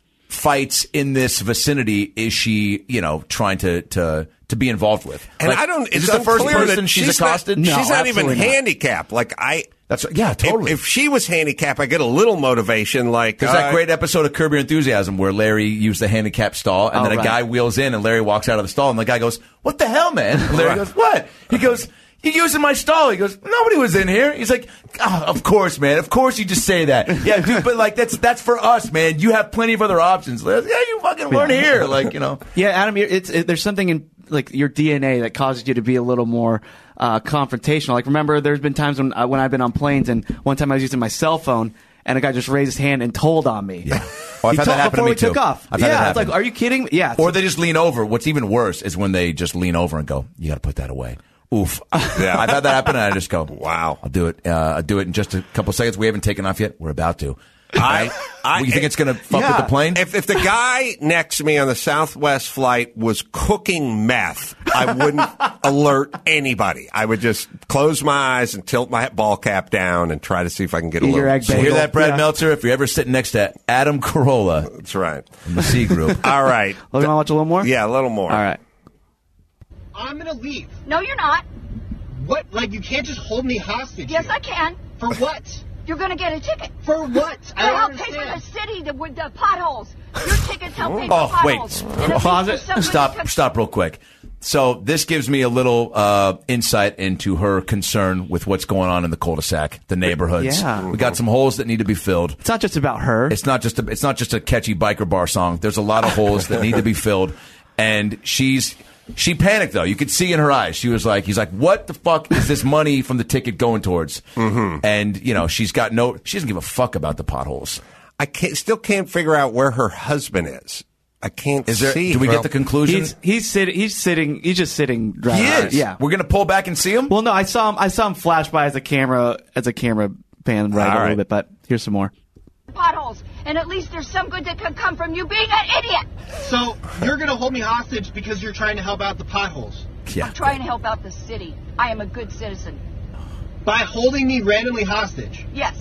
fights in this vicinity is she, you know, trying to to to be involved with? And Like, I don't. Is It's this the first unclear person that she's, she's accosted? Not, No, she's not even absolutely not. handicapped. Like I. That's yeah, totally. If, if she was handicapped, I get a little motivation. Like There's all that right. great episode of Curb Your Enthusiasm where Larry used the handicap stall, and Oh, then a right. guy wheels in, and Larry walks out of the stall, and the guy goes, "What the hell, man?" And Larry Right. goes, "What?" He goes, "You're using my stall." He goes, "Nobody was in here." He's like, oh, "Of course, man. Of course you just say that." Yeah, dude, but like that's that's for us, man. You have plenty of other options. Yeah, you fucking weren't Yeah. here, like you know. Yeah, Adam, you're- it's it, there's something in like your D N A that causes you to be a little more uh, confrontational. Like, remember, there's been times when uh, when I've been on planes, and one time I was using my cell phone, and a guy just raised his hand and told on me. Yeah. Oh, I've He had told- that happen to before me we too. took off. I've had yeah, that it's like, happen. are you kidding me? Yeah, Or they just lean over. What's even worse is when they just lean over and go, "You got to put that away." Oof. Yeah. I've had that happen, and I just go, Wow. I'll do it. Uh, I'll do it in just a couple seconds. We haven't taken off yet. We're about to. I, I, you think it's going to fuck yeah. with the plane? If, if the guy next to me on the Southwest flight was cooking meth, I wouldn't alert anybody. I would just close my eyes and tilt my ball cap down and try to see if I can get a Eat your little. egg You hear bagel. that, Brad Yeah. Meltzer? If you're ever sitting next to Adam Carolla That's right. from the C Group. All right. Oh, you want to watch a little more? Yeah, a little more. All right. I'm gonna leave. No, you're not. What? Like, you can't just hold me hostage. Yes, here. I can. For what? You're going to get a ticket. For what? To I don't help pay for the understand. city the, with the potholes. Your tickets help pay for Oh, wait. potholes. And at least Pause there's it. somebody Stop, to- stop real quick. So this gives me a little uh, insight into her concern with what's going on in the cul-de-sac, the neighborhoods. Yeah. We got some holes that need to be filled. It's not just about her. It's not just a, it's not just a catchy biker bar song. There's a lot of holes that need to be filled, and she's she panicked though. You could see in her eyes. She was like, "He's like, what the fuck is this money from the ticket going towards?" Mm-hmm. And you know, she's got no. She doesn't give a fuck about the potholes. I can't, still can't figure out where her husband is. I can't Is there? see. Do we Well, get the conclusion? He's he's sitting. He's sitting. He's just sitting. he Driving around. is. Yeah. We're gonna pull back and see him. Well, no, I saw him. I saw him flash by as a camera as a camera pan right All a right. little bit. But here's some more. potholes. And at least there's some good that can come from you being an idiot. So, you're gonna hold me hostage because you're trying to help out the potholes. Yeah. I'm trying to help out the city. I am a good citizen. By holding me randomly hostage. Yes.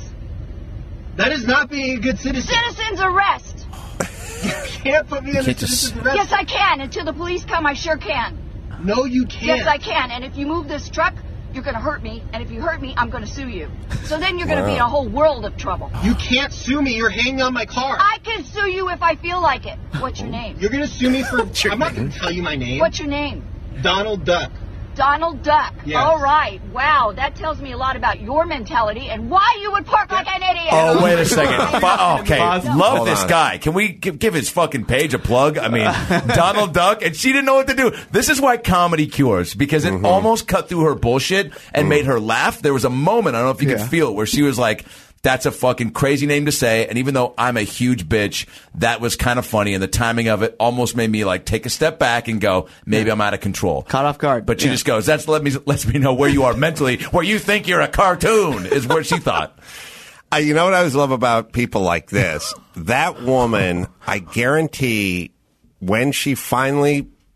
That is not being a good citizen. Citizens arrest. You can't put me You under can't just- citizen's arrest. Yes, I can. Until the police come, I sure can. No, you can't. Yes, I can. And if you move this truck, you're going to hurt me. And if you hurt me, I'm going to sue you. So then you're going to be in a whole world of trouble. You can't sue me. You're hanging on my car. I can sue you if I feel like it. What's your name? You're gonna sue me for. I'm not gonna tell you my name. What's your name? Donald Duck. Donald Duck. Yes. All right. Wow, that tells me a lot about your mentality and why you would park like an idiot. Oh, wait a second. Fu- okay, Pause. love Hold this on. guy. Can we give, give his fucking page a plug? I mean, Donald Duck, and she didn't know what to do. This is why comedy cures, because it almost cut through her bullshit and made her laugh. There was a moment, I don't know if you Yeah. could feel it, where she was like, that's a fucking crazy name to say. And even though I'm a huge bitch, that was kind of funny. And the timing of it almost made me like take a step back and go, maybe I'm out of control. Caught off guard. But she Yeah. just goes, that's let me, lets me know where you are mentally, where you think you're a cartoon is where she thought. Uh, you know what I always love about people like this? That woman, I guarantee, when she finally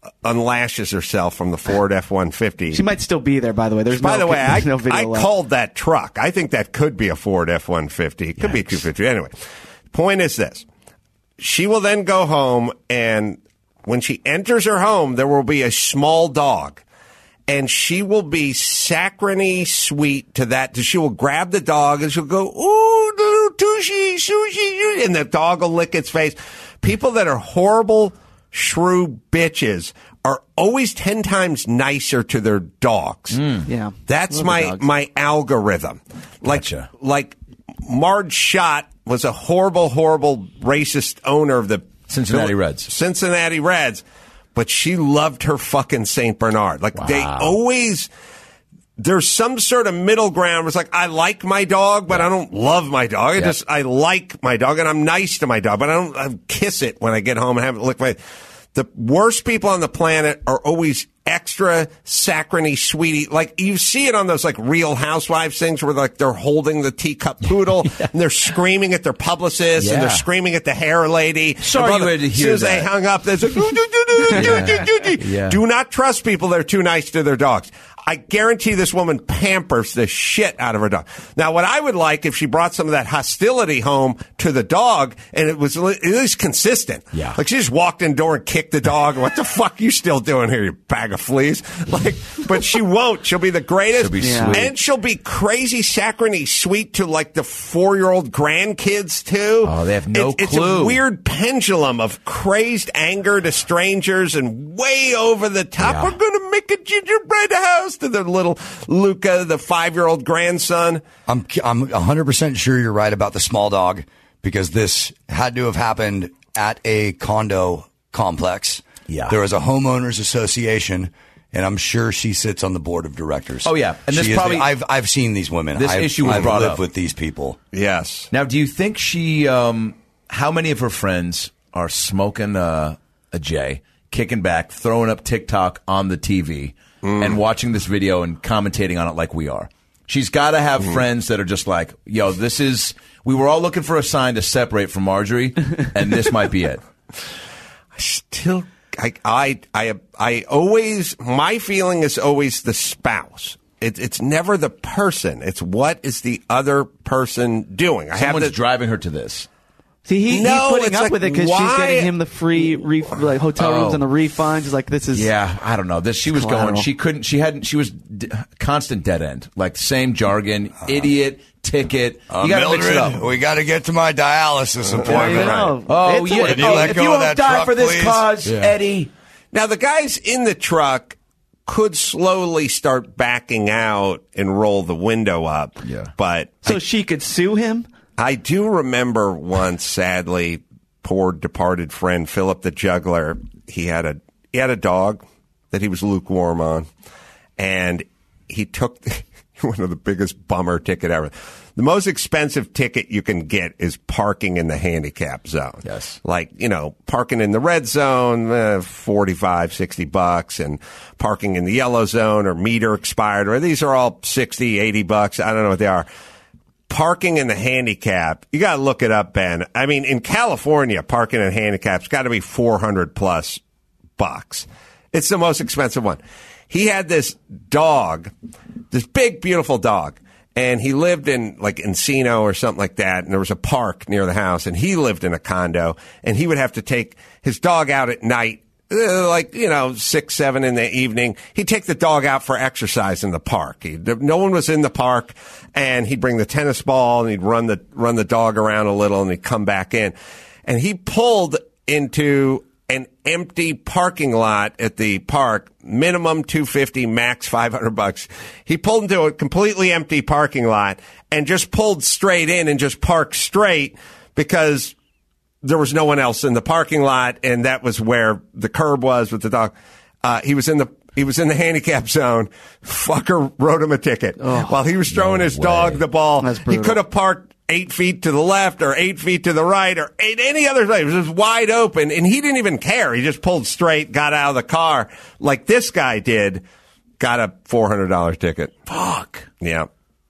unlashes herself from the Ford F one fifty. She might still be there, by the way. There's By no, the way, I, no video I left. called that truck. I think that could be a Ford F one fifty. It could be a two fifty. Anyway, point is this. She will then go home, and when she enters her home, there will be a small dog. And she will be saccharine sweet to that. She will grab the dog and she'll go, ooh, little tushy, sushi, and the dog will lick its face. People that are horrible, shrew bitches are always ten times nicer to their dogs. Yeah. That's Love the my dogs. my algorithm. Like, Gotcha. like Marge Schott was a horrible, horrible racist owner of the Cincinnati Reds. Cincinnati Reds. But she loved her fucking Saint Bernard. Like, wow. They always, there's some sort of middle ground. It's like, I like my dog, but I don't love my dog. I Yeah. just, I like my dog, and I'm nice to my dog, but I don't I kiss it when I get home and have it lick my. The worst people on the planet are always extra saccharine sweetie. Like, you see it on those, like, Real Housewives things where, like, they're holding the teacup poodle yeah. and they're screaming at their publicist yeah. and they're screaming at the hair lady. Sorry you had to As soon hear as they that. hung up, they're like, yeah. Yeah. do not trust people that are too nice to their dogs. I guarantee this woman pampers the shit out of her dog. Now, what I would like if she brought some of that hostility home to the dog and it was at least consistent. Yeah. Like she just walked in the door and kicked the dog. What the fuck you still doing here, you bag of fleas? Like, but she won't. She'll be the greatest. She'll be Yeah. sweet. And she'll be crazy saccharine sweet to like the four-year-old grandkids too. Oh, they have no It's- It's clue. a weird pendulum of crazed anger to strangers and way over the top. Yeah. We're going to make a gingerbread house to the little Luca, the five-year-old grandson. I'm I'm one hundred percent sure you're right about the small dog because this had to have happened at a condo complex. Yeah. There was a homeowners association, and I'm sure she sits on the board of directors. Oh, yeah. And this She is probably- the- I've I've seen these women. This I've, issue was I've brought lived up. with these people. Yes. Now, do you think she, um, how many of her friends are smoking uh, a J, kicking back, throwing up TikTok on the T V, Mm. and watching this video and commentating on it like we are? She's got to have Mm. friends that are just like, yo, this is, we were all looking for a sign to separate from Marjorie, and this might be it. I still, I, I, I, I always, my feeling is always the spouse. It, it's never the person. It's what is the other person doing. I Someone's have the, driving her to this. See, he, No, he's putting it's up like, with it because she's why- getting him the free ref- like hotel rooms Oh. and the refunds. He's like, this is Yeah, I don't know. This she was Collateral. going. She couldn't. She hadn't. She was d- constant dead end, like same jargon, idiot, ticket. Uh, you got to mix it Mildred, up. we got to get to my dialysis There appointment. you go. Oh, It's a- yeah. Can you oh, let if go you of won't that die truck, for this please? cause, Yeah. Eddie. now the guys in the truck could slowly start backing out and roll the window up. Yeah. But so she could sue him. I do remember once, sadly, poor departed friend Philip the Juggler. He had a he had a dog that he was lukewarm on, and he took one of the biggest bummer ticket ever. The most expensive ticket you can get is parking in the handicap zone. Yes. Like, you know, parking in the red zone, uh, forty-five, sixty bucks, and parking in the yellow zone or meter expired, or these are all sixty, eighty bucks. I don't know what they are. Parking in the handicap, you got to look it up, Ben. I mean, in California, parking in handicap's got to be four hundred plus bucks. It's the most expensive one. He had this dog, this big, beautiful dog, and he lived in like Encino or something like that, and there was a park near the house, and he lived in a condo, and he would have to take his dog out at night. Uh, like, you know, six, seven in the evening. He'd take the dog out for exercise in the park. He, no one was in the park, and he'd bring the tennis ball and he'd run the, run the dog around a little, and he'd come back in. And he pulled into an empty parking lot at the park, minimum two hundred fifty, max five hundred bucks. He pulled into a completely empty parking lot and just pulled straight in and just parked straight because there was no one else in the parking lot, and that was where the curb was with the dog. Uh, he was in the he was in the handicap zone. Fucker wrote him a ticket while he was throwing his dog the ball. He could have parked eight feet to the left or eight feet to the right or eight, any other place. It was just wide open, and he didn't even care. He just pulled straight, got out of the car like this guy did. Got a four hundred dollar ticket. Fuck. Yeah.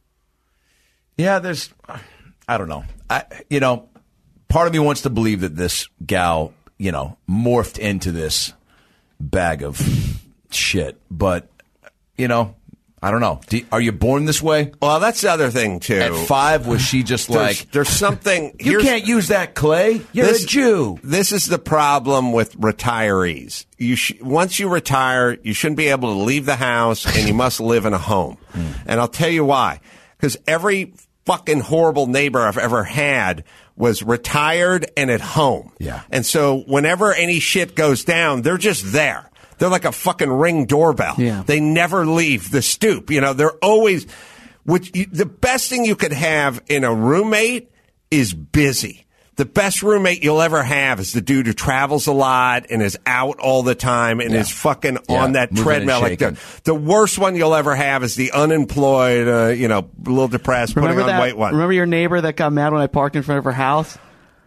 Yeah. There's. I don't know. I. You know. Part of me wants to believe that this gal, you know, morphed into this bag of shit. But, you know, I don't know. Do, are you born this way? Well, that's the other thing, too. At five, was she just there's, like... There's something... You can't use that, Clay. You're this, a Jew. This is the problem with retirees. You sh- Once you retire, you shouldn't be able to leave the house, and you must live in a home. Mm. And I'll tell you why. Because every fucking horrible neighbor I've ever had was retired and at home. Yeah. And so whenever any shit goes down, they're just there. They're like a fucking Ring doorbell. Yeah. They never leave the stoop. You know, they're always, which you, the best thing you could have in a roommate is busy. The best roommate you'll ever have is the dude who travels a lot and is out all the time and Yeah. is fucking Yeah, on that moving treadmill. and Like the, shaking. the worst one you'll ever have is the unemployed, uh, you know, a little depressed, Remember putting on that? weight one. Remember your neighbor that got mad when I parked in front of her house?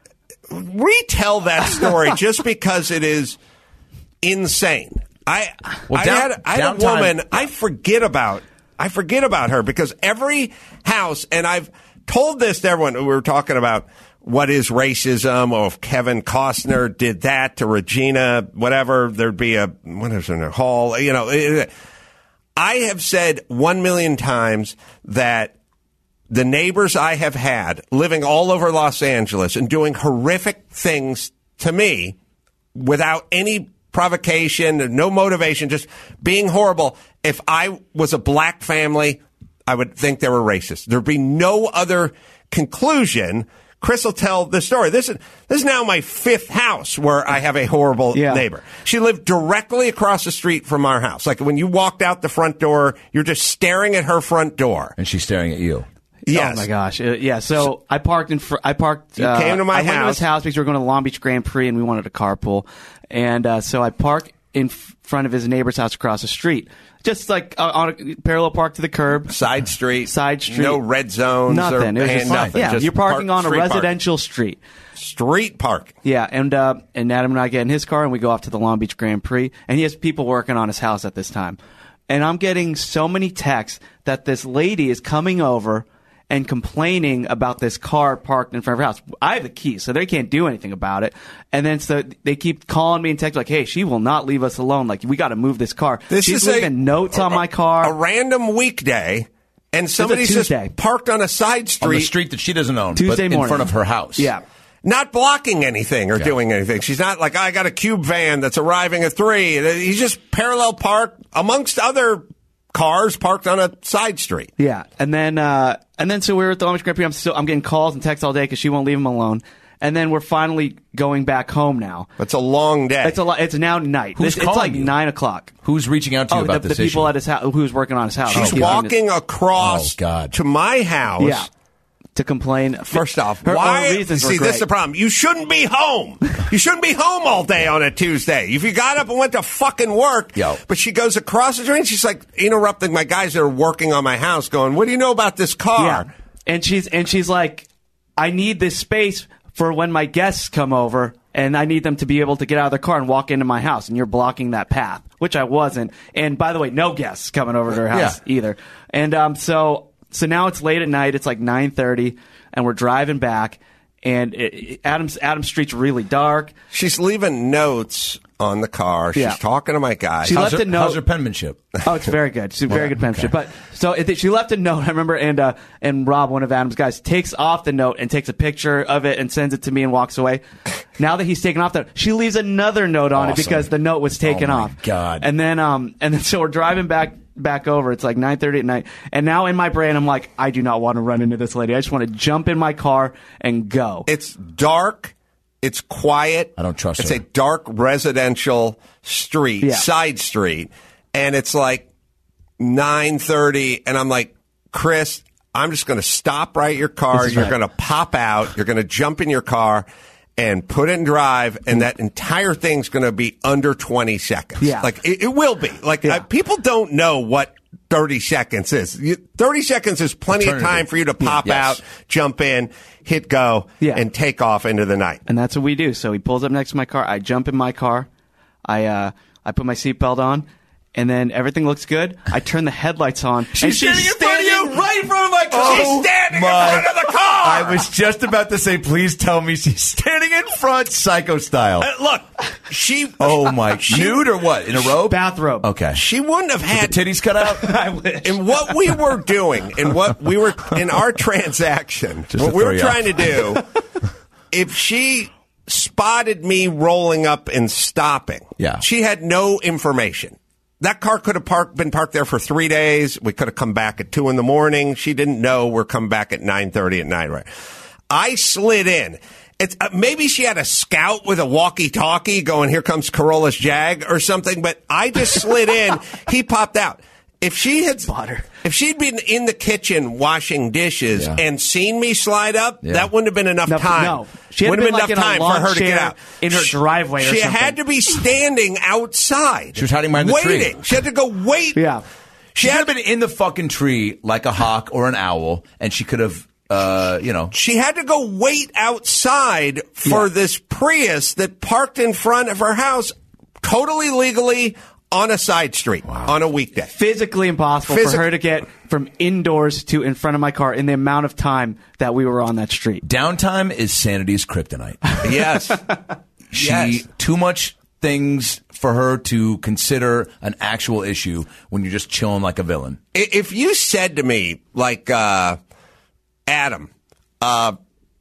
Retell that story just because it is insane. I Well, I down- had I had a downtime- woman I forget about I forget about her because every house, and I've told this to everyone. We were talking about what is racism, or if Kevin Costner did that to Regina, whatever, there'd be a what is in a hall. You know, it, I have said one million times that the neighbors I have had living all over Los Angeles and doing horrific things to me without any provocation, no motivation, just being horrible. If I was a black family, I would think they were racist. There'd be no other conclusion. Chris will tell the story. This is this is now my fifth house where I have a horrible Yeah. neighbor. She lived directly across the street from our house. Like when you walked out the front door, you're just staring at her front door. And she's staring at you. Yes. Oh my gosh. Uh, yeah. So I parked in. Fr- I parked. You uh, came to my I went to house. his house because we were going to Long Beach Grand Prix and we wanted a carpool. And uh, so I parked in f- front of his neighbor's house across the street, just like uh, on a parallel park to the curb, Side street. side street, No red zones. nothing. Or, It was and just nothing. Yeah, Just you're parking park- on a street park. residential street. Street park. Yeah, and uh, and Adam and I get in his car and we go off to the Long Beach Grand Prix, and he has people working on his house at this time, and I'm getting so many texts that this lady is coming over and complaining about this car parked in front of her house. I have the keys, so they can't do anything about it. And then so they keep calling me and texting like, "Hey, she will not leave us alone. Like, we got to move this car." This She's is leaving a, notes on a- my car. A random weekday, and somebody's just Tuesday. parked on a side street. On the street that she doesn't own, Tuesday but in morning. front of her house. Yeah. Not blocking anything or Yeah. doing anything. She's not like, I got a cube van that's arriving at three. He's just parallel parked amongst other cars parked on a side street. Yeah, and then uh, and then so we were at the Long Beach Grand Prix. I'm still I'm getting calls and texts all day because she won't leave him alone. And then we're finally going back home now. It's a long day. It's a lot. It's now night. Who's it's, it's calling like you? nine o'clock. Who's reaching out to you Oh, about the, this the people issue? at his house who's working on his house. She's He's walking doing across Oh, God. to my house. this- Yeah. To complain. First off, her, why? her reasons were See, this is great. the problem. You shouldn't be home. You shouldn't be home all day on a Tuesday. If you got up and went to fucking work, Yo. but she goes across the street, and she's like interrupting my guys that are working on my house, going, "What do you know about this car?" Yeah. And she's and she's like, I need this space for when my guests come over, and I need them to be able to get out of their car and walk into my house, and you're blocking that path, which I wasn't. And by the way, no guests coming over to her house Yeah. either. And um, so so now it's late at night. It's like nine thirty, and we're driving back. And it, it, Adams Adams Street's really dark. She's leaving notes on the car. She's Yeah. talking to my guys. She How's left her, a note. how's her penmanship? Oh, it's very good. She's a very Yeah, good penmanship. But so it, she left a note. I remember, and uh, and Rob, one of Adam's guys, takes off the note and takes a picture of it and sends it to me and walks away. Now that he's taken off the, she leaves another note on it Awesome. because the note was taken Oh, my off. God. And then um and then so we're driving back back over. It's like nine thirty at night, and now in my brain I'm like, I do not want to run into this lady. I just want to jump in my car and go. It's dark. It's quiet. I don't trust It's her. a dark residential street, Yeah. side street, and it's like nine thirty, and I'm like, Chris, I'm just going to stop right your car. This is You're right. going to pop out. You're going to jump in your car and put it in drive, and that entire thing's going to be under twenty seconds. Yeah. Like, it, it will be. Like, Yeah. uh, people don't know what thirty seconds is. You, thirty seconds is plenty Eternity. of time for you to pop Yes. out, jump in, hit go, Yeah. and take off into the night. And that's what we do. So he pulls up next to my car. I jump in my car. I uh, I put my seatbelt on, and then everything looks good. I turn the headlights on. and She's standing in front of you, right in front of my car. She's standing my- in front of the car. I was just about to say, please tell me she's standing in front, psycho style. Uh, look, she. Oh my! Nude or what? In a robe? Bathrobe. Okay. She wouldn't have had With the titties cut out. I wish. And what we were doing, and what we were in our transaction, Just what to we throw were you trying off. to do, if she spotted me rolling up and stopping, Yeah. she had no information. That car could have parked, been parked there for three days. We could have come back at two in the morning. She didn't know we're coming back at nine thirty at night. Right? I slid in. It's uh, maybe she had a scout with a walkie-talkie going, "Here comes Corolla's Jag" or something. But I just slid in. He popped out. If she had, if she'd been in the kitchen washing dishes Yeah. and seen me slide up, Yeah. that wouldn't have been enough No, time. no. She had wouldn't been, have been like, in enough a time lawn for her to get chair out in her She- driveway or She something. had to be standing outside. She was hiding behind the tree. waiting. She had to go wait. Yeah. She had been in the fucking tree like a hawk or an owl, and she could have, uh, you know. She had to go wait outside for Yeah. this Prius that parked in front of her house, totally legally on a side street on a weekday. Physically impossible Physi- for her to get from indoors to in front of my car in the amount of time that we were on that street. Downtime is sanity's kryptonite. Yes. She Yes. too much things for her to consider an actual issue when you're just chilling like a villain. I- If you said to me, like, uh, Adam, uh,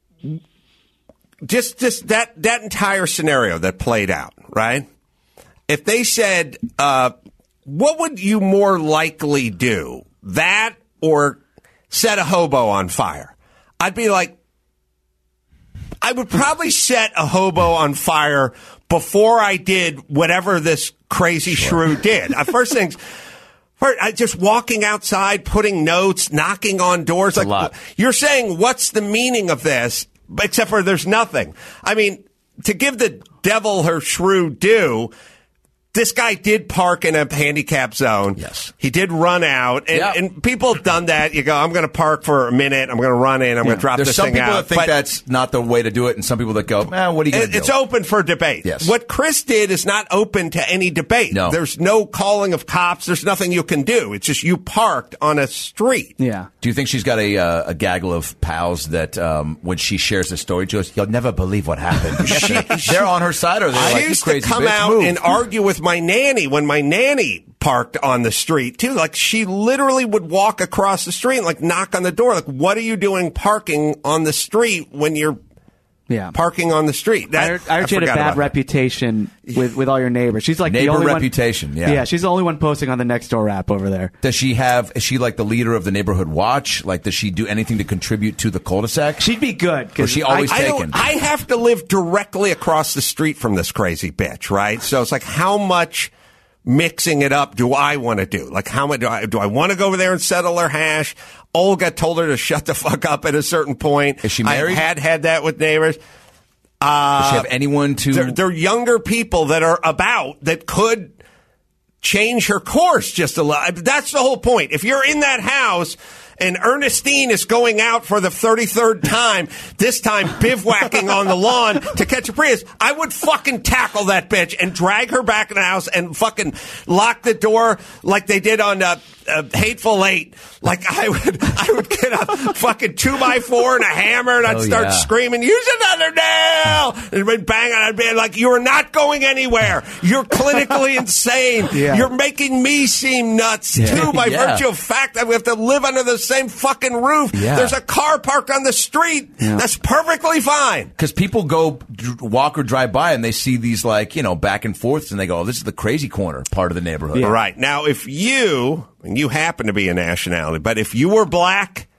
just just that that entire scenario that played out, right? If they said, uh, what would you more likely do, that or set a hobo on fire? I'd be like, I would probably set a hobo on fire before I did whatever this crazy shrew did. Uh, First things. First, I just walking outside, putting notes, knocking on doors. It's a like lot. You're saying, what's the meaning of this? Except for there's nothing. I mean, to give the devil her shrew due, this guy did park in a handicap zone. Yes. He did run out. And, Yeah. and people have done that. You go, I'm going to park for a minute. I'm going to run in. I'm going to drop There's this some thing people out. that think But that's not the way to do it, and some people that go, man, what are you going it- to do? it's open for debate. Yes. What Chris did is not open to any debate. No. There's no calling of cops. There's nothing you can do. It's just you parked on a street. Yeah. Do you think she's got a uh, a gaggle of pals that um, when she shares the story, she goes, "You'll never believe what happened." they're on her side, or they're I like, "You used crazy to come bitch, out move." and argue with my nanny when my nanny parked on the street too. Like she literally would walk across the street and like knock on the door. Like, what are you doing parking on the street when you're Yeah. parking on the street? That, I heard, I heard she had a forgot bad about that. reputation with, with all your neighbors. She's like the Neighbor only reputation, one, yeah. Yeah, she's the only one posting on the Nextdoor app over there. Does she have? Is she like the leader of the neighborhood watch? Like, does she do anything to contribute to the cul-de-sac? She'd be good. Or is she always I, I taken? don't- I have to live directly across the street from this crazy bitch, right? So it's like, how much mixing it up do I want to do? Like, how much do I do I want to go over there and settle her hash? Olga told her to shut the fuck up at a certain point. Is she married? I had had that with neighbors. Uh, Does she have anyone to? They're, they're younger people that are about that could change her course just a little. That's the whole point. If you're in that house and Ernestine is going out for the thirty-third time, this time bivouacking on the lawn to catch a Prius, I would fucking tackle that bitch and drag her back in the house and fucking lock the door like they did on uh, uh, Hateful Eight. Like I would, I would get a fucking two by four and a hammer and I'd Oh, start yeah. screaming, "Use another nail!" And I'd bang on. I'd be like, "You're not going anywhere. You're clinically insane. Yeah. You're making me seem nuts Yeah. too by Yeah. virtue of fact that we have to live under the same fucking roof. Yeah. There's a car parked on the street. Yeah. That's perfectly fine." Because people go dr- walk or drive by and they see these like you know back and forths and they go, oh, "This is the crazy corner part of the neighborhood." All right. Now, if you, and you happen to be a nationality, but if you were black,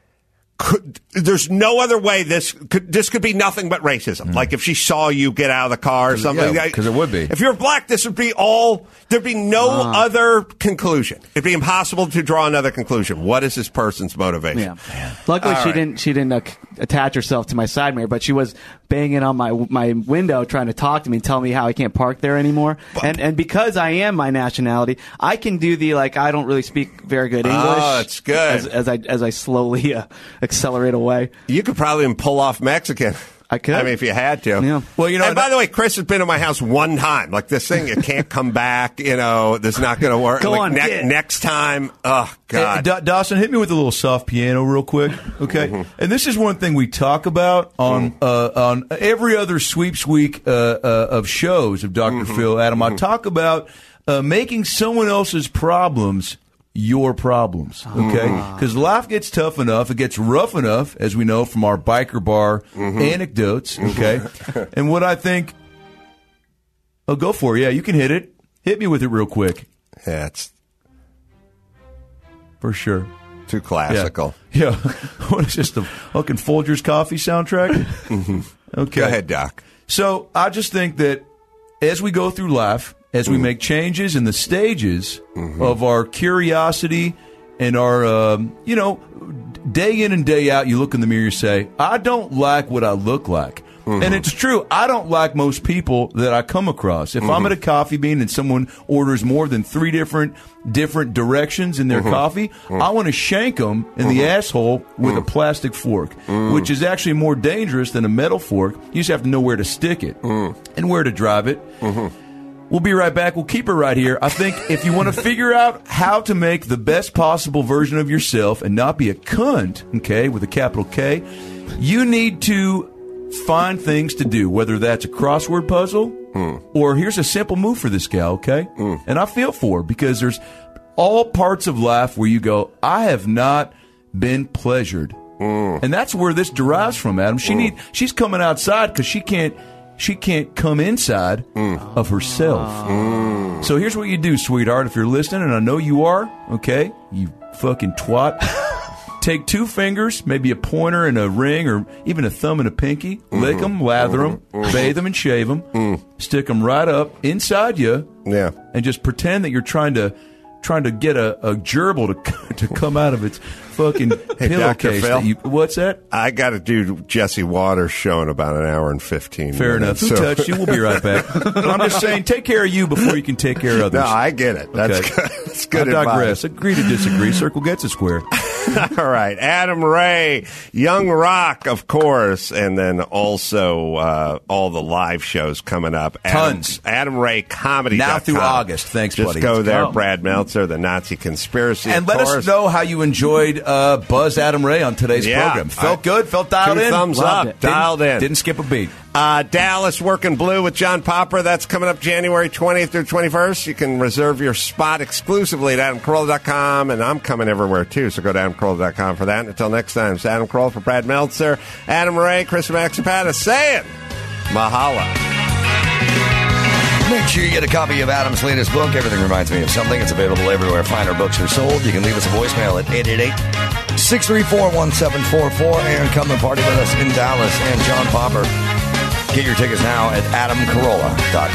could, there's no other way this could, this could be nothing but racism. Like if she saw you get out of the car or something. yeah, 'cause it would be. If you're black, this would be all, there'd be no Ah. other conclusion. It'd be impossible to draw another conclusion. What is this person's motivation? Yeah. Luckily, All she right. didn't. She didn't uh, c- attach herself to my side mirror, but she was banging on my my window, trying to talk to me and tell me how I can't park there anymore. And and because I am my nationality, I can do the like I don't really speak very good English. Oh, it's good. As, as I as I slowly uh, accelerate away. You could probably even pull off Mexican. I could. I mean, if you had to. Yeah. Well, you know. And by the way, Chris has been to my house one time. Like this thing, it can't come back. You know, this is not going to work. Go like, on, ne- get. next time. Oh God. Hey, Da- Dawson, hit me with a little soft piano real quick, okay? Mm-hmm. And this is one thing we talk about on Mm. uh, on every other Sweeps Week uh, uh, of shows of doctor Mm-hmm. Phil. Adam, I talk about uh, making someone else's problems your problems, okay? Because life gets tough enough, it gets rough enough, as we know from our biker bar Mm-hmm. anecdotes, okay? And what I think, oh, go for it. Yeah, you can hit it. Hit me with it real quick. Yeah, it's for sure. Too classical. Yeah. yeah. What is this, the fucking Folgers Coffee soundtrack? Mm-hmm. Okay. Go ahead, Doc. So I just think that as we go through life, as we Mm. make changes in the stages Mm-hmm. of our curiosity and our, um, you know, day in and day out, you look in the mirror, you say, I don't like what I look like. Mm-hmm. And it's true. I don't like most people that I come across. If I'm Mm-hmm. at a coffee bean and someone orders more than three different different directions in their Mhm. coffee, Mhm. I want to shank them in the Mhm. asshole with a plastic fork, Mm. which is actually more dangerous than a metal fork. You just have to know where to stick it and where to drive it. We'll be right back. We'll keep it right here. I think if you want to figure out how to make the best possible version of yourself and not be a cunt, okay, with a capital K, you need to find things to do, whether that's a crossword puzzle or here's a simple move for this gal, okay? And I feel for her because there's all parts of life where you go, I have not been pleasured. And that's where this derives from, Adam. She need she's coming outside because she can't she can't come inside of herself. So here's what you do, sweetheart, if you're listening, and I know you are, okay, you fucking twat. Take two fingers, maybe a pointer and a ring, or even a thumb and a pinky, lick them, lather them, bathe them, and shave them, stick them right up inside you, yeah, and just pretend that you're trying to trying to get a, a gerbil to to come out of its fucking Hey, Doctor pillowcase. Phil. that you- What's that? I got to do Jesse Waters' show in about an hour and fifteen Fair enough. minutes. Who so- touched you? We'll be right back. But I'm just saying, take care of you before you can take care of others. No, I get it. That's Okay. good. That's good I advice. digress. Agree to disagree. Circle gets a square. All right. Adam Ray, Young Rock, of course, and then also uh, all the live shows coming up. Tons. Adam, Adam Ray Comedy. Now through August. Thanks, Just buddy. go Let's there. go. Brad Meltzer, the Nazi Conspiracy. And of let course. us know how you enjoyed uh, Buzz Adam Ray on today's Yeah. program. Felt I- good? Felt dialed Two in? thumbs Loved up. it. Dialed didn't, in. Didn't skip a beat. Uh, Dallas Working Blue with John Popper. That's coming up January twentieth through twenty-first. You can reserve your spot exclusively at adam carolla dot com, and I'm coming everywhere, too, so go to adam carolla dot com for that. Until next time, it's Adam Carolla for Brad Meltzer, Adam Ray, Chris Maxipata saying Mahala. Make sure you get a copy of Adam's latest book, Everything Reminds Me of Something. It's available everywhere finer books are sold. You can leave us a voicemail at eight eight eight, six three four, one seven four four and come and party with us in Dallas. And John Popper, get your tickets now at adam carolla dot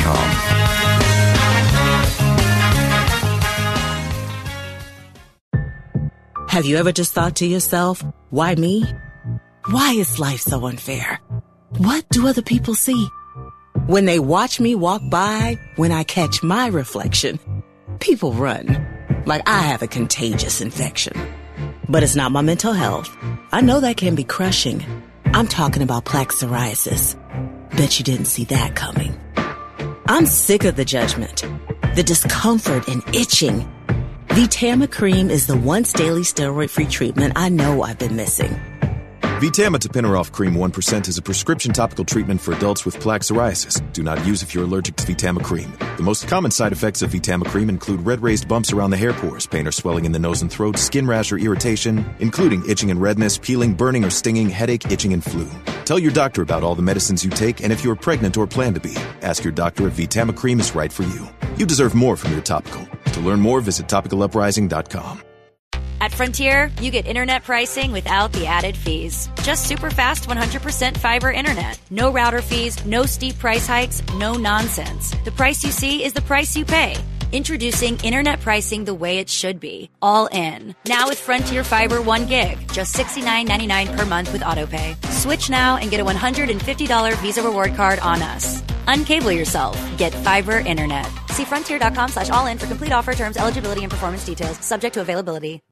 com. Have you ever just thought to yourself, why me? Why is life so unfair? What do other people see? When they watch me walk by, when I catch my reflection, people run like I have a contagious infection. But it's not my mental health. I know that can be crushing. I'm talking about plaque psoriasis. Bet you didn't see that coming. I'm sick of the judgment, the discomfort and itching. Vtama Cream is the once daily steroid-free treatment I know I've been missing. Vtama Tapinarof Cream one percent is a prescription topical treatment for adults with plaque psoriasis. Do not use if you're allergic to Vtama Cream. The most common side effects of Vtama Cream include red raised bumps around the hair pores, pain or swelling in the nose and throat, skin rash or irritation, including itching and redness, peeling, burning or stinging, headache, itching, and flu. Tell your doctor about all the medicines you take and if you're pregnant or plan to be. Ask your doctor if Vtama Cream is right for you. You deserve more from your topical. To learn more, visit topical uprising dot com. At Frontier, you get internet pricing without the added fees. Just super fast one hundred percent fiber internet. No router fees, no steep price hikes, no nonsense. The price you see is the price you pay. Introducing internet pricing the way it should be. All in. Now with Frontier Fiber one gig. Just sixty-nine ninety-nine per month with AutoPay. Switch now and get a one hundred fifty dollars Visa reward card on us. Uncable yourself. Get fiber internet. See frontier dot com slash all in for complete offer terms, eligibility, and performance details. Subject to availability.